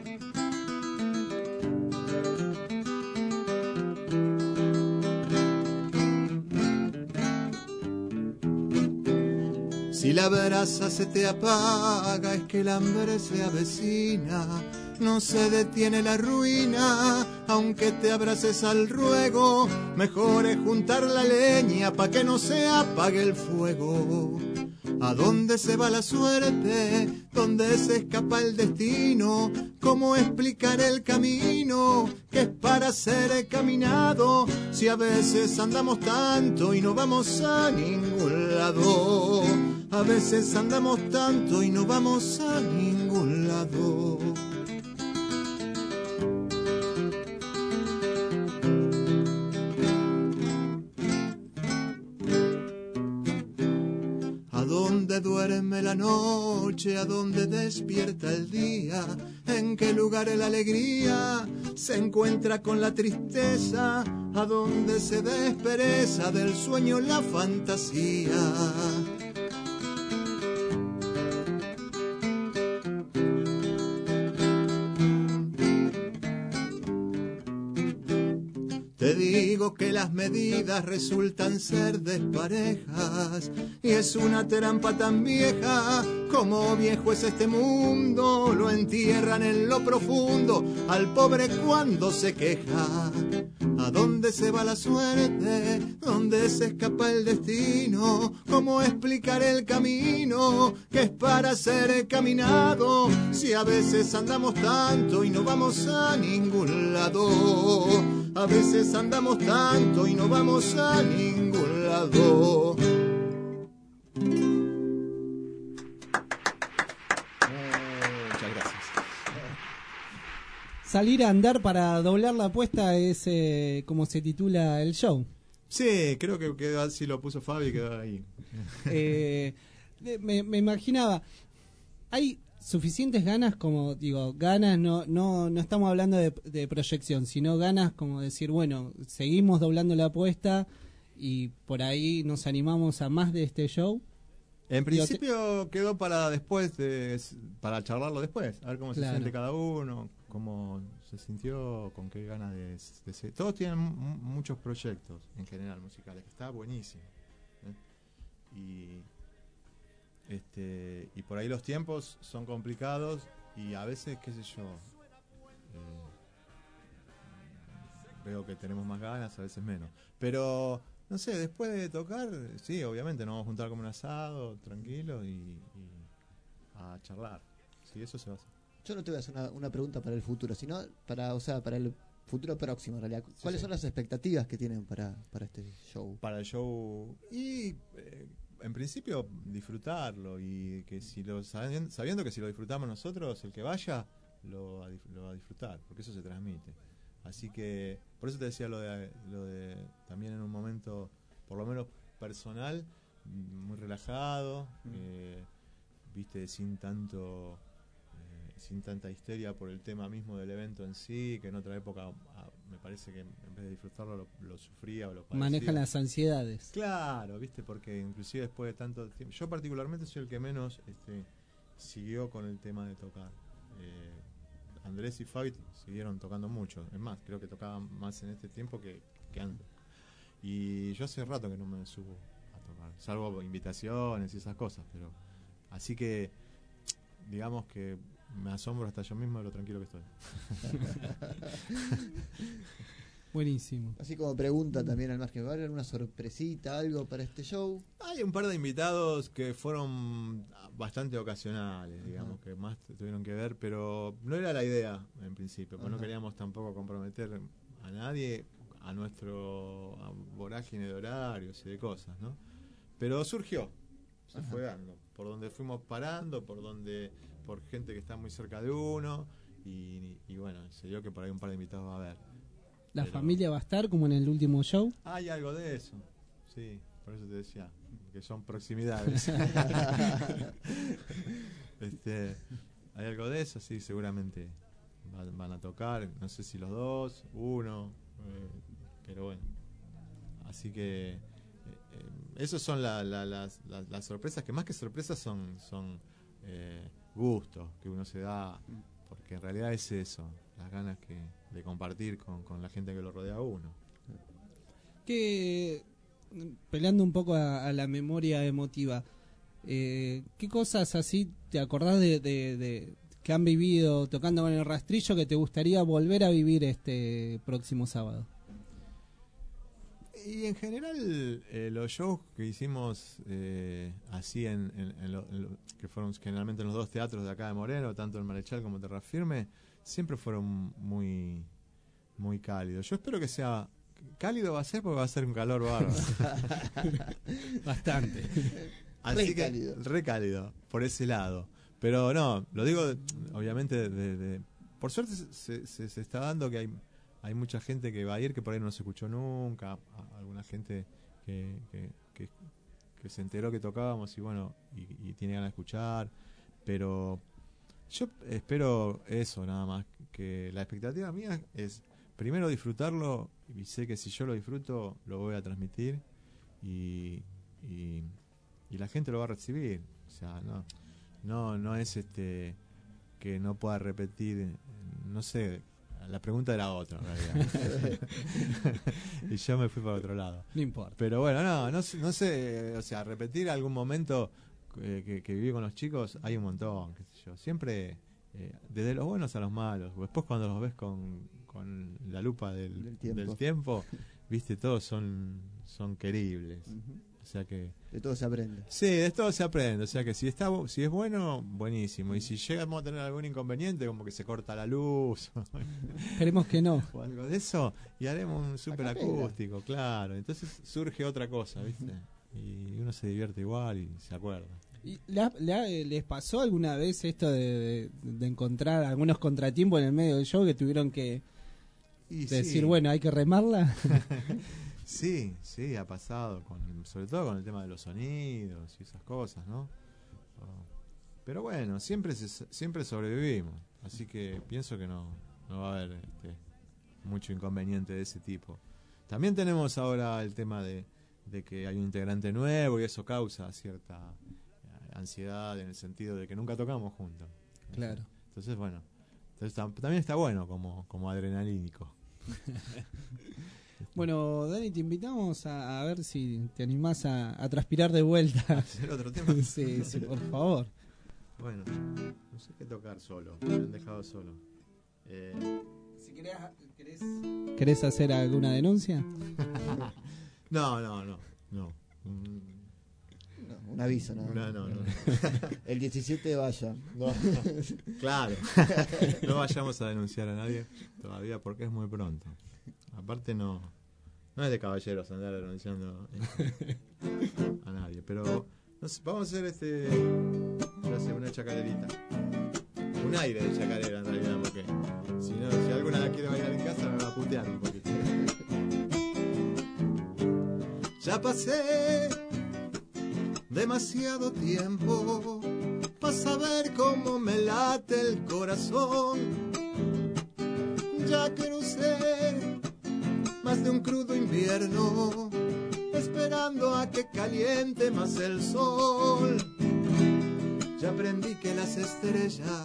Si la brasa se te apaga es que el hambre se avecina, no se detiene la ruina, aunque te abraces al ruego, mejor es juntar la leña pa' que no se apague el fuego. ¿A dónde se va la suerte? ¿Dónde se escapa el destino? ¿Cómo explicar el camino que es para ser caminado? Si a veces andamos tanto y no vamos a ningún lado. A veces andamos tanto y no vamos a ningún lado. ¿A dónde duerme la noche? ¿A dónde despierta el día? ¿En qué lugar la alegría se encuentra con la tristeza? ¿A dónde se despereza del sueño la fantasía? Te digo que las medidas resultan ser desparejas y es una trampa tan vieja como viejo es este mundo. Lo entierran en lo profundo al pobre cuando se queja. ¿A dónde se va la suerte? ¿Dónde se escapa el destino? ¿Cómo explicar el camino que es para ser caminado? Si a veces andamos tanto y no vamos a ningún lado. A veces andamos tanto y no vamos a ningún lado. Muchas gracias. Salir a andar para doblar la apuesta es eh, como se titula el show. Sí, creo que quedó así, lo puso Fabi y quedó ahí. Eh, me, me imaginaba, hay suficientes ganas, como digo, ganas, no no no estamos hablando de, de proyección, sino ganas como decir, bueno, seguimos doblando la apuesta y por ahí nos animamos a más de este show. En Digo, principio quedó para después, de, para charlarlo después, a ver cómo Claro. se siente cada uno, cómo se sintió, con qué ganas de, de ser. Todos tienen mu- muchos proyectos en general musicales, que está buenísimo. ¿eh? Y, este, y por ahí los tiempos son complicados y a veces, qué sé yo, eh, veo que tenemos más ganas, a veces menos. Pero... no sé, después de tocar, sí, obviamente nos vamos a juntar como un asado, tranquilo, y, y a charlar. Sí, eso se va a hacer. Yo no te voy a hacer una, una pregunta para el futuro, sino para, o sea, para el futuro próximo, en realidad. ¿Cuáles sí. son las expectativas que tienen para, para este show? Para el show, y eh, en principio disfrutarlo, y que si lo sabiendo, sabiendo que si lo disfrutamos nosotros, el que vaya lo va a, dif- lo va a disfrutar, porque eso se transmite. Así que, por eso te decía lo de, lo de también en un momento, por lo menos personal, muy relajado, eh, viste, sin tanto, eh, sin tanta histeria por el tema mismo del evento en sí, que en otra época ah, me parece que en vez de disfrutarlo lo, lo sufría o lo padecía. Manejan las ansiedades. Claro, viste, porque inclusive después de tanto tiempo, yo particularmente soy el que menos este, siguió con el tema de tocar. Eh, Andrés y Fabi siguieron tocando mucho. Es más, creo que tocaban más en este tiempo que, que antes. Y yo hace rato que no me subo a tocar, salvo invitaciones y esas cosas, pero así que digamos que me asombro hasta yo mismo de lo tranquilo que estoy. Buenísimo. Así como pregunta también al margen, ¿va a haber una sorpresita, algo para este show? Hay un par de invitados que fueron bastante ocasionales, digamos, Ajá. que más tuvieron que ver, pero no era la idea en principio, pues no queríamos tampoco comprometer a nadie a nuestro a vorágine de horarios y de cosas, ¿no? Pero surgió, se Ajá. fue dando, por donde fuimos parando, por donde por gente que está muy cerca de uno y, y bueno, se dio que por ahí un par de invitados va a haber. ¿La Pero... familia va a estar como en el último show? Hay algo de eso, sí, por eso te decía, que son proximidades. este, hay algo de eso, sí, seguramente van, van a tocar, no sé si los dos, uno, eh, pero bueno. Así que eh, eh, esas son la, la, las, las, las sorpresas, que más que sorpresas son, son eh, gustos que uno se da, porque en realidad es eso, las ganas que de compartir con, con la gente que lo rodea a uno. Que peleando un poco a, a la memoria emotiva, eh, ¿qué cosas así te acordás de, de, de que han vivido tocando con el Rastrillo que te gustaría volver a vivir este próximo sábado? Y en general eh, los shows que hicimos eh, así en, en, en, lo, en lo, que fueron generalmente en los dos teatros de acá de Moreno, tanto el Marechal como Terra Firme, siempre fueron muy muy cálidos. Yo espero que sea cálido, va a ser porque va a ser un calor bárbaro. Bastante. Así Re que cálido. re cálido por ese lado. Pero no, lo digo obviamente de, de, por suerte se, se, se está dando que hay hay mucha gente que va a ir que por ahí no se escuchó nunca, a, alguna gente que, que, que, que se enteró que tocábamos y bueno, y, y tiene ganas de escuchar, pero yo espero eso nada más, que la expectativa mía es primero disfrutarlo, y sé que si yo lo disfruto lo voy a transmitir y, y, y la gente lo va a recibir, o sea, no no no es este que no pueda repetir, no sé, la pregunta era otra en realidad. Y yo me fui para otro lado. No importa. Pero bueno, no, no, no sé, o sea, repetir algún momento eh, que, que viví con los chicos, hay un montón, qué sé yo. Siempre, eh, desde los buenos a los malos. Después cuando los ves con, con la lupa del, del, tiempo. del tiempo, viste, todos son, son queribles. Uh-huh. O sea que de todo se aprende. Sí, de todo se aprende. O sea que si está, si es bueno, buenísimo. Y si llegamos a tener algún inconveniente, como que se corta la luz, esperemos que no, o algo de eso, y haremos un super acústico, claro. Entonces surge otra cosa, ¿viste? Y uno se divierte igual y se acuerda. ¿Y la, la, les pasó alguna vez esto de, de, de encontrar algunos contratiempos en el medio del show que tuvieron que y decir, sí. bueno, hay que remarla? Sí, sí, ha pasado, con, sobre todo con el tema de los sonidos y esas cosas, ¿no? Pero bueno, siempre se, siempre sobrevivimos, así que pienso que no, no va a haber este, mucho inconveniente de ese tipo. También tenemos ahora el tema de, de que hay un integrante nuevo y eso causa cierta ansiedad en el sentido de que nunca tocamos juntos. Claro. Entonces, bueno, entonces, también está bueno como, como adrenalínico. Bueno, Dani, te invitamos a, a ver si te animás a, a transpirar de vuelta. ¿Hacer otro tema? Sí, sí, por favor. Bueno, no sé qué tocar solo, me han dejado solo. Eh... Si querés, querés, ¿Querés hacer alguna denuncia? No, no, no, no. No, un aviso, ¿no? No, no, no. El diecisiete vaya. No. Claro. No vayamos a denunciar a nadie todavía porque es muy pronto. Aparte no no es de caballeros andar denunciando a nadie, pero no sé, vamos a hacer este ya sé, una chacarerita, un aire de chacarera en realidad, porque si no, si alguna la quiere bailar en casa me va a putear un poquito. Ya pasé demasiado tiempo para saber cómo me late el corazón. Ya crucé más de un crudo invierno, esperando a que caliente más el sol. Ya aprendí que las estrellas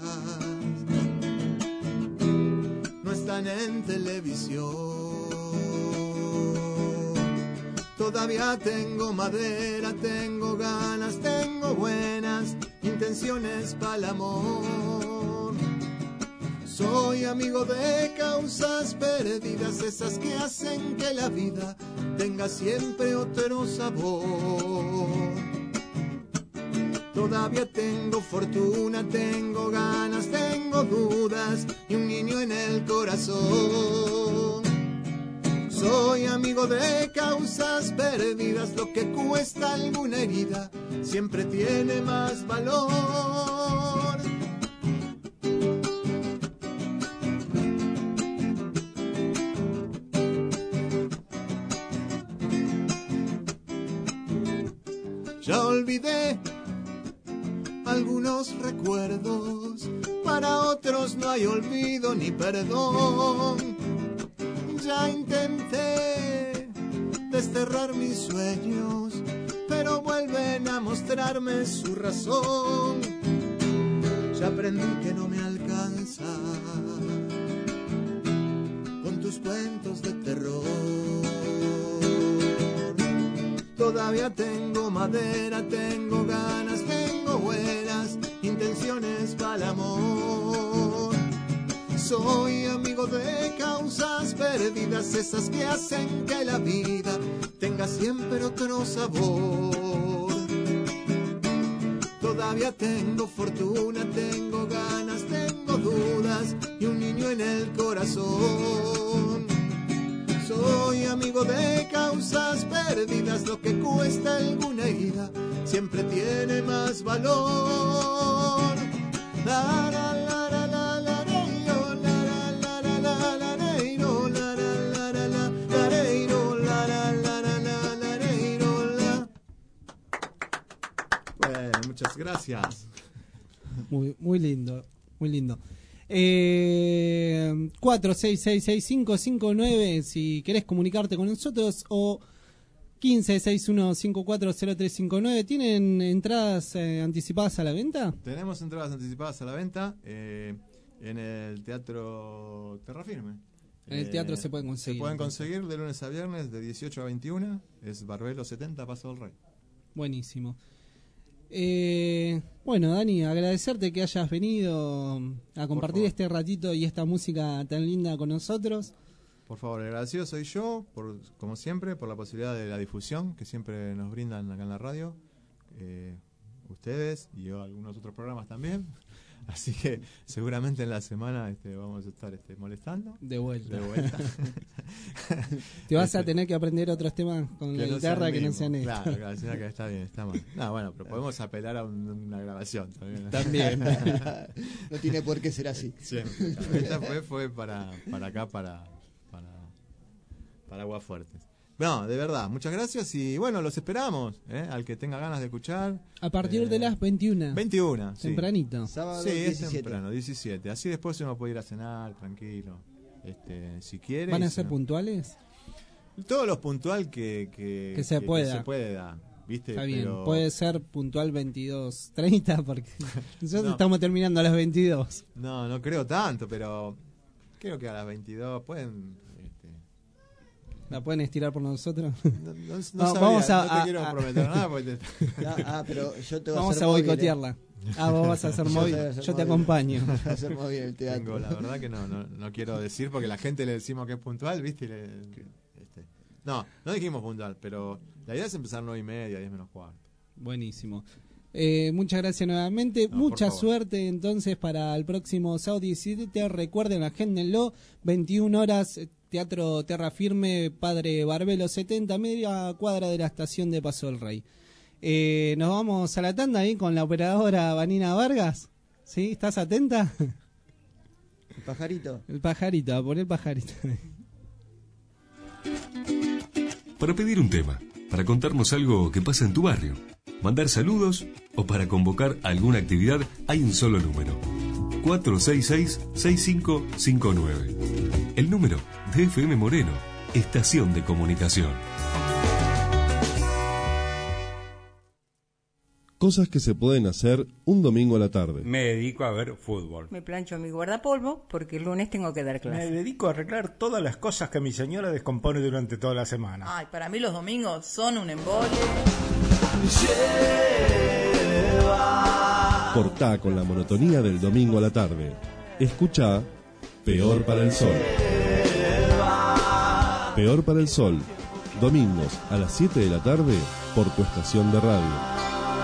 no están en televisión. Todavía tengo madera, tengo ganas, tengo buenas intenciones para el amor. Soy amigo de causas perdidas, esas que hacen que la vida tenga siempre otro sabor. Todavía tengo fortuna, tengo ganas, tengo dudas y un niño en el corazón. Soy amigo de causas perdidas, lo que cuesta alguna herida siempre tiene más valor. Ya olvidé algunos recuerdos, para otros no hay olvido ni perdón. Ya intenté desterrar mis sueños, pero vuelven a mostrarme su razón. Ya aprendí que no me alcanza con tus cuentos de terror. Todavía tengo madera, tengo ganas, tengo buenas intenciones para el amor. Soy amigo de causas perdidas, esas que hacen que la vida tenga siempre otro sabor. Todavía tengo fortuna, tengo ganas, tengo dudas y un niño en el corazón. Soy amigo de causas perdidas, lo que cuesta alguna herida siempre tiene más valor. La, la, la, la, la, la, reiro, la, la, la, la, la, la, reiro, la, la, la, la, la, la, reiro, la, la, la, la, la, la, reiro, la. Bueno, muchas gracias. Muy, muy lindo, muy lindo. Eh, cuatro seis seis seis cinco cinco nueve si querés comunicarte con nosotros, o quince sesenta y uno cincuenta y cuatro cero tres cincuenta y nueve. ¿Tienen entradas eh, anticipadas a la venta? Tenemos entradas anticipadas a la venta eh, en el Teatro Terrafirme. En el teatro se pueden conseguir. Se pueden conseguir de lunes a viernes de dieciocho a veintiuno. Es Barbelo setenta, Paso del Rey. Buenísimo. Eh, bueno, Dani, agradecerte que hayas venido a compartir este ratito y esta música tan linda con nosotros. Por favor, el agradecido soy yo, por, como siempre, por la posibilidad de la difusión que siempre nos brindan acá en la radio, eh, ustedes y yo, algunos otros programas también. Así que seguramente en la semana este, vamos a estar este, molestando. De vuelta. De vuelta. Te vas este, a tener que aprender otros temas con que la no guitarra que no sean sean estos. Claro, claro, que está bien, está mal. No, bueno, pero podemos apelar a un, una grabación también. También. No tiene por qué ser así. Sí, esta fue, fue para, para acá, para, para, para Aguafuertes. No, de verdad, muchas gracias y bueno, los esperamos, ¿eh? Al que tenga ganas de escuchar. A partir eh, de las veintiuna. veintiuna, sí. Tempranito. Sábado sí, diecisiete. Es temprano, diecisiete. Así después uno puede ir a cenar, tranquilo. Este, si quiere. ¿Van a si ser no. puntuales? Todo lo puntual que, que, que se que, pueda. Que se pueda, ¿viste? Está bien, pero... puede ser puntual veintidós treinta porque nosotros no. estamos terminando a las veintidós. No, no creo tanto, pero creo que a las veintidós pueden... ¿La pueden estirar por nosotros? No, no, no, no sabía, vamos a, no te a, quiero a, prometer nada. Porque te... ah, ah, pero yo te voy vamos a, hacer a móvil, boicotearla. ¿eh? Ah, vos vas a hacer móvil. Yo, yo te móvil. acompaño. Voy a hacer móvil el teatro. Tengo, la verdad que no, no, no quiero decir porque la gente le decimos que es puntual, ¿viste? Y le, este, no, no dijimos puntual, pero la idea es empezar nueve y media, diez menos cuarto. Buenísimo. Eh, muchas gracias nuevamente. No, Mucha suerte entonces para el próximo sábado diecisiete. Recuerden, agéndenlo. veintiuna horas, Teatro Terrafirme, Padre Barbelo setenta, media cuadra de la estación de Paso del Rey. Eh, nos vamos a la tanda ahí con la operadora Vanina Vargas. ¿Sí? ¿Estás atenta? El pajarito. El pajarito, a poner el pajarito. Para pedir un tema, para contarnos algo que pasa en tu barrio, mandar saludos o para convocar alguna actividad, hay un solo número: cuatro seis seis seis cinco cinco nueve. El número de F M Moreno, Estación de Comunicación. Cosas que se pueden hacer un domingo a la tarde. Me dedico a ver fútbol. Me plancho mi guardapolvo porque el lunes tengo que dar Me clase. dedico a arreglar todas las cosas que mi señora descompone durante toda la semana. Ay, para mí los domingos son un embole. Cortá con la monotonía del domingo a la tarde. Escuchá Peor para el Sol. Peor para el Sol. Domingos a las siete de la tarde por tu estación de radio.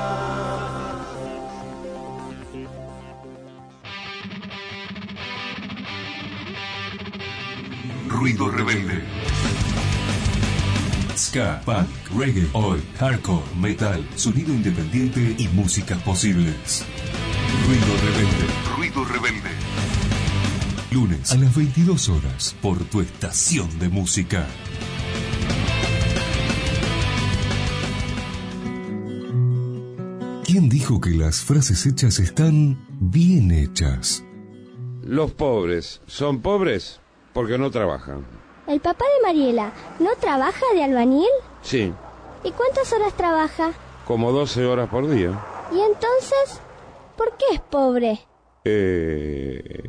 Ruido Rebelde. Ska, punk, reggae, oi, hardcore, metal, sonido independiente y músicas posibles. Ruido Rebelde. Ruido Rebelde. Lunes a las veintidós horas por tu estación de música. ¿Quién dijo que las frases hechas están bien hechas? Los pobres son pobres porque no trabajan. ¿El papá de Mariela no trabaja de albañil? Sí, ¿Y cuántas horas trabaja? como doce horas por día. ¿Y entonces por qué es pobre? Eh...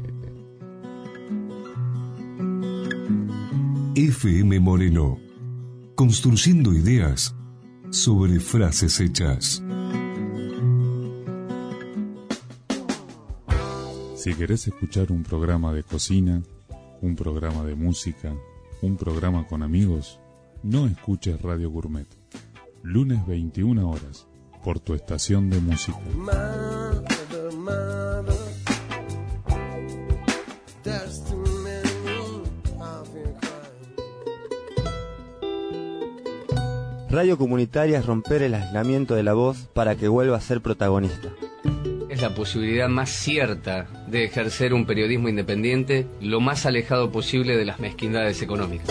F M Moreno. Construyendo ideas sobre frases hechas. Si querés escuchar un programa de cocina, un programa de música, un programa con amigos, no escuches Radio Gourmet. Lunes veintiuna horas, por tu estación de música. Radio comunitaria es romper el aislamiento de la voz para que vuelva a ser protagonista. Es la posibilidad más cierta de ejercer un periodismo independiente lo más alejado posible de las mezquindades económicas.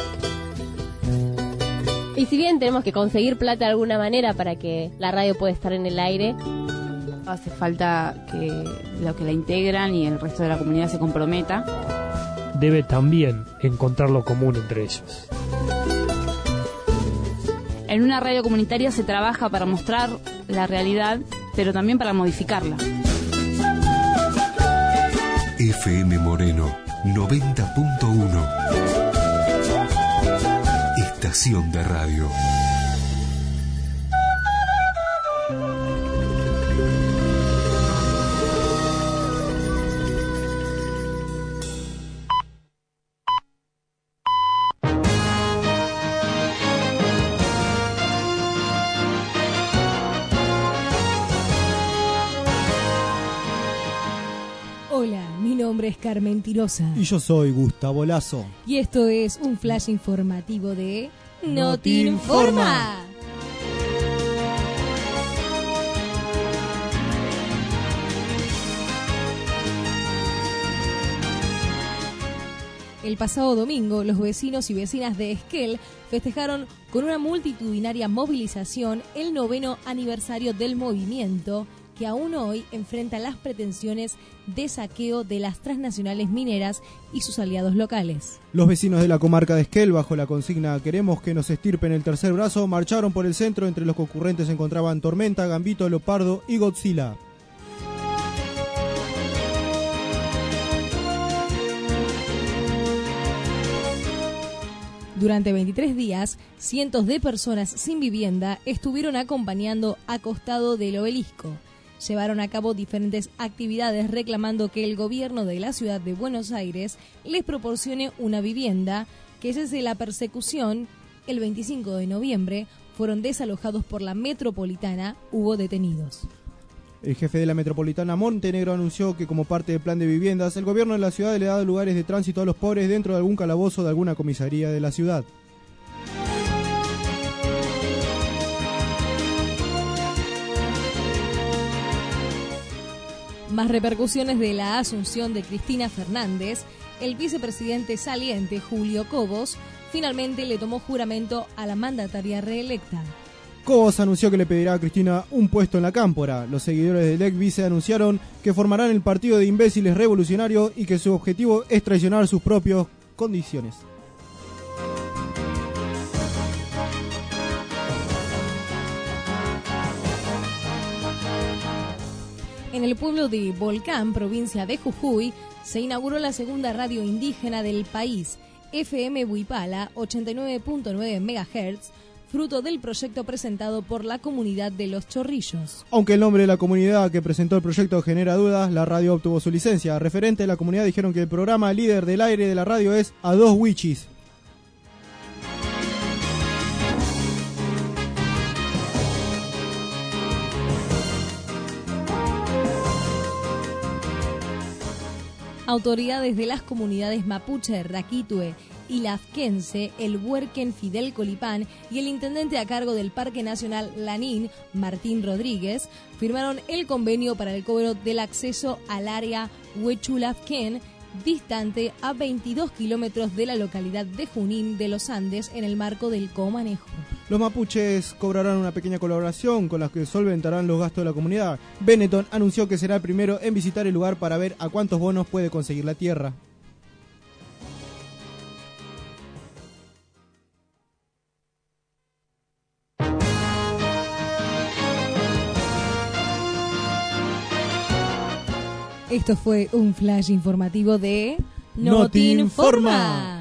Y si bien tenemos que conseguir plata de alguna manera para que la radio pueda estar en el aire, hace falta que los que la integran y el resto de la comunidad se comprometa. Debe también encontrar lo común entre ellos. En una radio comunitaria se trabaja para mostrar la realidad, pero también para modificarla. F M Moreno noventa punto uno. Estación de radio. Hola, mi nombre es Carmen Tirosa. Y yo soy Gustavo Lazo. Y esto es un flash informativo de No te informa. El pasado domingo, los vecinos y vecinas de Esquel festejaron con una multitudinaria movilización el noveno aniversario del movimiento, que aún hoy enfrenta las pretensiones de saqueo de las transnacionales mineras y sus aliados locales. Los vecinos de la comarca de Esquel, bajo la consigna "Queremos que nos estirpen el tercer brazo", marcharon por el centro. Entre los concurrentes se encontraban Tormenta, Gambito, Leopardo y Godzilla. Durante veintitrés días, cientos de personas sin vivienda estuvieron acompañando a costado del obelisco. Llevaron a cabo diferentes actividades reclamando que el gobierno de la ciudad de Buenos Aires les proporcione una vivienda, que cese la persecución. El veinticinco de noviembre fueron desalojados por la metropolitana, hubo detenidos. El jefe de la metropolitana Montenegro anunció que como parte del plan de viviendas, el gobierno de la ciudad le ha dado lugares de tránsito a los pobres dentro de algún calabozo de alguna comisaría de la ciudad. Más repercusiones de la asunción de Cristina Fernández. El vicepresidente saliente, Julio Cobos, finalmente le tomó juramento a la mandataria reelecta. Cobos anunció que le pedirá a Cristina un puesto en la cámpora. Los seguidores del ex vice anunciaron que formarán el partido de imbéciles revolucionarios y que su objetivo es traicionar sus propias condiciones. En el pueblo de Volcán, provincia de Jujuy, se inauguró la segunda radio indígena del país, F M Huipala ochenta y nueve punto nueve megahertz, fruto del proyecto presentado por la comunidad de Los Chorrillos. Aunque el nombre de la comunidad que presentó el proyecto genera dudas, la radio obtuvo su licencia. Referente de la comunidad dijeron que el programa líder del aire de la radio es A Dos Wichis. Autoridades de las comunidades mapuche, raquitue y lafquense, el huerquen Fidel Colipán y el intendente a cargo del Parque Nacional Lanín, Martín Rodríguez, firmaron el convenio para el cobro del acceso al área Huechulafquén, distante a veintidós kilómetros de la localidad de Junín de los Andes, en el marco del comanejo. Los mapuches cobrarán una pequeña colaboración con la que solventarán los gastos de la comunidad. Benetton anunció que será el primero en visitar el lugar para ver a cuántos bonos puede conseguir la tierra. Esto fue un flash informativo de Notinforma.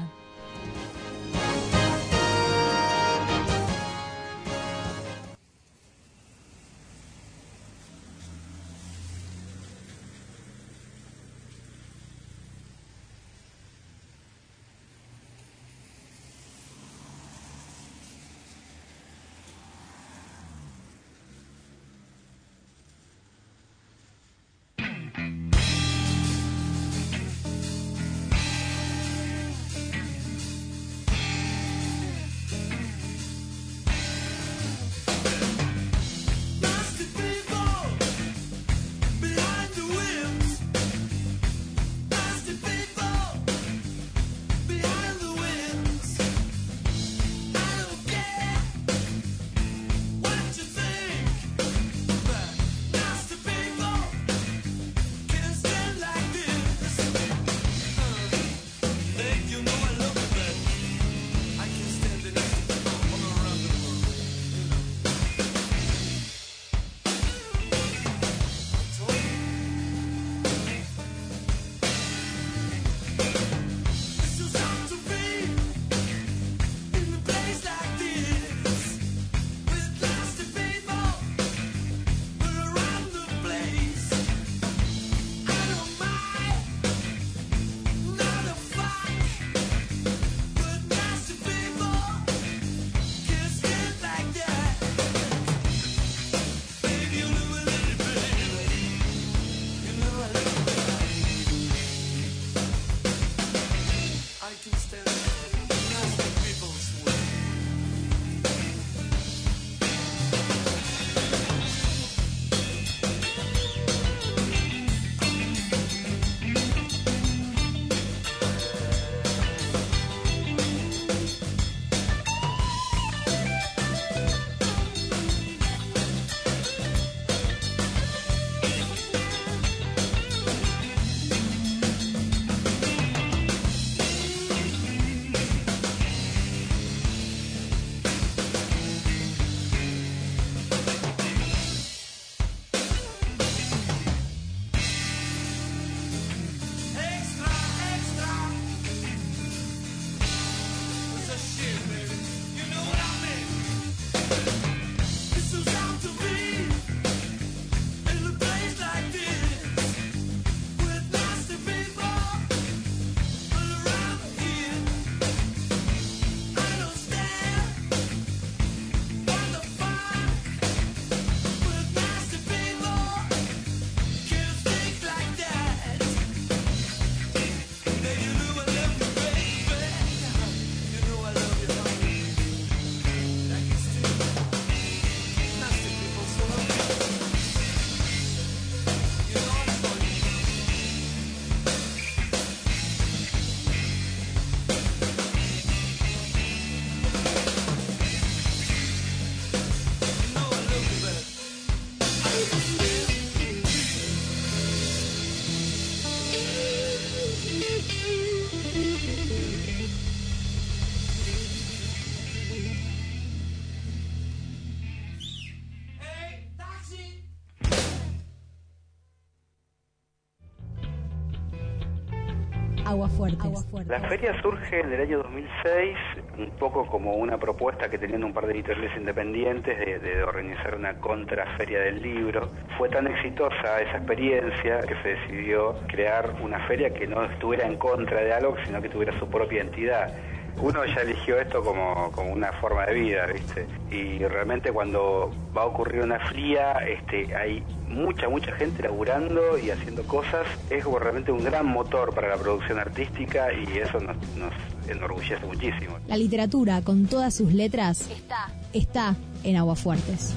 Aguafuertes. La feria surge en el año dos mil seis, un poco como una propuesta que tenían un par de editoriales independientes de, de organizar una contraferia del libro. Fue tan exitosa esa experiencia que se decidió crear una feria que no estuviera en contra de algo, sino que tuviera su propia entidad. Uno ya eligió esto como, como una forma de vida, ¿viste? Y realmente cuando va a ocurrir una fría, este, hay mucha, mucha gente laburando y haciendo cosas. Es como realmente un gran motor para la producción artística y eso nos, nos enorgullece muchísimo. La literatura, con todas sus letras, está, está en Aguafuertes.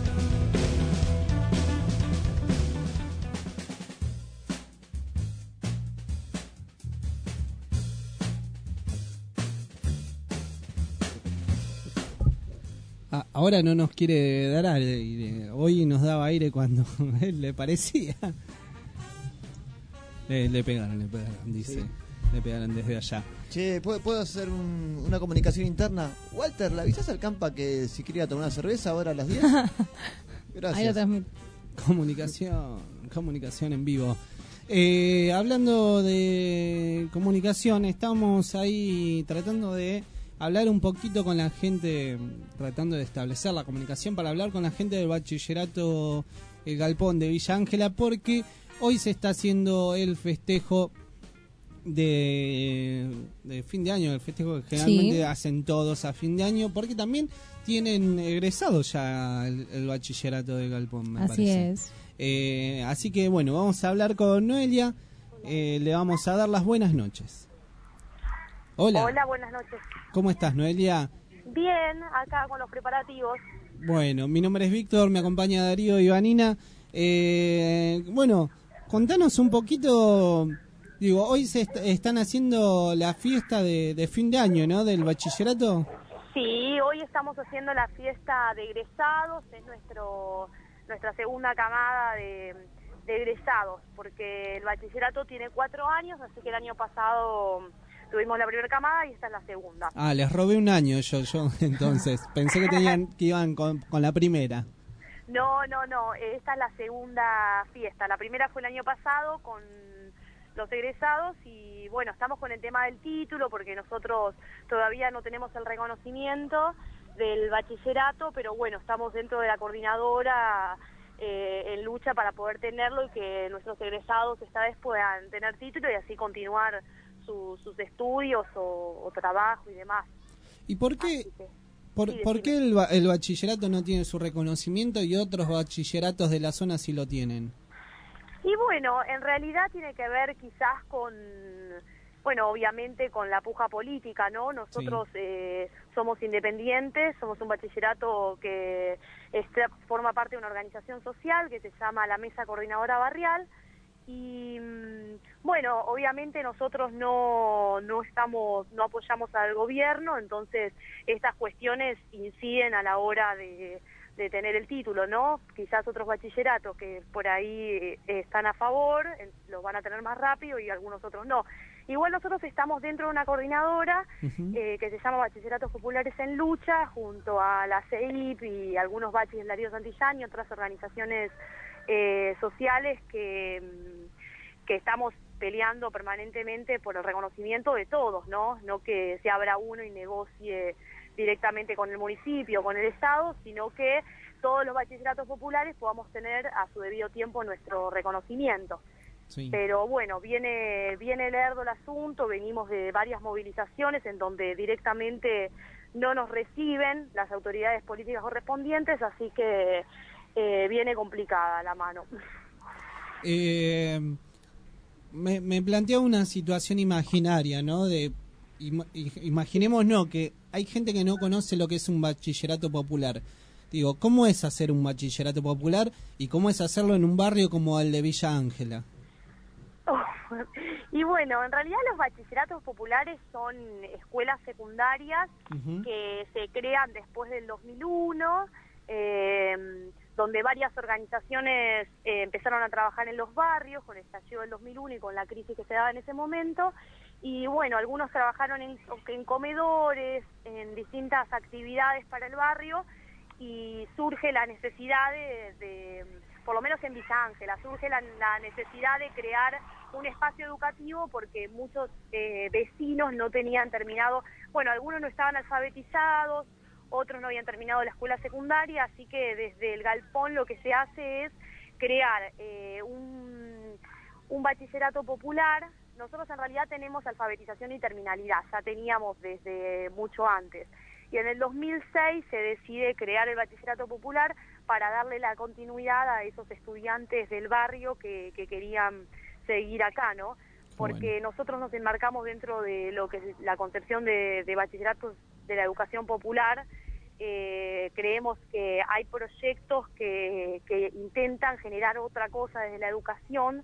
Ahora no nos quiere dar aire. Hoy nos daba aire cuando él le parecía. Le, le pegaron, le pegaron, dice. Sí. Le pegaron desde allá. Che, ¿puedo, ¿puedo hacer un, una comunicación interna? Walter, ¿le avisás al Campa que si quería tomar una cerveza ahora a las diez? Gracias. Comunicación, comunicación en vivo. Eh, hablando de comunicación, estamos ahí tratando de hablar un poquito con la gente, tratando de establecer la comunicación para hablar con la gente del bachillerato El Galpón de Villa Ángela, porque hoy se está haciendo el festejo de, de fin de año, el festejo que generalmente sí. hacen todos a fin de año, porque también tienen egresados ya el, el bachillerato del Galpón, me así parece. es. Eh, así que bueno, vamos a hablar con Noelia, eh, le vamos a dar las buenas noches. Hola. Hola, buenas noches. ¿Cómo estás, Noelia? Bien, acá con los preparativos. Bueno, mi nombre es Víctor, me acompaña Darío y Vanina. Eh, bueno, contanos un poquito, digo, hoy se est- están haciendo la fiesta de, de fin de año, ¿no? Del bachillerato. Sí, hoy estamos haciendo la fiesta de egresados, es nuestro nuestra segunda camada de, de egresados, porque el bachillerato tiene cuatro años, así que el año pasado tuvimos la primera camada y esta es la segunda. Ah, les robé un año yo, yo entonces. Pensé que tenían que iban con, con la primera. No, no, no. Esta es la segunda fiesta. La primera fue el año pasado con los egresados y bueno, estamos con el tema del título porque nosotros todavía no tenemos el reconocimiento del bachillerato, pero bueno, estamos dentro de la coordinadora eh, en lucha para poder tenerlo y que nuestros egresados esta vez puedan tener título y así continuar Su, sus estudios o, o trabajo y demás. ¿Y por qué, que, por, sí, ¿por qué el, el bachillerato no tiene su reconocimiento y otros bachilleratos de la zona sí lo tienen? Y bueno, en realidad tiene que ver quizás con, bueno, obviamente con la puja política, ¿no? Nosotros sí. eh, somos independientes, somos un bachillerato que este, forma parte de una organización social que se llama la Mesa Coordinadora Barrial. Y bueno, obviamente nosotros no no estamos no apoyamos al gobierno, entonces estas cuestiones inciden a la hora de, de tener el título, ¿no? Quizás otros bachilleratos que por ahí están a favor los van a tener más rápido y algunos otros no. Igual nosotros estamos dentro de una coordinadora uh-huh. eh, que se llama Bachilleratos Populares en Lucha, junto a la C E I P y algunos baches del Darío Santillán y otras organizaciones Eh, sociales que, que estamos peleando permanentemente por el reconocimiento de todos, ¿no? No que se abra uno y negocie directamente con el municipio, con el Estado, sino que todos los bachilleratos populares podamos tener a su debido tiempo nuestro reconocimiento. Sí. Pero bueno, viene, viene lerdo el asunto, venimos de varias movilizaciones en donde directamente no nos reciben las autoridades políticas correspondientes, así que Eh, viene complicada la mano. Eh, me, me plantea una situación imaginaria, ¿no? De im, imaginemos, no, que hay gente que no conoce lo que es un bachillerato popular. Digo, ¿cómo es hacer un bachillerato popular y cómo es hacerlo en un barrio como el de Villa Ángela? Oh, y bueno, en realidad los bachilleratos populares son escuelas secundarias uh-huh. que se crean después del dos mil uno, eh, donde varias organizaciones eh, empezaron a trabajar en los barrios con el estallido del dos mil uno y con la crisis que se daba en ese momento. Y bueno, algunos trabajaron en, en comedores, en distintas actividades para el barrio y surge la necesidad de, de, por lo menos en Villa Ángela, surge la, la necesidad de crear un espacio educativo porque muchos eh, vecinos no tenían terminado, bueno, algunos no estaban alfabetizados, otros no habían terminado la escuela secundaria, así que desde el galpón lo que se hace es crear eh, un, un bachillerato popular. Nosotros en realidad tenemos alfabetización y terminalidad, ya teníamos desde mucho antes. Y en el dos mil seis se decide crear el bachillerato popular para darle la continuidad a esos estudiantes del barrio que, que querían seguir acá, ¿no? Porque bueno, nosotros nos enmarcamos dentro de lo que es la concepción de, de bachilleratos de la educación popular. Eh, creemos que hay proyectos que, que intentan generar otra cosa desde la educación,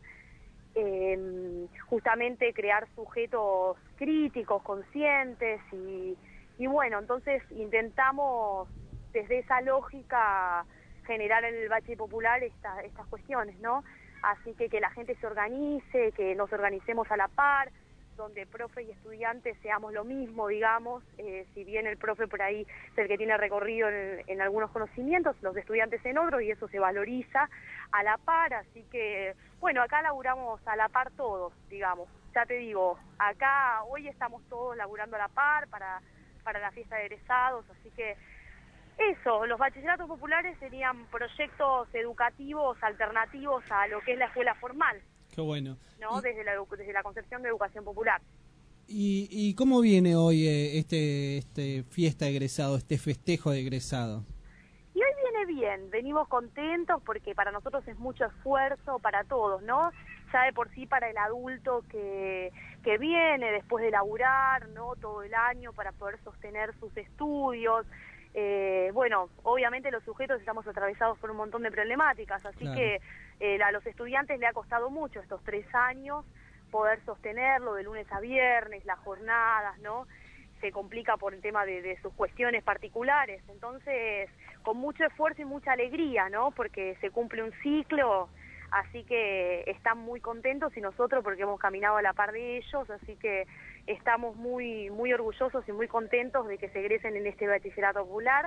eh, justamente crear sujetos críticos, conscientes y, y bueno, entonces intentamos desde esa lógica generar en el bachi popular esta, estas cuestiones, ¿no? Así que que la gente se organice, que nos organicemos a la par, donde profe y estudiantes seamos lo mismo, digamos, eh, si bien el profe por ahí es el que tiene recorrido en, en algunos conocimientos, los estudiantes en otros, y eso se valoriza a la par, así que, bueno, acá laburamos a la par todos, digamos, ya te digo, acá hoy estamos todos laburando a la par para, para la fiesta de egresados, así que eso, los bachilleratos populares serían proyectos educativos alternativos a lo que es la escuela formal. Qué bueno. ¿No? Y, desde la desde la concepción de educación popular. ¿Y, y cómo viene hoy eh, este este fiesta de egresado, este festejo de egresado? Y hoy viene bien, venimos contentos porque para nosotros es mucho esfuerzo, para todos, ¿no? Ya de por sí para el adulto que, que viene después de laburar, ¿no? Todo el año para poder sostener sus estudios. Eh, bueno, obviamente los sujetos estamos atravesados por un montón de problemáticas, así claro. que eh, a los estudiantes le ha costado mucho estos tres años poder sostenerlo de lunes a viernes, las jornadas, ¿no? Se complica por el tema de, de sus cuestiones particulares, entonces con mucho esfuerzo y mucha alegría, ¿no? Porque se cumple un ciclo, así que están muy contentos y nosotros porque hemos caminado a la par de ellos, así que estamos muy muy orgullosos y muy contentos de que se egresen en este bachillerato popular.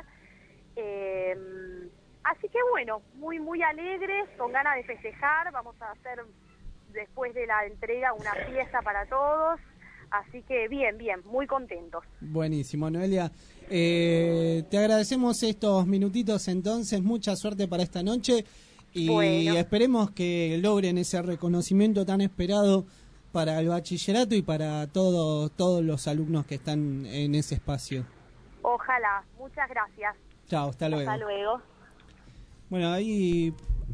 Eh, así que bueno, muy muy alegres, con ganas de festejar, vamos a hacer después de la entrega una fiesta para todos, así que bien, bien, muy contentos. Buenísimo, Noelia. Eh, te agradecemos estos minutitos entonces, mucha suerte para esta noche y bueno, esperemos que logren ese reconocimiento tan esperado para el bachillerato y para todos todos los alumnos que están en ese espacio. Ojalá, muchas gracias. Chao, hasta luego. Hasta luego. Bueno, ahí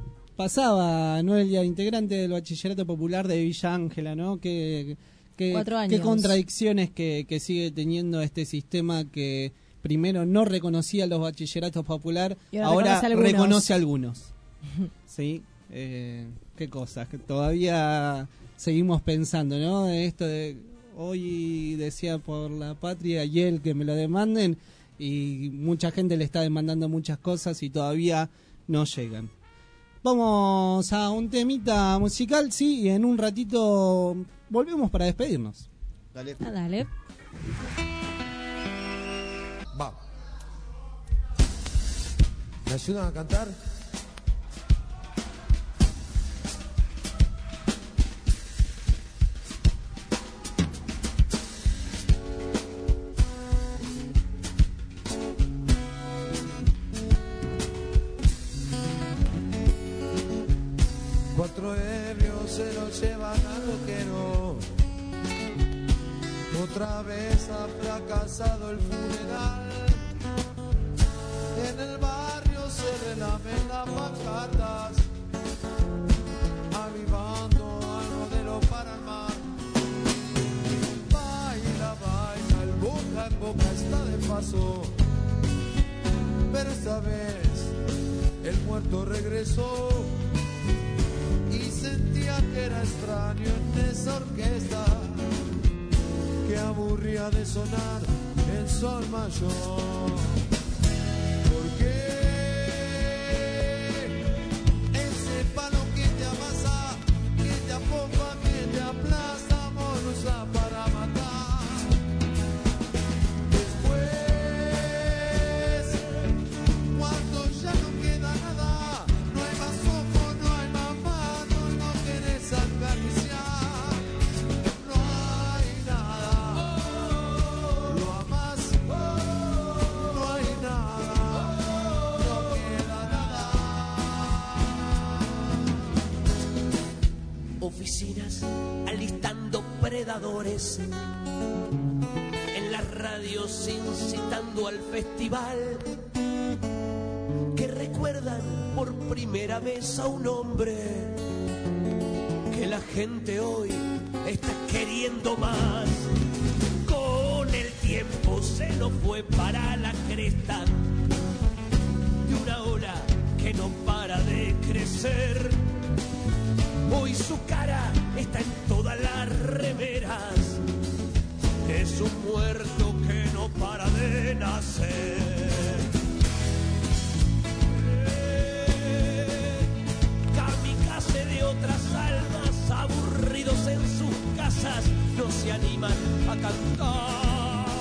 pasaba Noelia, integrante del bachillerato popular de Villa Ángela, ¿no? Que, que, Cuatro años. Qué contradicciones que, que sigue teniendo este sistema que primero no reconocía los bachilleratos popular, y ahora, ahora reconoce algunos. reconoce algunos. ¿Sí? Eh, qué cosas, que todavía seguimos pensando, ¿no? Esto de hoy decía por la patria y él que me lo demanden y mucha gente le está demandando muchas cosas y todavía no llegan. Vamos a un temita musical, sí, y en un ratito volvemos para despedirnos. Dale. Ah, dale. Va. ¿Me ayudan a cantar? Cuatro ebrios se lo llevan al loquero. Otra vez ha fracasado el funeral. En el barrio se relamen las pancartas, avivando al modelo para el mar. Baila, baila, el boca en boca está de paso. Pero esta vez el muerto regresó. Y sentía que era extraño en esa orquesta que aburría de sonar en sol mayor. Porque ese palo que te amasa, que te apopa, que te aplasta, amor, usa para matar. Después, cuando ya no queda nada, no hay más ojos. estrellas alistando predadores, en las radios incitando al festival, que recuerdan por primera vez a un hombre que la gente hoy está queriendo más. Con el tiempo se nos fue para la cresta de una ola que no para de crecer. Hoy su cara está en todas las remeras, es un muerto que no para de nacer. Eh, kamikaze de otras almas, aburridos en sus casas, no se animan a cantar.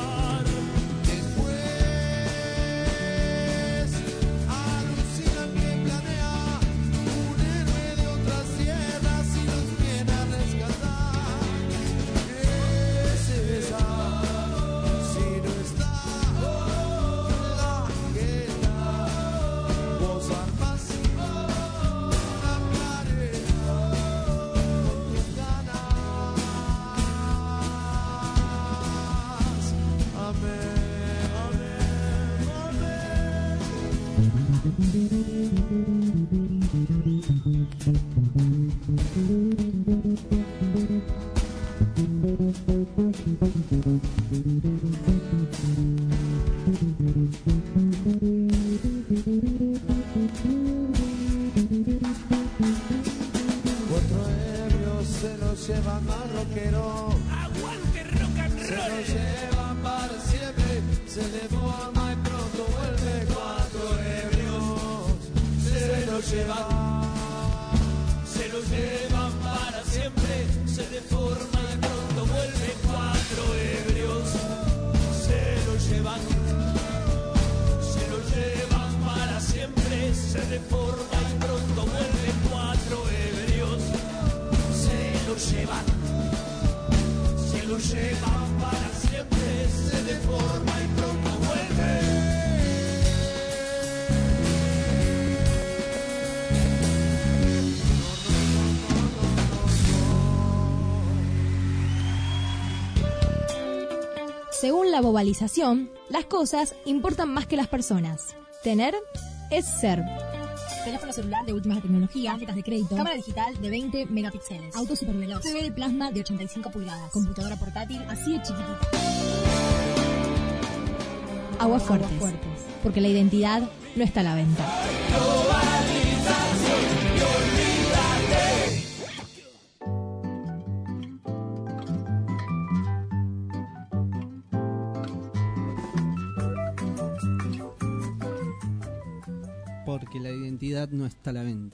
Cuatro ebrios se lo llevan al rockero. Aguante rock and roll. Se lo llevan para siempre, se deforma y pronto vuelve. Cuatro ebrios se lo llevan, se lo llevan para siempre, se deforma y pronto vuelve. Cuatro ebrios se lo llevan, se lo llevan para siempre, se deforma y pronto vuelve. Cuatro ebrios se lo llevan, se lo llevan para siempre, se deforma y pronto vuelve. Según la globalización, las cosas importan más que las personas. Tener es ser. Teléfono celular de última tecnología, tarjetas de crédito, cámara digital de veinte megapíxeles, auto superveloz, T V de plasma de ochenta y cinco pulgadas, computadora portátil así de chiquitita. Aguas Fuertes, porque la identidad no está a la venta. Porque la identidad no está a la venta.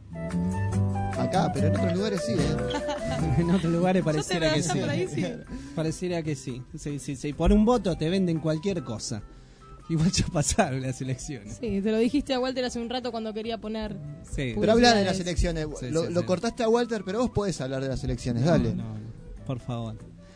Acá, pero en otros lugares sí, ¿eh? En otros lugares pareciera que sí. por ahí, sí. Pareciera que sí. Sí, sí, sí. Por un voto te venden cualquier cosa. Igual ya pasaron las elecciones. Sí, te lo dijiste a Walter hace un rato cuando quería poner... Sí. Pero habla de las elecciones. Sí, lo, sí, lo sí. cortaste a Walter, pero vos podés hablar de las elecciones, dale. No, no, no. Por favor.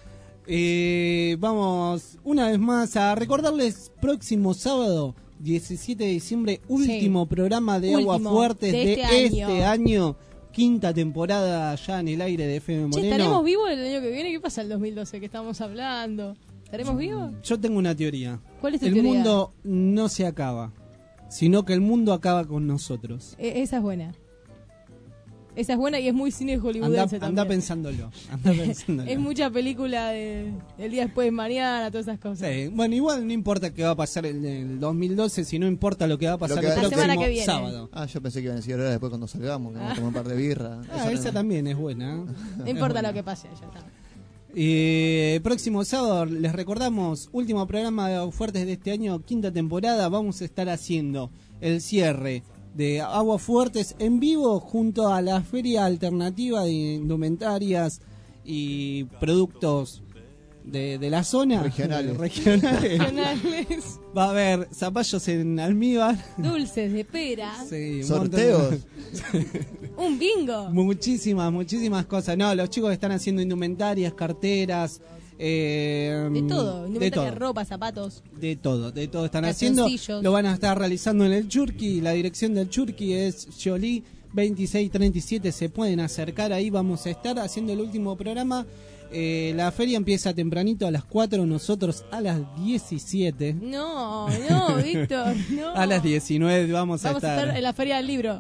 Eh, vamos una vez más a recordarles próximo sábado diecisiete de diciembre, último Sí. programa de Último, Aguas Fuertes de de, este este, año. año. Quinta temporada ya en el aire de F M Che, Moreno. ¿estaremos vivos el año que viene? ¿Qué pasa el dos mil doce que estamos hablando? ¿Estaremos vivos? Yo tengo una teoría. ¿Cuál es tu el teoría? mundo no se acaba, sino que el mundo acaba con nosotros. E- esa es buena. Esa es buena y es muy cine Anda, hollywoodense anda también. pensándolo. Anda pensándolo. Es mucha película de El día después de mañana, todas esas cosas. Sí, bueno, igual no importa qué va a pasar en el dos mil doce, si no importa lo que va a pasar Lo que- el La próximo semana que viene. sábado. Ah, yo pensé que iban a decir ahora después cuando salgamos, que vamos a tomar un par de birra. Ah, esa también es buena. ¿eh? No Es importa buena. lo que pase, ya está. Eh, próximo sábado les recordamos, último programa de Fuertes de este año, quinta temporada. Vamos a estar haciendo el cierre de Aguas Fuertes en vivo junto a la Feria Alternativa de Indumentarias y Productos de, de la zona. Regionales. Regionales. Regionales. Va a haber zapallos en almíbar. Dulces de pera. Sí, un Sorteos. montón de- Un bingo. Muchísimas, muchísimas cosas. No, los chicos están haciendo indumentarias, carteras. Eh, De todo. de Indumentaria, todo. ropa, zapatos. De todo, de todo están haciendo. Calzoncillos. Lo van a estar realizando en el Churqui. La dirección del Churqui es Jolie veintiséis treinta y siete se pueden acercar, ahí vamos a estar haciendo el último programa. Eh, la feria empieza tempranito a las cuatro, nosotros a las diecisiete. No, no, Víctor, no. A las diecinueve vamos, Vamos a estar. a estar en la Feria del Libro.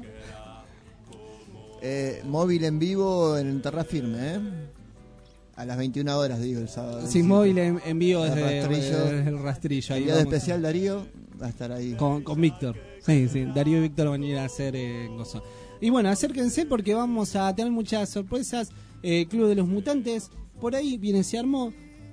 Eh, móvil en vivo en Terra Firme, ¿eh? A las veintiuna horas, digo, el sábado. Sin móvil en, en vivo El desde, rastrillo. desde el rastrillo. Ahí Enviado vamos a- especial Darío va a estar ahí. Con, con Víctor. Sí, sí, Darío y Víctor van a ir a hacer eh, gozo. Y bueno, acérquense porque vamos a tener muchas sorpresas. Eh, Club de los Mutantes, por ahí viene, se armó.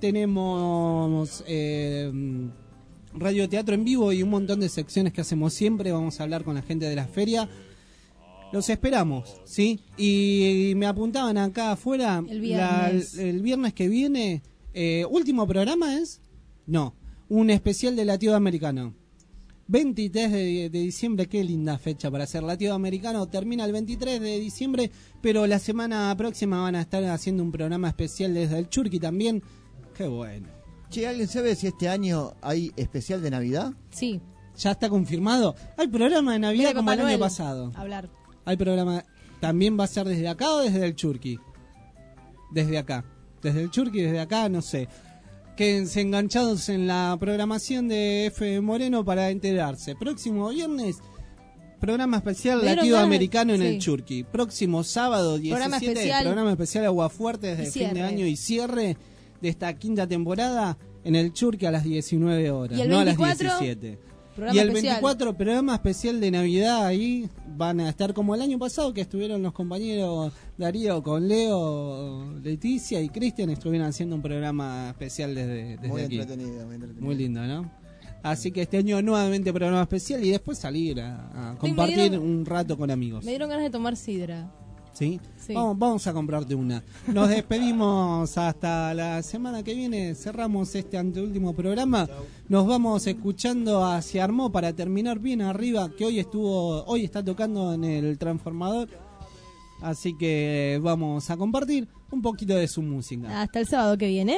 Tenemos eh, radio teatro en vivo y un montón de secciones que hacemos siempre. Vamos a hablar con la gente de la feria. Los esperamos, ¿sí? Y me apuntaban acá afuera. El viernes. la- el viernes que viene, eh, ¿último programa es? No, un especial de latido americano. veintitrés de, de diciembre, qué linda fecha para hacer latido americano. Termina el veintitrés de diciembre, pero la semana próxima van a estar haciendo un programa especial desde el Churqui también. Qué bueno. Che, ¿alguien sabe si este año hay especial de Navidad? Sí. ¿Ya está confirmado? Hay programa de Navidad Viene como Papá el año Noel pasado. a hablar. Hay programa. ¿También va a ser desde acá o desde el Churqui? Desde acá. Desde el Churqui, desde acá, no sé. Quédense enganchados en la programación de F. Moreno para enterarse. Próximo viernes, programa especial Me dieron latido ganas- americano en sí. el Churqui. Próximo sábado diecisiete, Programa especial. programa especial Aguafuerte desde Y el fin de cierre. año y cierre de esta quinta temporada en el Churqui a las diecinueve horas, Y el no a veinticuatro, las diecisiete. programa Y el especial. veinticuatro, programa especial de Navidad, ahí van a estar como el año pasado, que estuvieron los compañeros Darío con Leo, Leticia y Cristian, estuvieron haciendo un programa especial desde, desde Muy aquí. entretenido, muy entretenido. Muy lindo, ¿no? Así que este año nuevamente programa especial y después salir a, a me compartir dieron- un rato con amigos. Me dieron ganas de tomar sidra. ¿Sí? Sí. Vamos, vamos a comprarte una. Nos despedimos hasta la semana que viene. Cerramos este anteúltimo programa. Nos vamos escuchando a Se Armó para terminar bien arriba, que hoy estuvo, hoy está tocando en el Transformador. Así que vamos a compartir un poquito de su música. Hasta el sábado que viene.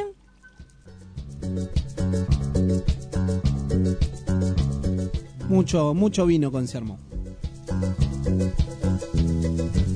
Mucho, mucho vino con Se Armó.